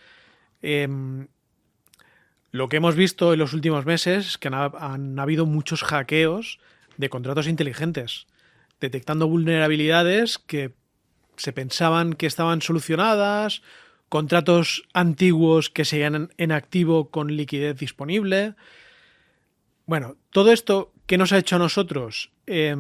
lo que hemos visto en los últimos meses es que han habido muchos hackeos de contratos inteligentes, detectando vulnerabilidades que se pensaban que estaban solucionadas, contratos antiguos que seguían en activo con liquidez disponible. Bueno, todo esto que nos ha hecho a nosotros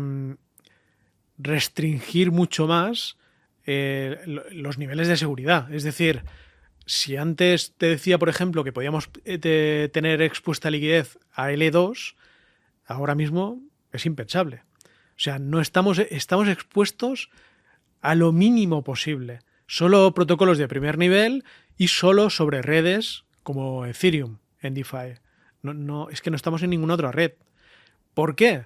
restringir mucho más los niveles de seguridad. Es decir, si antes te decía, por ejemplo, que podíamos tener expuesta liquidez a L2, ahora mismo es impensable. O sea, no estamos expuestos a lo mínimo posible. Solo protocolos de primer nivel y solo sobre redes como Ethereum en DeFi. No, es que no estamos en ninguna otra red. ¿Por qué?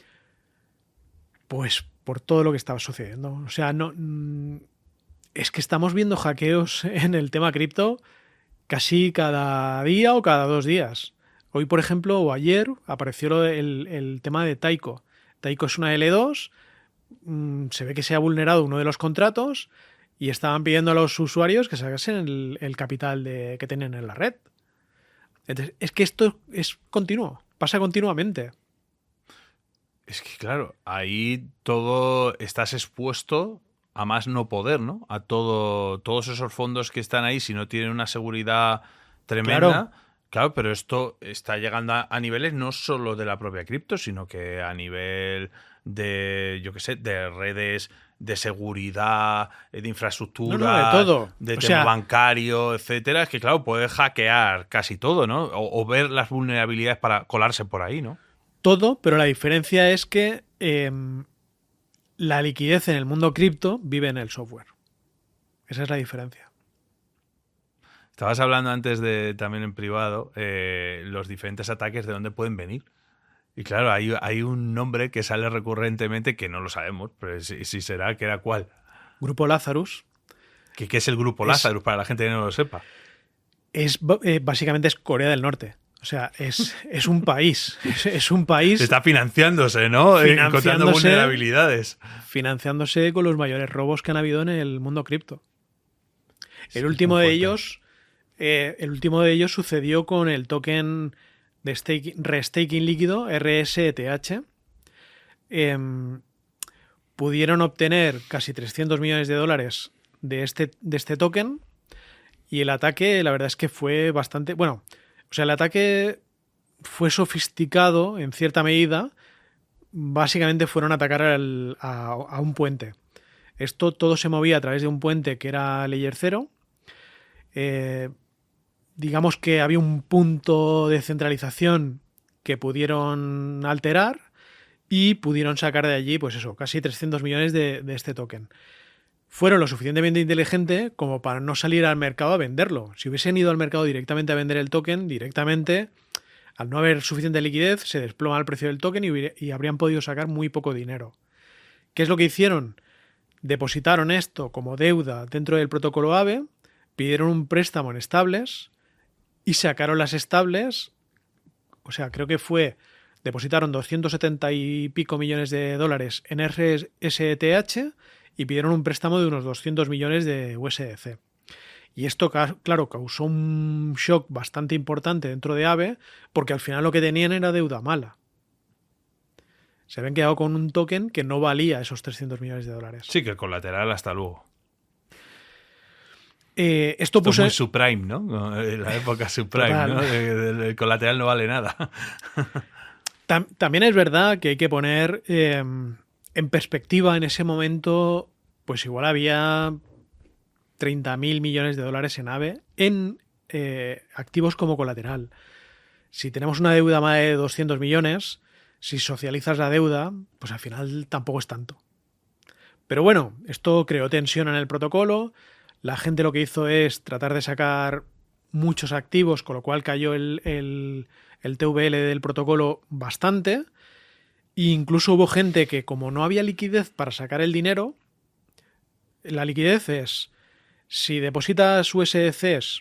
Pues por todo lo que estaba sucediendo. O sea, es que estamos viendo hackeos en el tema cripto casi cada día o cada 2 días. Hoy, por ejemplo, o ayer, apareció el tema de Taiko. Taiko es una L2, se ve que se ha vulnerado uno de los contratos y estaban pidiendo a los usuarios que sacasen el capital que tienen en la red. Entonces, es que esto es continuo, pasa continuamente. Es que claro, ahí todo estás expuesto a más no poder, ¿no? A todos esos fondos que están ahí, si no tienen una seguridad tremenda. Claro, pero esto está llegando a niveles no solo de la propia cripto, sino que a nivel de, yo qué sé, de redes de seguridad, de infraestructura, de todo. de tema bancario, etcétera. Es que, claro, puedes hackear casi todo, ¿no? O ver las vulnerabilidades para colarse por ahí, ¿no? Todo, pero la diferencia es que la liquidez en el mundo cripto vive en el software. Esa es la diferencia. Estabas hablando antes también en privado, los diferentes ataques de dónde pueden venir. Y claro, hay un nombre que sale recurrentemente que no lo sabemos, pero si será, que era cuál. Grupo Lazarus. ¿Qué es el Grupo Lazarus, para la gente que no lo sepa? Básicamente es Corea del Norte. O sea, es un país. Es un país. Está financiándose, ¿no? Encontrando vulnerabilidades. Financiándose con los mayores robos que han habido en el mundo cripto. El último de ellos sucedió con el token de restaking líquido, RSETH. Pudieron obtener casi 300 millones de dólares de este token, y el ataque, la verdad es que fue bastante... Bueno, o sea, el ataque fue sofisticado en cierta medida. Básicamente fueron a atacar a un puente. Esto todo se movía a través de un puente que era Layer 0. Digamos que había un punto de centralización que pudieron alterar y pudieron sacar de allí, pues eso, casi 300 millones de este token. Fueron lo suficientemente inteligentes como para no salir al mercado a venderlo. Si hubiesen ido al mercado directamente a vender el token, directamente, al no haber suficiente liquidez, se desploma el precio del token y habrían podido sacar muy poco dinero. ¿Qué es lo que hicieron? Depositaron esto como deuda dentro del protocolo Aave, pidieron un préstamo en estables y sacaron las estables. O sea, creo que depositaron 270 y pico millones de dólares en RSETH y pidieron un préstamo de unos 200 millones de USDC. Y esto, claro, causó un shock bastante importante dentro de Aave, porque al final lo que tenían era deuda mala. Se habían quedado con un token que no valía esos 300 millones de dólares. Sí, que el colateral hasta luego. Esto es muy subprime, ¿no? En la época subprime, total, ¿no? El colateral no vale nada. También es verdad que hay que poner en perspectiva en ese momento, pues igual había 30.000 millones de dólares en Aave en activos como colateral. Si tenemos una deuda más de 200 millones, si socializas la deuda, pues al final tampoco es tanto. Pero bueno, esto creó tensión en el protocolo. La gente lo que hizo es tratar de sacar muchos activos, con lo cual cayó el TVL del protocolo bastante. E incluso hubo gente que, como no había liquidez para sacar el dinero, la liquidez es, si depositas USDCs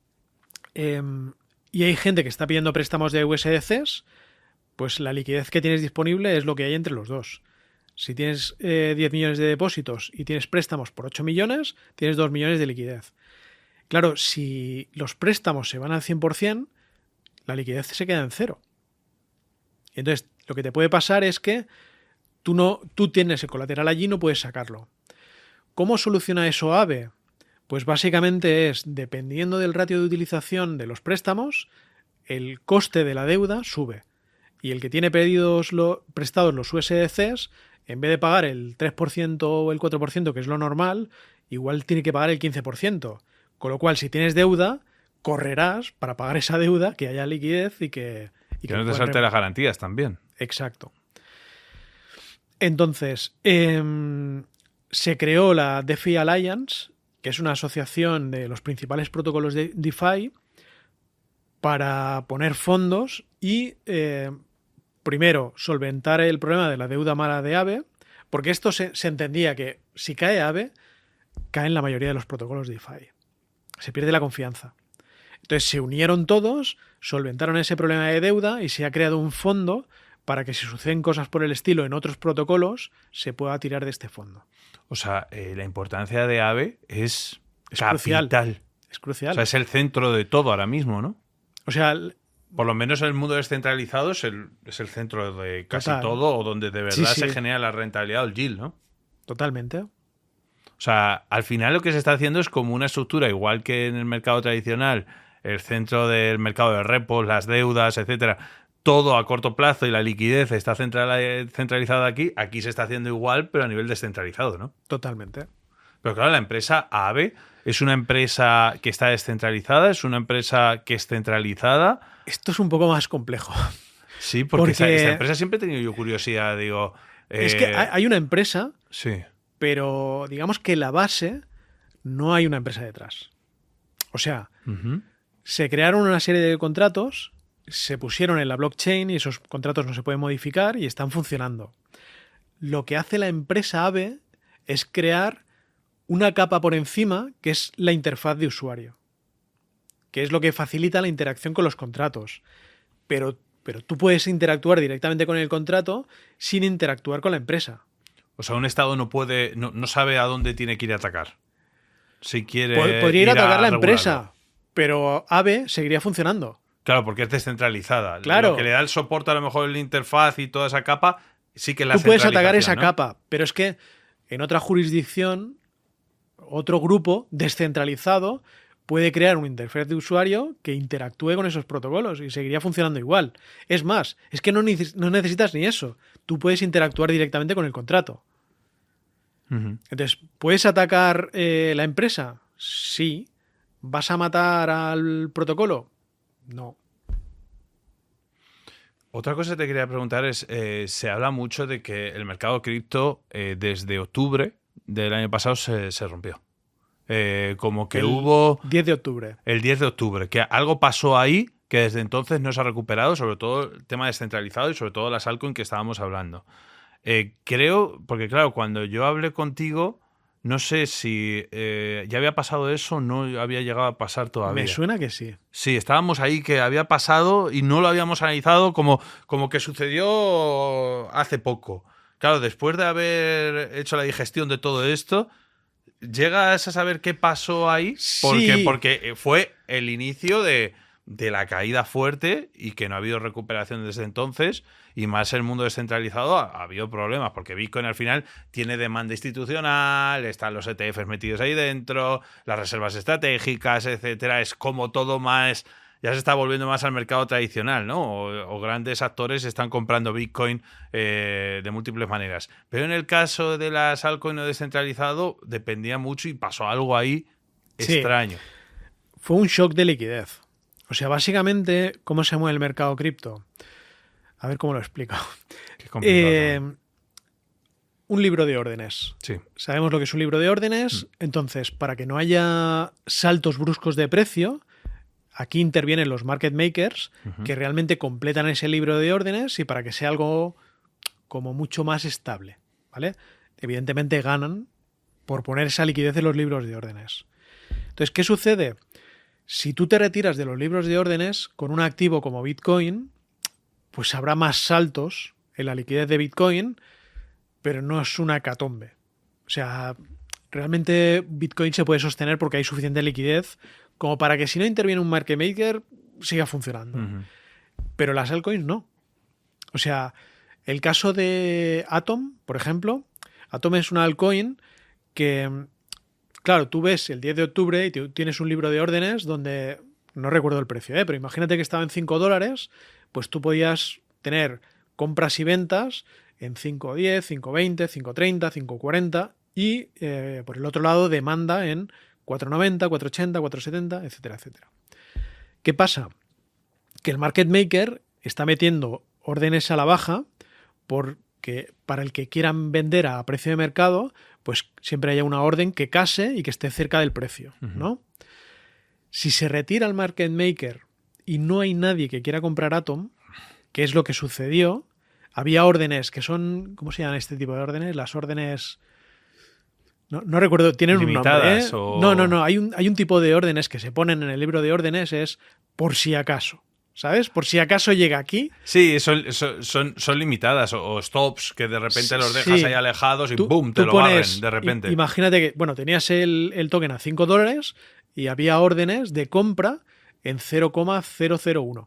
y hay gente que está pidiendo préstamos de USDCs, pues la liquidez que tienes disponible es lo que hay entre los dos. Si tienes 10 millones de depósitos y tienes préstamos por 8 millones, tienes 2 millones de liquidez. Claro, si los préstamos se van al 100%, la liquidez se queda en cero. Y entonces, lo que te puede pasar es que tú tienes el colateral allí y no puedes sacarlo. ¿Cómo soluciona eso Aave? Pues básicamente es, dependiendo del ratio de utilización de los préstamos, el coste de la deuda sube. Y el que tiene prestados los USDCs, en vez de pagar el 3% o el 4%, que es lo normal, igual tiene que pagar el 15%. Con lo cual, si tienes deuda, correrás para pagar esa deuda, que haya liquidez y que no te salte las garantías también. Exacto. Entonces, se creó la DeFi Alliance, que es una asociación de los principales protocolos de DeFi, para poner fondos y primero solventar el problema de la deuda mala de Aave, porque esto se entendía que si cae Aave, caen la mayoría de los protocolos de DeFi. Se pierde la confianza. Entonces se unieron todos, solventaron ese problema de deuda y se ha creado un fondo para que si suceden cosas por el estilo en otros protocolos, se pueda tirar de este fondo. O sea, la importancia de Aave es capital. Crucial. Es crucial. O sea, es el centro de todo ahora mismo, ¿no? O sea, Por lo menos en el mundo descentralizado es el centro de casi Total. todo, o donde de verdad Sí. se genera la rentabilidad o el yield, ¿no? Totalmente. O sea, al final lo que se está haciendo es como una estructura, igual que en el mercado tradicional, el centro del mercado de repos, las deudas, etcétera, todo a corto plazo y la liquidez está centralizada aquí se está haciendo igual, pero a nivel descentralizado, ¿no? Totalmente. Pero claro, la empresa AVE es una empresa que está descentralizada, es una empresa que es centralizada. Esto es un poco más complejo. Sí, porque esta empresa siempre he tenido yo curiosidad, digo... Es que hay una empresa, sí, pero digamos que la base no hay una empresa detrás. O sea, se crearon una serie de contratos, se pusieron en la blockchain y esos contratos no se pueden modificar y están funcionando. Lo que hace la empresa AVE es crear una capa por encima que es la interfaz de usuario, que es lo que facilita la interacción con los contratos. Pero tú puedes interactuar directamente con el contrato sin interactuar con la empresa. O sea, un Estado no sabe a dónde tiene que ir a atacar. Si quiere Podría ir a atacar la regularlo. empresa, pero AVE seguiría funcionando. Claro, porque es descentralizada. Claro. Lo que le da el soporte a lo mejor la interfaz y toda esa capa, sí que la Tú puedes atacar esa ¿no? capa, pero es que en otra jurisdicción, otro grupo descentralizado puede crear una interfaz de usuario que interactúe con esos protocolos y seguiría funcionando igual. Es más, es que no necesitas ni eso. Tú puedes interactuar directamente con el contrato. Entonces, ¿puedes atacar la empresa? Sí. ¿Vas a matar al protocolo? No. Otra cosa que te quería preguntar es, se habla mucho de que el mercado cripto desde octubre del año pasado se rompió. Como que hubo... 10 de octubre. El 10 de octubre, que algo pasó ahí que desde entonces no se ha recuperado, sobre todo el tema descentralizado y sobre todo las altcoins que estábamos hablando. Creo, porque claro, cuando yo hablé contigo, no sé si ya había pasado eso o no había llegado a pasar todavía. Me suena que sí. Sí, estábamos ahí que había pasado y no lo habíamos analizado como que sucedió hace poco. Claro, después de haber hecho la digestión de todo esto, ¿llegas a saber qué pasó ahí? Porque fue el inicio de la caída fuerte y que no ha habido recuperación desde entonces, y más el mundo descentralizado ha habido problemas, porque Bitcoin al final tiene demanda institucional, están los ETFs metidos ahí dentro, las reservas estratégicas, etcétera. Es como todo más... Ya se está volviendo más al mercado tradicional, ¿no? O grandes actores están comprando Bitcoin de múltiples maneras. Pero en el caso de las altcoins no descentralizado, dependía mucho y pasó algo ahí extraño. Fue un shock de liquidez. O sea, básicamente, ¿cómo se mueve el mercado cripto? A ver cómo lo explico. Qué complicado. Un libro de órdenes. Sí. Sabemos lo que es un libro de órdenes. Entonces, para que no haya saltos bruscos de precio, aquí intervienen los market makers que realmente completan ese libro de órdenes y para que sea algo como mucho más estable, ¿vale? Evidentemente ganan por poner esa liquidez en los libros de órdenes. Entonces, ¿qué sucede? Si tú te retiras de los libros de órdenes con un activo como Bitcoin, pues habrá más saltos en la liquidez de Bitcoin, pero no es una hecatombe. O sea, realmente Bitcoin se puede sostener porque hay suficiente liquidez como para que si no interviene un market maker siga funcionando. Pero las altcoins no. O sea, el caso de Atom, por ejemplo, Atom es una altcoin que, claro, tú ves el 10 de octubre y tienes un libro de órdenes donde, no recuerdo el precio, pero imagínate que estaba en $5, pues tú podías tener compras y ventas en 5.10, 5.20, 5.30, 5.40 y por el otro lado demanda en 4.90, 4.80, 4.70, etcétera, etcétera. ¿Qué pasa? Que el market maker está metiendo órdenes a la baja porque para el que quieran vender a precio de mercado, pues siempre haya una orden que case y que esté cerca del precio, ¿no? Si se retira el market maker y no hay nadie que quiera comprar Atom, que es lo que sucedió, había órdenes que son, ¿cómo se llaman este tipo de órdenes? Las órdenes... No recuerdo, tienen un nombre, ¿eh? No, hay un tipo de órdenes que se ponen en el libro de órdenes, es por si acaso, ¿sabes? Por si acaso llega aquí. Sí, son limitadas o stops que de repente los dejas ahí alejados y ¡boom! Te lo barren de repente. Imagínate que, bueno, tenías el token a $5 y había órdenes de compra en 0,001.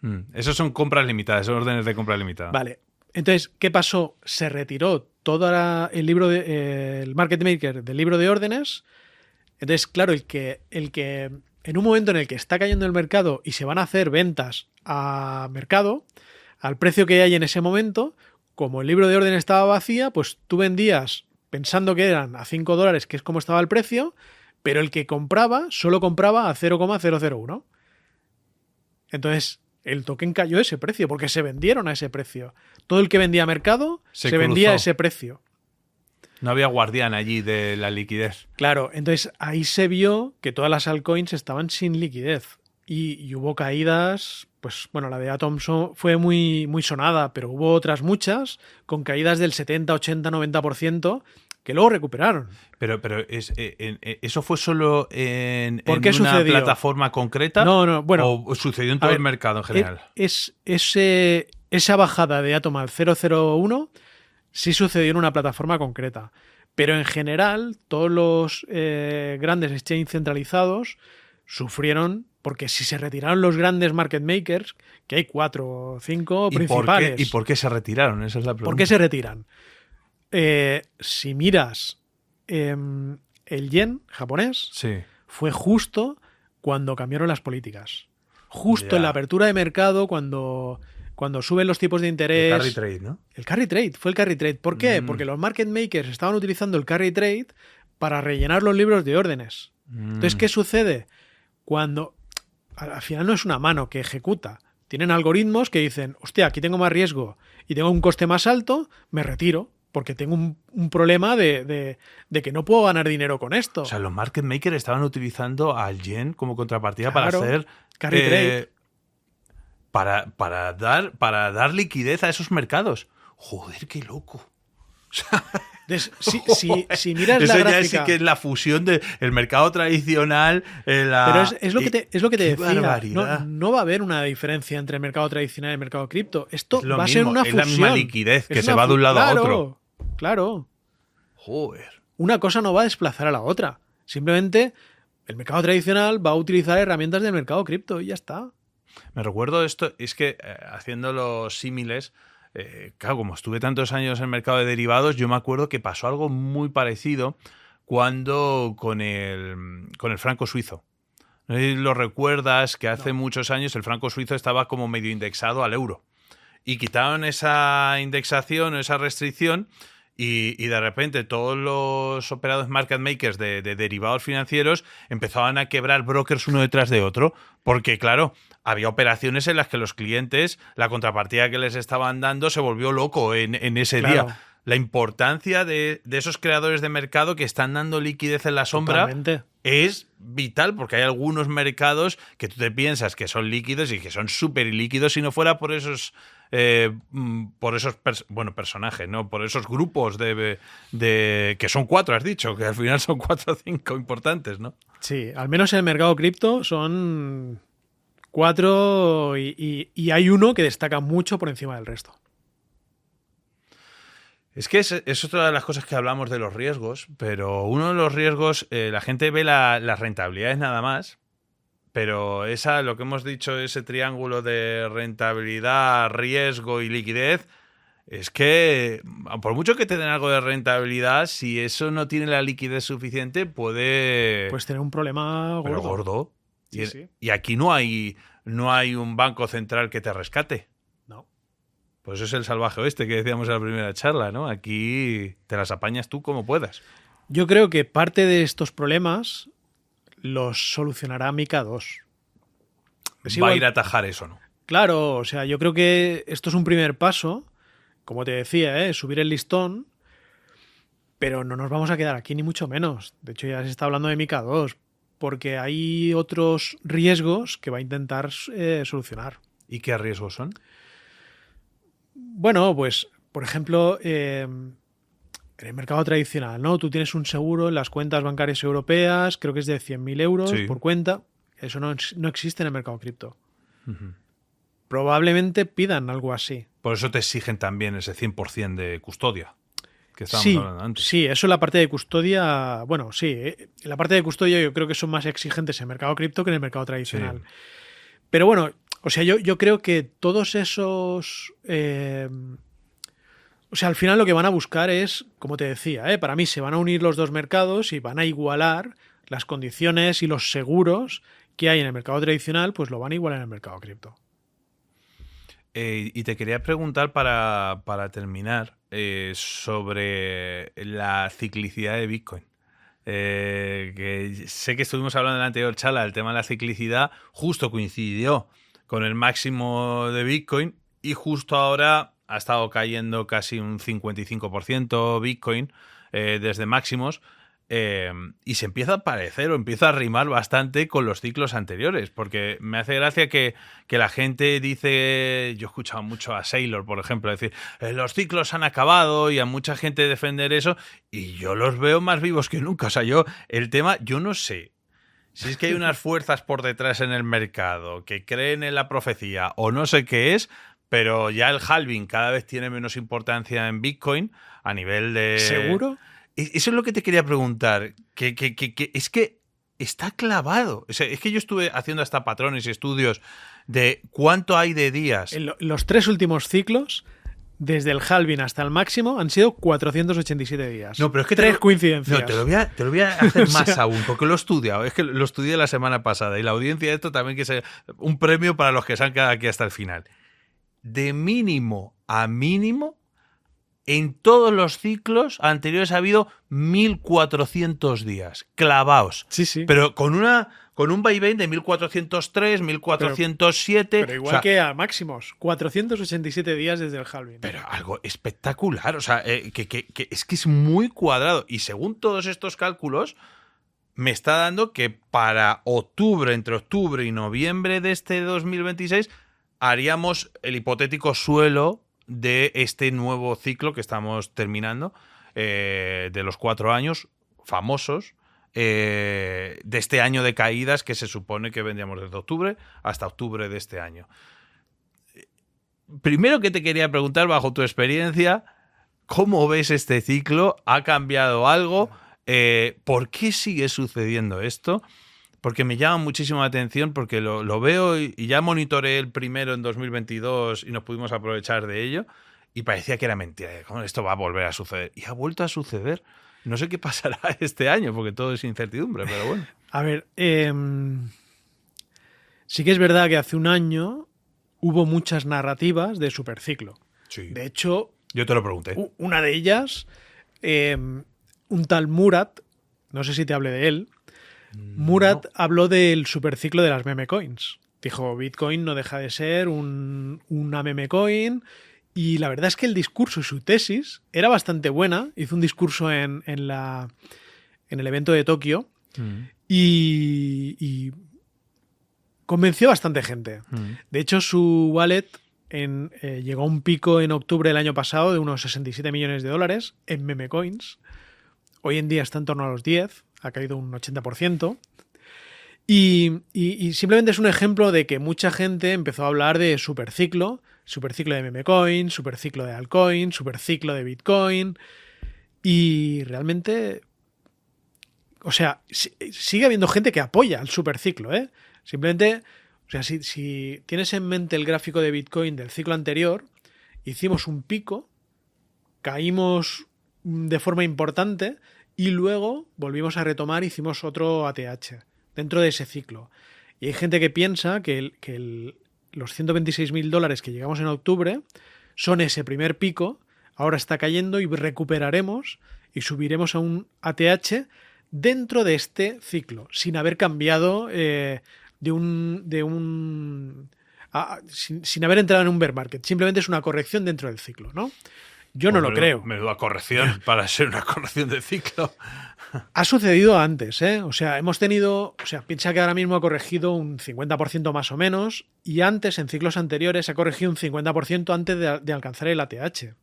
Esos son compras limitadas, son órdenes de compra limitada. Vale. Entonces, ¿qué pasó? Se retiró todo el market maker del libro de órdenes. Entonces, claro, el que en un momento en el que está cayendo el mercado y se van a hacer ventas a mercado, al precio que hay en ese momento, como el libro de órdenes estaba vacía, pues tú vendías pensando que eran a $5, que es como estaba el precio, pero el que compraba solo compraba a 0,001. Entonces, el token cayó a ese precio, porque se vendieron a ese precio. Todo el que vendía a mercado se vendía a ese precio. No había guardián allí de la liquidez. Claro, entonces ahí se vio que todas las altcoins estaban sin liquidez. Y hubo caídas, pues bueno, la de Atom fue muy, muy sonada, pero hubo otras muchas con caídas del 70, 80, 90% que luego recuperaron. Pero ¿eso fue solo en qué una sucedió? ¿Plataforma concreta? No, bueno. ¿O sucedió en todo el mercado en general? Esa bajada de Atom al 0,01 sí sucedió en una plataforma concreta. Pero en general, todos los grandes exchanges centralizados sufrieron, porque si se retiraron los grandes market makers, que hay 4 o 5 principales. ¿Y por qué se retiraron? Esa es la pregunta. ¿Por qué se retiran? Si miras el yen japonés, fue justo cuando cambiaron las políticas. Justo en la apertura de mercado, cuando suben los tipos de interés. El carry trade, ¿no? El carry trade, fue el carry trade. ¿Por qué? Porque los market makers estaban utilizando el carry trade para rellenar los libros de órdenes. Entonces, ¿qué sucede? Cuando al final no es una mano que ejecuta. Tienen algoritmos que dicen, hostia, aquí tengo más riesgo y tengo un coste más alto, me retiro, porque tengo un problema de que no puedo ganar dinero con esto. O sea, los market makers estaban utilizando al yen como contrapartida, claro, para hacer carry trade. Para dar liquidez a esos mercados. Joder, qué loco. Entonces, si miras eso la ya gráfica, sí que es la fusión del mercado tradicional. Pero es lo que te decía. Barbaridad. No va a haber una diferencia entre el mercado tradicional y el mercado cripto. Esto es lo va mismo, a ser una es fusión. la misma liquidez que se va de un lado a otro. Claro. Joder. Una cosa no va a desplazar a la otra. Simplemente el mercado tradicional va a utilizar herramientas del mercado cripto y ya está. Me recuerdo esto, es que haciendo los símiles, claro, como estuve tantos años en el mercado de derivados, yo me acuerdo que pasó algo muy parecido cuando con el franco suizo. No sé si lo recuerdas, que hace muchos años el franco suizo estaba como medio indexado al euro. Y quitaron esa indexación o esa restricción y de repente todos los operados market makers de derivados financieros empezaban a quebrar brokers uno detrás de otro. Porque, claro, había operaciones en las que los clientes, la contrapartida que les estaban dando se volvió loco en ese día. La importancia de esos creadores de mercado que están dando liquidez en la sombra. Totalmente. Es vital, porque hay algunos mercados que tú te piensas que son líquidos y que son súper ilíquidos si no fuera por esos personajes, ¿no? Por esos grupos de que son 4, has dicho, que al final son 4 o 5 importantes, ¿no? Sí, al menos en el mercado cripto son 4 y hay uno que destaca mucho por encima del resto. Es que es otra de las cosas que hablamos de los riesgos, pero uno de los riesgos, la gente ve las rentabilidades nada más, pero lo que hemos dicho, ese triángulo de rentabilidad, riesgo y liquidez, es que por mucho que te den algo de rentabilidad, si eso no tiene la liquidez suficiente, puedes tener un problema gordo. Pero gordo. Sí. Y aquí no hay un banco central que te rescate. No. Pues eso es el salvaje oeste que decíamos en la primera charla, ¿no? Aquí te las apañas tú como puedas. Yo creo que parte de estos problemas los solucionará Mica 2. Va a ir a atajar eso, ¿no? Claro, o sea, yo creo que esto es un primer paso, como te decía, subir el listón, pero no nos vamos a quedar aquí ni mucho menos. De hecho, ya se está hablando de Mica 2, porque hay otros riesgos que va a intentar solucionar. ¿Y qué riesgos son? Bueno, pues, por ejemplo, en el mercado tradicional, ¿no? Tú tienes un seguro en las cuentas bancarias europeas, creo que es de 100.000 euros por cuenta. Eso no existe en el mercado cripto. Uh-huh. Probablemente pidan algo así. Por eso te exigen también ese 100% de custodia que estábamos hablando antes. Sí, eso en la parte de custodia, bueno, sí, en la parte de custodia yo creo que son más exigentes en el mercado cripto que en el mercado tradicional. Sí. Pero bueno, O sea, yo creo que todos esos... o sea, al final lo que van a buscar es, como te decía, para mí se van a unir los dos mercados y van a igualar las condiciones y los seguros que hay en el mercado tradicional, pues lo van a igualar en el mercado cripto. Y te quería preguntar para terminar sobre la ciclicidad de Bitcoin. Que sé que estuvimos hablando en la anterior charla del tema de la ciclicidad, justo coincidió con el máximo de Bitcoin y justo ahora ha estado cayendo casi un 55% Bitcoin desde máximos. Y se empieza a parecer o empieza a rimar bastante con los ciclos anteriores, porque me hace gracia que la gente dice, yo he escuchado mucho a Saylor, por ejemplo, decir, los ciclos han acabado, y a mucha gente defender eso, y yo los veo más vivos que nunca. O sea, yo no sé si es que hay unas fuerzas por detrás en el mercado que creen en la profecía o no sé qué es, pero ya el halving cada vez tiene menos importancia en Bitcoin a nivel de... ¿Seguro? Eso es lo que te quería preguntar, que es que está clavado. O sea, es que yo estuve haciendo hasta patrones y estudios de cuánto hay de días. Los 3 últimos ciclos, desde el halving hasta el máximo, han sido 487 días. No, pero es que 3 coincidencias. No, te lo voy a hacer más aún, porque lo he estudiado. Es que lo estudié la semana pasada y la audiencia de esto también, que es un premio para los que se han quedado aquí hasta el final. De mínimo a mínimo, en todos los ciclos anteriores ha habido 1400 días clavados. Sí, sí. Pero con un vaivén de 1403, 1407. Pero igual que a máximos. 487 días desde el halving. Pero algo espectacular. O sea, que es muy cuadrado. Y según todos estos cálculos, me está dando que para entre octubre y noviembre de este 2026 haríamos el hipotético suelo de este nuevo ciclo que estamos terminando, de los 4 años famosos, de este año de caídas que se supone que vendríamos desde octubre hasta octubre de este año. Primero que te quería preguntar, bajo tu experiencia, ¿cómo ves este ciclo? ¿Ha cambiado algo? ¿Por qué sigue sucediendo esto? Porque me llama muchísimo la atención, porque lo veo y ya monitoreé el primero en 2022 y nos pudimos aprovechar de ello y parecía que era mentira. ¿Cómo esto va a volver a suceder? Y ha vuelto a suceder. No sé qué pasará este año, porque todo es incertidumbre, pero bueno. A ver, sí que es verdad que hace un año hubo muchas narrativas de superciclo. Sí. De hecho, yo te lo pregunté. Una de ellas, un tal Murat, no sé si te hablé de él. Murat habló del superciclo de las meme coins. Dijo, Bitcoin no deja de ser una meme coin, y la verdad es que el discurso y su tesis era bastante buena. Hizo un discurso en el evento de Tokio y convenció a bastante gente. De hecho, su wallet llegó a un pico en octubre del año pasado de unos 67 millones de dólares en meme coins. Hoy en día está en torno a los 10, ha caído un 80%. Y simplemente es un ejemplo de que mucha gente empezó a hablar de superciclo de memecoin, superciclo de altcoin, superciclo de Bitcoin. Y realmente, o sea, sigue habiendo gente que apoya el superciclo, ¿eh? Simplemente, o sea, si tienes en mente el gráfico de Bitcoin del ciclo anterior, hicimos un pico, caímos de forma importante y luego volvimos a retomar, hicimos otro ATH dentro de ese ciclo. Y hay gente que piensa que los $126.000 que llegamos en octubre son ese primer pico, ahora está cayendo y recuperaremos y subiremos a un ATH dentro de este ciclo, sin haber cambiado sin haber entrado en un bear market. Simplemente es una corrección dentro del ciclo, ¿no? Yo no lo creo. Menuda corrección para ser una corrección de ciclo. Ha sucedido antes, ¿eh? O sea, piensa que ahora mismo ha corregido un 50% más o menos, y antes, en ciclos anteriores, ha corregido un 50% antes de alcanzar el ATH.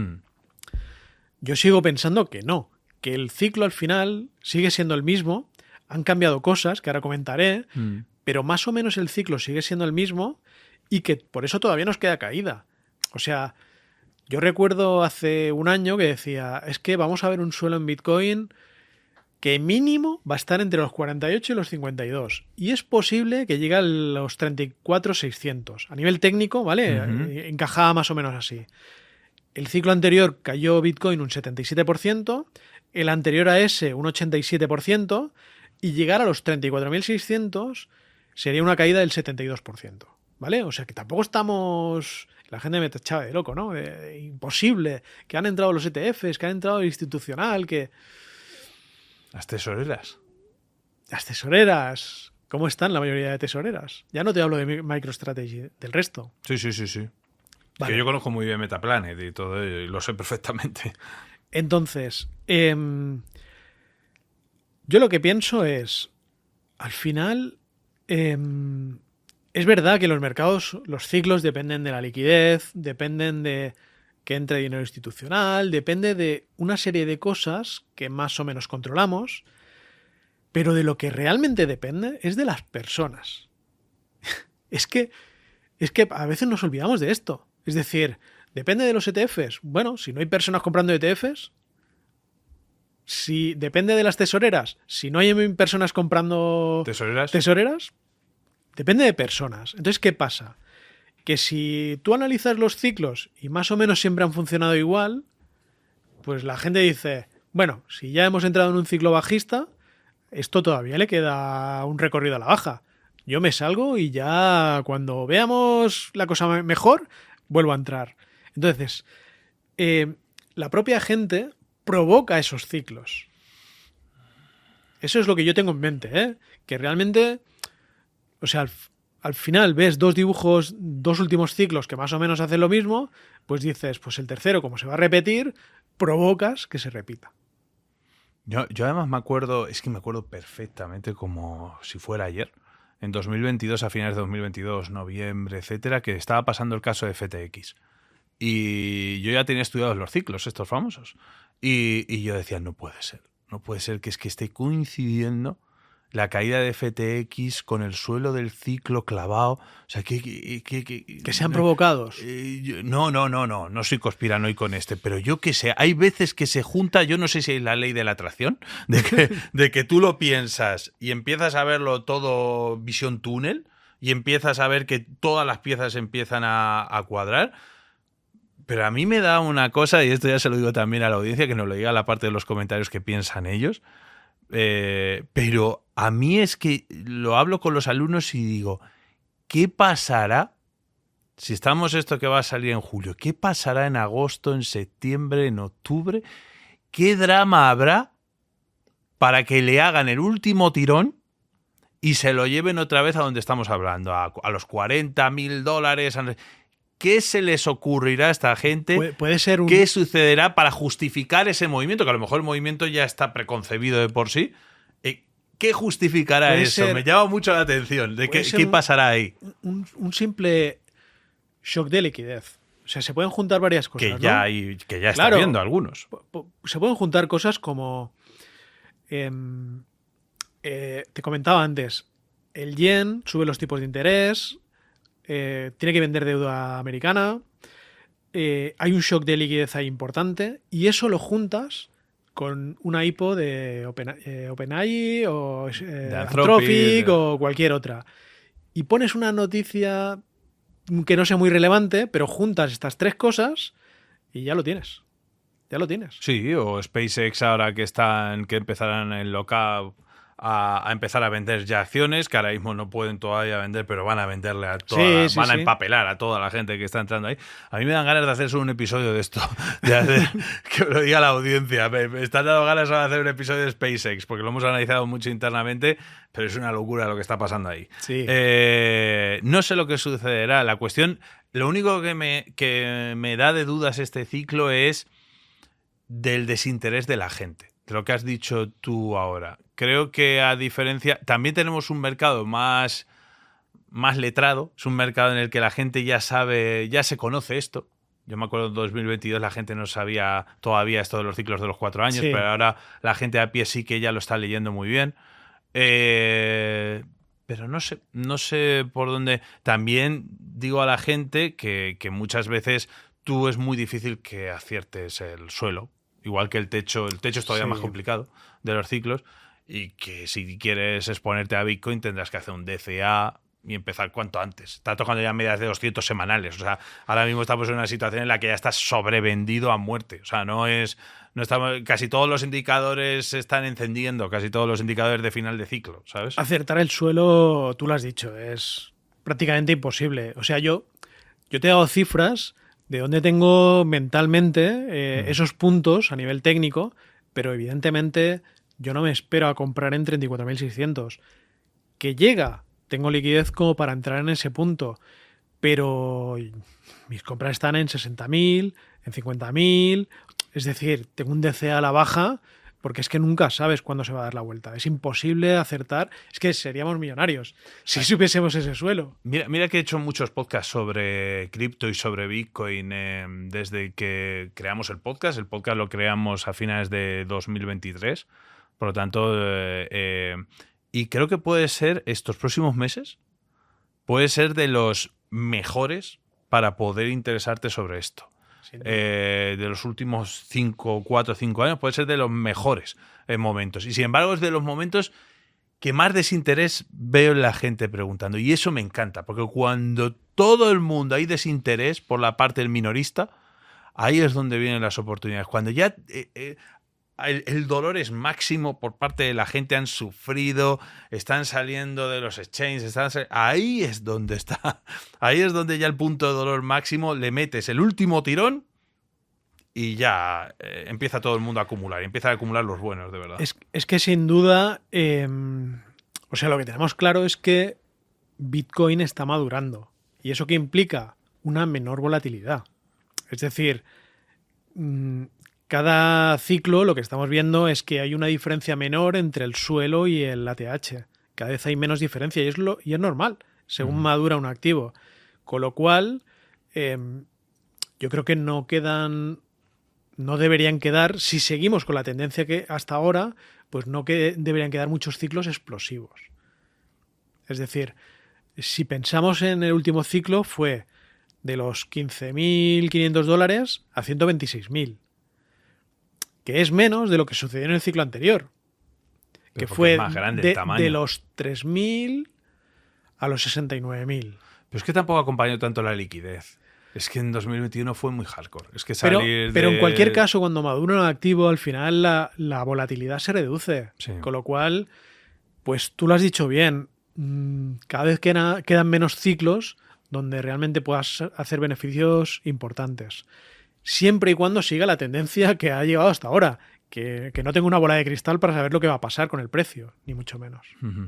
Yo sigo pensando que no, que el ciclo al final sigue siendo el mismo, han cambiado cosas que ahora comentaré, pero más o menos el ciclo sigue siendo el mismo y que por eso todavía nos queda caída. O sea, yo recuerdo hace un año que decía, es que vamos a ver un suelo en Bitcoin que mínimo va a estar entre los 48 y los 52. Y es posible que llegue a los 34.600. A nivel técnico, ¿vale? Encajaba más o menos así. El ciclo anterior cayó Bitcoin un 77%, el anterior a ese un 87%, y llegar a los 34.600 sería una caída del 72%. ¿Vale? O sea que tampoco estamos... La gente me tachaba de loco, ¿no? Imposible. Que han entrado los ETFs, que han entrado el institucional, que... Las tesoreras. Las tesoreras. ¿Cómo están la mayoría de tesoreras? Ya no te hablo de MicroStrategy, del resto. Sí. Vale. Que yo conozco muy bien Metaplanet y todo ello, y lo sé perfectamente. Entonces, yo lo que pienso es, al final, es verdad que los mercados, los ciclos dependen de la liquidez, dependen de que entre dinero institucional, depende de una serie de cosas que más o menos controlamos, pero de lo que realmente depende es de las personas. Es que a veces nos olvidamos de esto. Es decir, depende de los ETFs. Bueno, si no hay personas comprando ETFs, si depende de las tesoreras, si no hay personas comprando tesoreras, depende de personas. Entonces, ¿qué pasa? Que si tú analizas los ciclos y más o menos siempre han funcionado igual, pues la gente dice, bueno, si ya hemos entrado en un ciclo bajista, esto todavía le queda un recorrido a la baja. Yo me salgo y ya cuando veamos la cosa mejor, vuelvo a entrar. Entonces, la propia gente provoca esos ciclos. Eso es lo que yo tengo en mente, ¿eh? Que realmente, o sea, al final ves dos dibujos, dos últimos ciclos que más o menos hacen lo mismo, pues dices, pues el tercero, como se va a repetir, provocas que se repita. Yo además me acuerdo perfectamente como si fuera ayer, en 2022, a finales de 2022, noviembre, etcétera, que estaba pasando el caso de FTX. Y yo ya tenía estudiados los ciclos, estos famosos. Y yo decía, no puede ser que esté coincidiendo la caída de FTX con el suelo del ciclo clavado. O sea, que sean provocados. No soy conspiranoico con pero yo que sé, hay veces que se junta, yo no sé si es la ley de la atracción, de que tú lo piensas y empiezas a verlo todo visión túnel y empiezas a ver que todas las piezas empiezan a cuadrar. Pero a mí me da una cosa, y esto ya se lo digo también a la audiencia, que nos lo diga la parte de los comentarios que piensan ellos. Pero a mí es que lo hablo con los alumnos y digo, ¿qué pasará si estamos esto que va a salir en julio? ¿Qué pasará en agosto, en septiembre, en octubre? ¿Qué drama habrá para que le hagan el último tirón y se lo lleven otra vez a donde estamos hablando, a los $40.000? ¿Qué se les ocurrirá a esta gente? Puede ser ¿Qué sucederá para justificar ese movimiento? Que a lo mejor el movimiento ya está preconcebido de por sí. ¿Qué justificará eso? Me llama mucho la atención. ¿Qué pasará ahí? Un simple shock de liquidez. O sea, se pueden juntar varias cosas, que ya está viendo algunos. Se pueden juntar cosas como... te comentaba antes, el yen sube los tipos de interés... tiene que vender deuda americana, hay un shock de liquidez ahí importante y eso lo juntas con una IPO de OpenAI o de Anthropic o cualquier otra y pones una noticia que no sea muy relevante, pero juntas estas tres cosas y ya lo tienes. Sí, o SpaceX ahora que empezarán el lockup a empezar a vender ya acciones, que ahora mismo no pueden todavía vender, pero van a venderle a toda a empapelar a toda la gente que está entrando ahí. A mí me dan ganas de hacer solo un episodio de esto, que lo diga la audiencia. Me están dando ganas de hacer un episodio de SpaceX, porque lo hemos analizado mucho internamente, pero es una locura lo que está pasando ahí. Sí. No sé lo que sucederá. La cuestión, lo único que me da de dudas este ciclo es del desinterés de la gente, de lo que has dicho tú ahora. Creo que a diferencia... También tenemos un mercado más letrado. Es un mercado en el que la gente ya sabe, ya se conoce esto. Yo me acuerdo en 2022 la gente no sabía todavía esto de los ciclos de los 4 años, pero ahora la gente a pie sí que ya lo está leyendo muy bien. Pero no sé por dónde... También digo a la gente que muchas veces tú es muy difícil que aciertes el suelo. igual que el techo es todavía más complicado de los ciclos, y que si quieres exponerte a Bitcoin tendrás que hacer un DCA y empezar cuanto antes. Está tocando ya medidas de 200 semanales. O sea, ahora mismo estamos en una situación en la que ya está sobrevendido a muerte. O sea, no estamos, casi todos los indicadores se están encendiendo, casi todos los indicadores de final de ciclo, ¿sabes? Acertar el suelo, tú lo has dicho, es prácticamente imposible. O sea, yo te he dado cifras de dónde tengo mentalmente esos puntos a nivel técnico, pero evidentemente yo no me espero a comprar en 34.600. Que llega, tengo liquidez como para entrar en ese punto, pero mis compras están en 60.000, en 50.000, es decir, tengo un DCA a la baja porque es que nunca sabes cuándo se va a dar la vuelta. Es imposible acertar, es que seríamos millonarios si supiésemos ese suelo. Mira que he hecho muchos podcasts sobre cripto y sobre Bitcoin desde que creamos el podcast. El podcast lo creamos a finales de 2023, por lo tanto... y creo que puede ser, estos próximos meses, puede ser de los mejores para poder interesarte sobre esto. De los últimos 4 o 5 años, puede ser de los mejores momentos. Y sin embargo, es de los momentos que más desinterés veo en la gente preguntando. Y eso me encanta, porque cuando todo el mundo hay desinterés por la parte del minorista, ahí es donde vienen las oportunidades. Cuando ya... el dolor es máximo por parte de la gente, han sufrido, están saliendo de los exchanges, ahí es donde está, ahí es donde ya el punto de dolor máximo, le metes el último tirón y ya empieza todo el mundo a acumular, empiezan a acumular los buenos, de verdad. Es que sin duda, o sea, lo que tenemos claro es que Bitcoin está madurando, y eso que implica una menor volatilidad. Es decir, cada ciclo lo que estamos viendo es que hay una diferencia menor entre el suelo y el ATH. Cada vez hay menos diferencia y es normal según madura un activo. Con lo cual, yo creo que no deberían quedar, si seguimos con la tendencia que hasta ahora, pues no deberían quedar muchos ciclos explosivos. Es decir, si pensamos en el último ciclo, fue de los $15.500 a 126.000. Que es menos de lo que sucedió en el ciclo anterior, que fue más grande el tamaño. De los 3.000 a los 69.000. Pero es que tampoco acompañó tanto la liquidez. Es que en 2021 fue muy hardcore. Es que pero en cualquier caso, cuando madura un activo, al final la volatilidad se reduce. Sí. Con lo cual, pues tú lo has dicho bien, cada vez quedan menos ciclos donde realmente puedas hacer beneficios importantes. Siempre y cuando siga la tendencia que ha llegado hasta ahora, que no tengo una bola de cristal para saber lo que va a pasar con el precio, ni mucho menos. Uh-huh.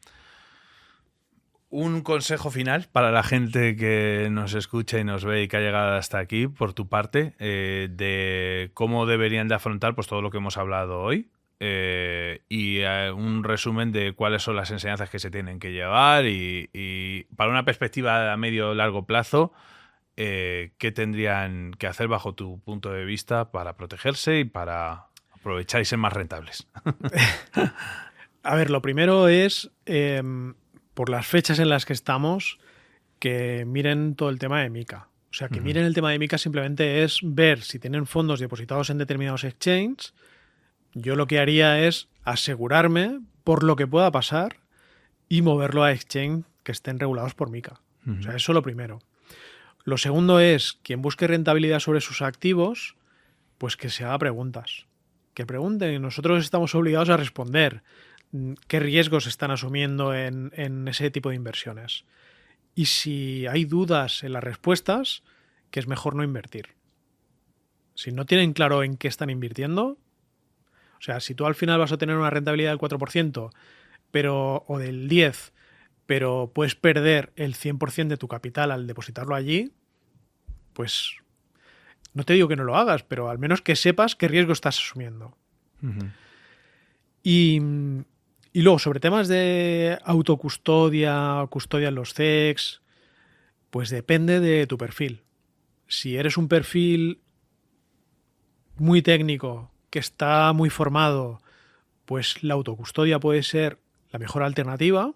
Un consejo final para la gente que nos escucha y nos ve y que ha llegado hasta aquí, por tu parte, de cómo deberían de afrontar pues todo lo que hemos hablado hoy, y un resumen de cuáles son las enseñanzas que se tienen que llevar y para una perspectiva a medio o largo plazo, ¿qué tendrían que hacer bajo tu punto de vista para protegerse y para aprovechar y ser más rentables? A ver, lo primero es, por las fechas en las que estamos, que miren todo el tema de MiCA. O sea, que miren el tema de MiCA simplemente es ver si tienen fondos depositados en determinados exchanges. Yo lo que haría es asegurarme por lo que pueda pasar y moverlo a exchange que estén regulados por MiCA. O sea, eso es lo primero. Lo segundo es, quien busque rentabilidad sobre sus activos, pues que se haga preguntas. Que pregunten y nosotros estamos obligados a responder qué riesgos están asumiendo en ese tipo de inversiones. Y si hay dudas en las respuestas, que es mejor no invertir. Si no tienen claro en qué están invirtiendo, o sea, si tú al final vas a tener una rentabilidad del 4%, o del 10%, pero puedes perder el 100% de tu capital al depositarlo allí, pues no te digo que no lo hagas, pero al menos que sepas qué riesgo estás asumiendo. Uh-huh. Y luego, sobre temas de autocustodia, custodia en los CEX, pues depende de tu perfil. Si eres un perfil muy técnico, que está muy formado, pues la autocustodia puede ser la mejor alternativa.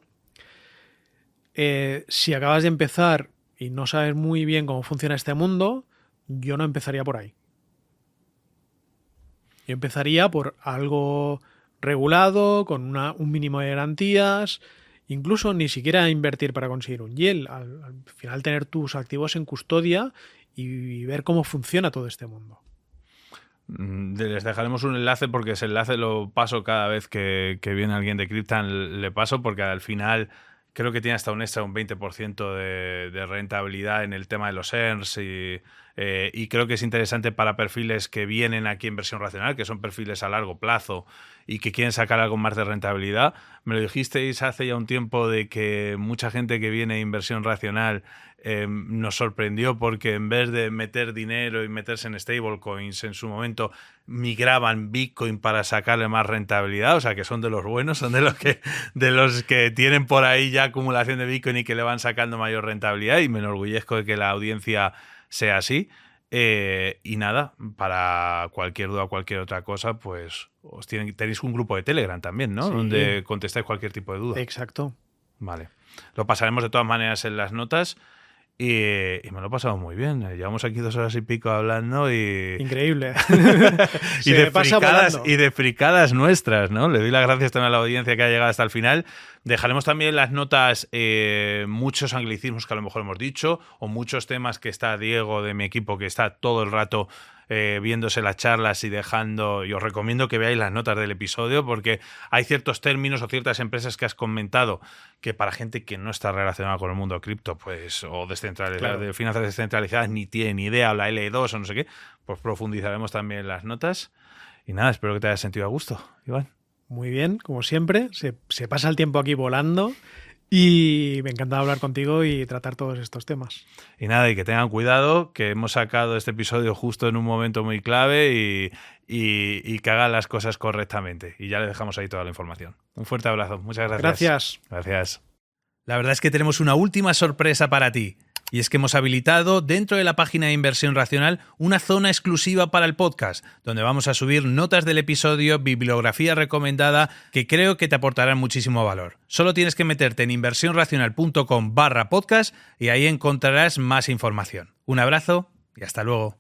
Si acabas de empezar y no sabes muy bien cómo funciona este mundo, yo no empezaría por ahí. Yo empezaría por algo regulado, con un mínimo de garantías, incluso ni siquiera invertir para conseguir un yield. Al final tener tus activos en custodia y ver cómo funciona todo este mundo. Les dejaremos un enlace porque ese enlace lo paso cada vez que viene alguien de Cryptan, le paso porque al final creo que tiene hasta un extra un 20% de rentabilidad en el tema de los earns y creo que es interesante para perfiles que vienen aquí en Inversión Racional, que son perfiles a largo plazo y que quieren sacar algo más de rentabilidad. Me lo dijisteis hace ya un tiempo de que mucha gente que viene a Inversión Racional nos sorprendió porque en vez de meter dinero y meterse en stablecoins en su momento, migraban Bitcoin para sacarle más rentabilidad. O sea, que son de los buenos, son de los que tienen por ahí ya acumulación de Bitcoin y que le van sacando mayor rentabilidad, y me enorgullezco de que la audiencia sea así. Y nada, para cualquier duda o cualquier otra cosa, pues tenéis un grupo de Telegram también, ¿no? Sí. Donde contestáis cualquier tipo de duda. Exacto. Vale. Lo pasaremos de todas maneras en las notas. Y me lo he pasado muy bien. Llevamos aquí 2 horas y pico hablando y... Increíble. y de fricadas nuestras, ¿no? Le doy las gracias también a la audiencia que ha llegado hasta el final. Dejaremos también en las notas muchos anglicismos que a lo mejor hemos dicho, o muchos temas que está Diego de mi equipo, que está todo el rato viéndose las charlas y dejando... Y os recomiendo que veáis las notas del episodio porque hay ciertos términos o ciertas empresas que has comentado que para gente que no está relacionada con el mundo cripto, pues, o descentralizada, claro, de finanzas descentralizadas, ni tiene ni idea, o la L2 o no sé qué, pues profundizaremos también en las notas. Y nada, espero que te hayas sentido a gusto, Iván. Muy bien, como siempre, se pasa el tiempo aquí volando y me encanta hablar contigo y tratar todos estos temas. Y nada, y que tengan cuidado, que hemos sacado este episodio justo en un momento muy clave y que hagan las cosas correctamente. Y ya le dejamos ahí toda la información. Un fuerte abrazo. Muchas gracias. Gracias. La verdad es que tenemos una última sorpresa para ti. Y es que hemos habilitado dentro de la página de Inversión Racional una zona exclusiva para el podcast, donde vamos a subir notas del episodio, bibliografía recomendada, que creo que te aportarán muchísimo valor. Solo tienes que meterte en inversionracional.com/podcast y ahí encontrarás más información. Un abrazo y hasta luego.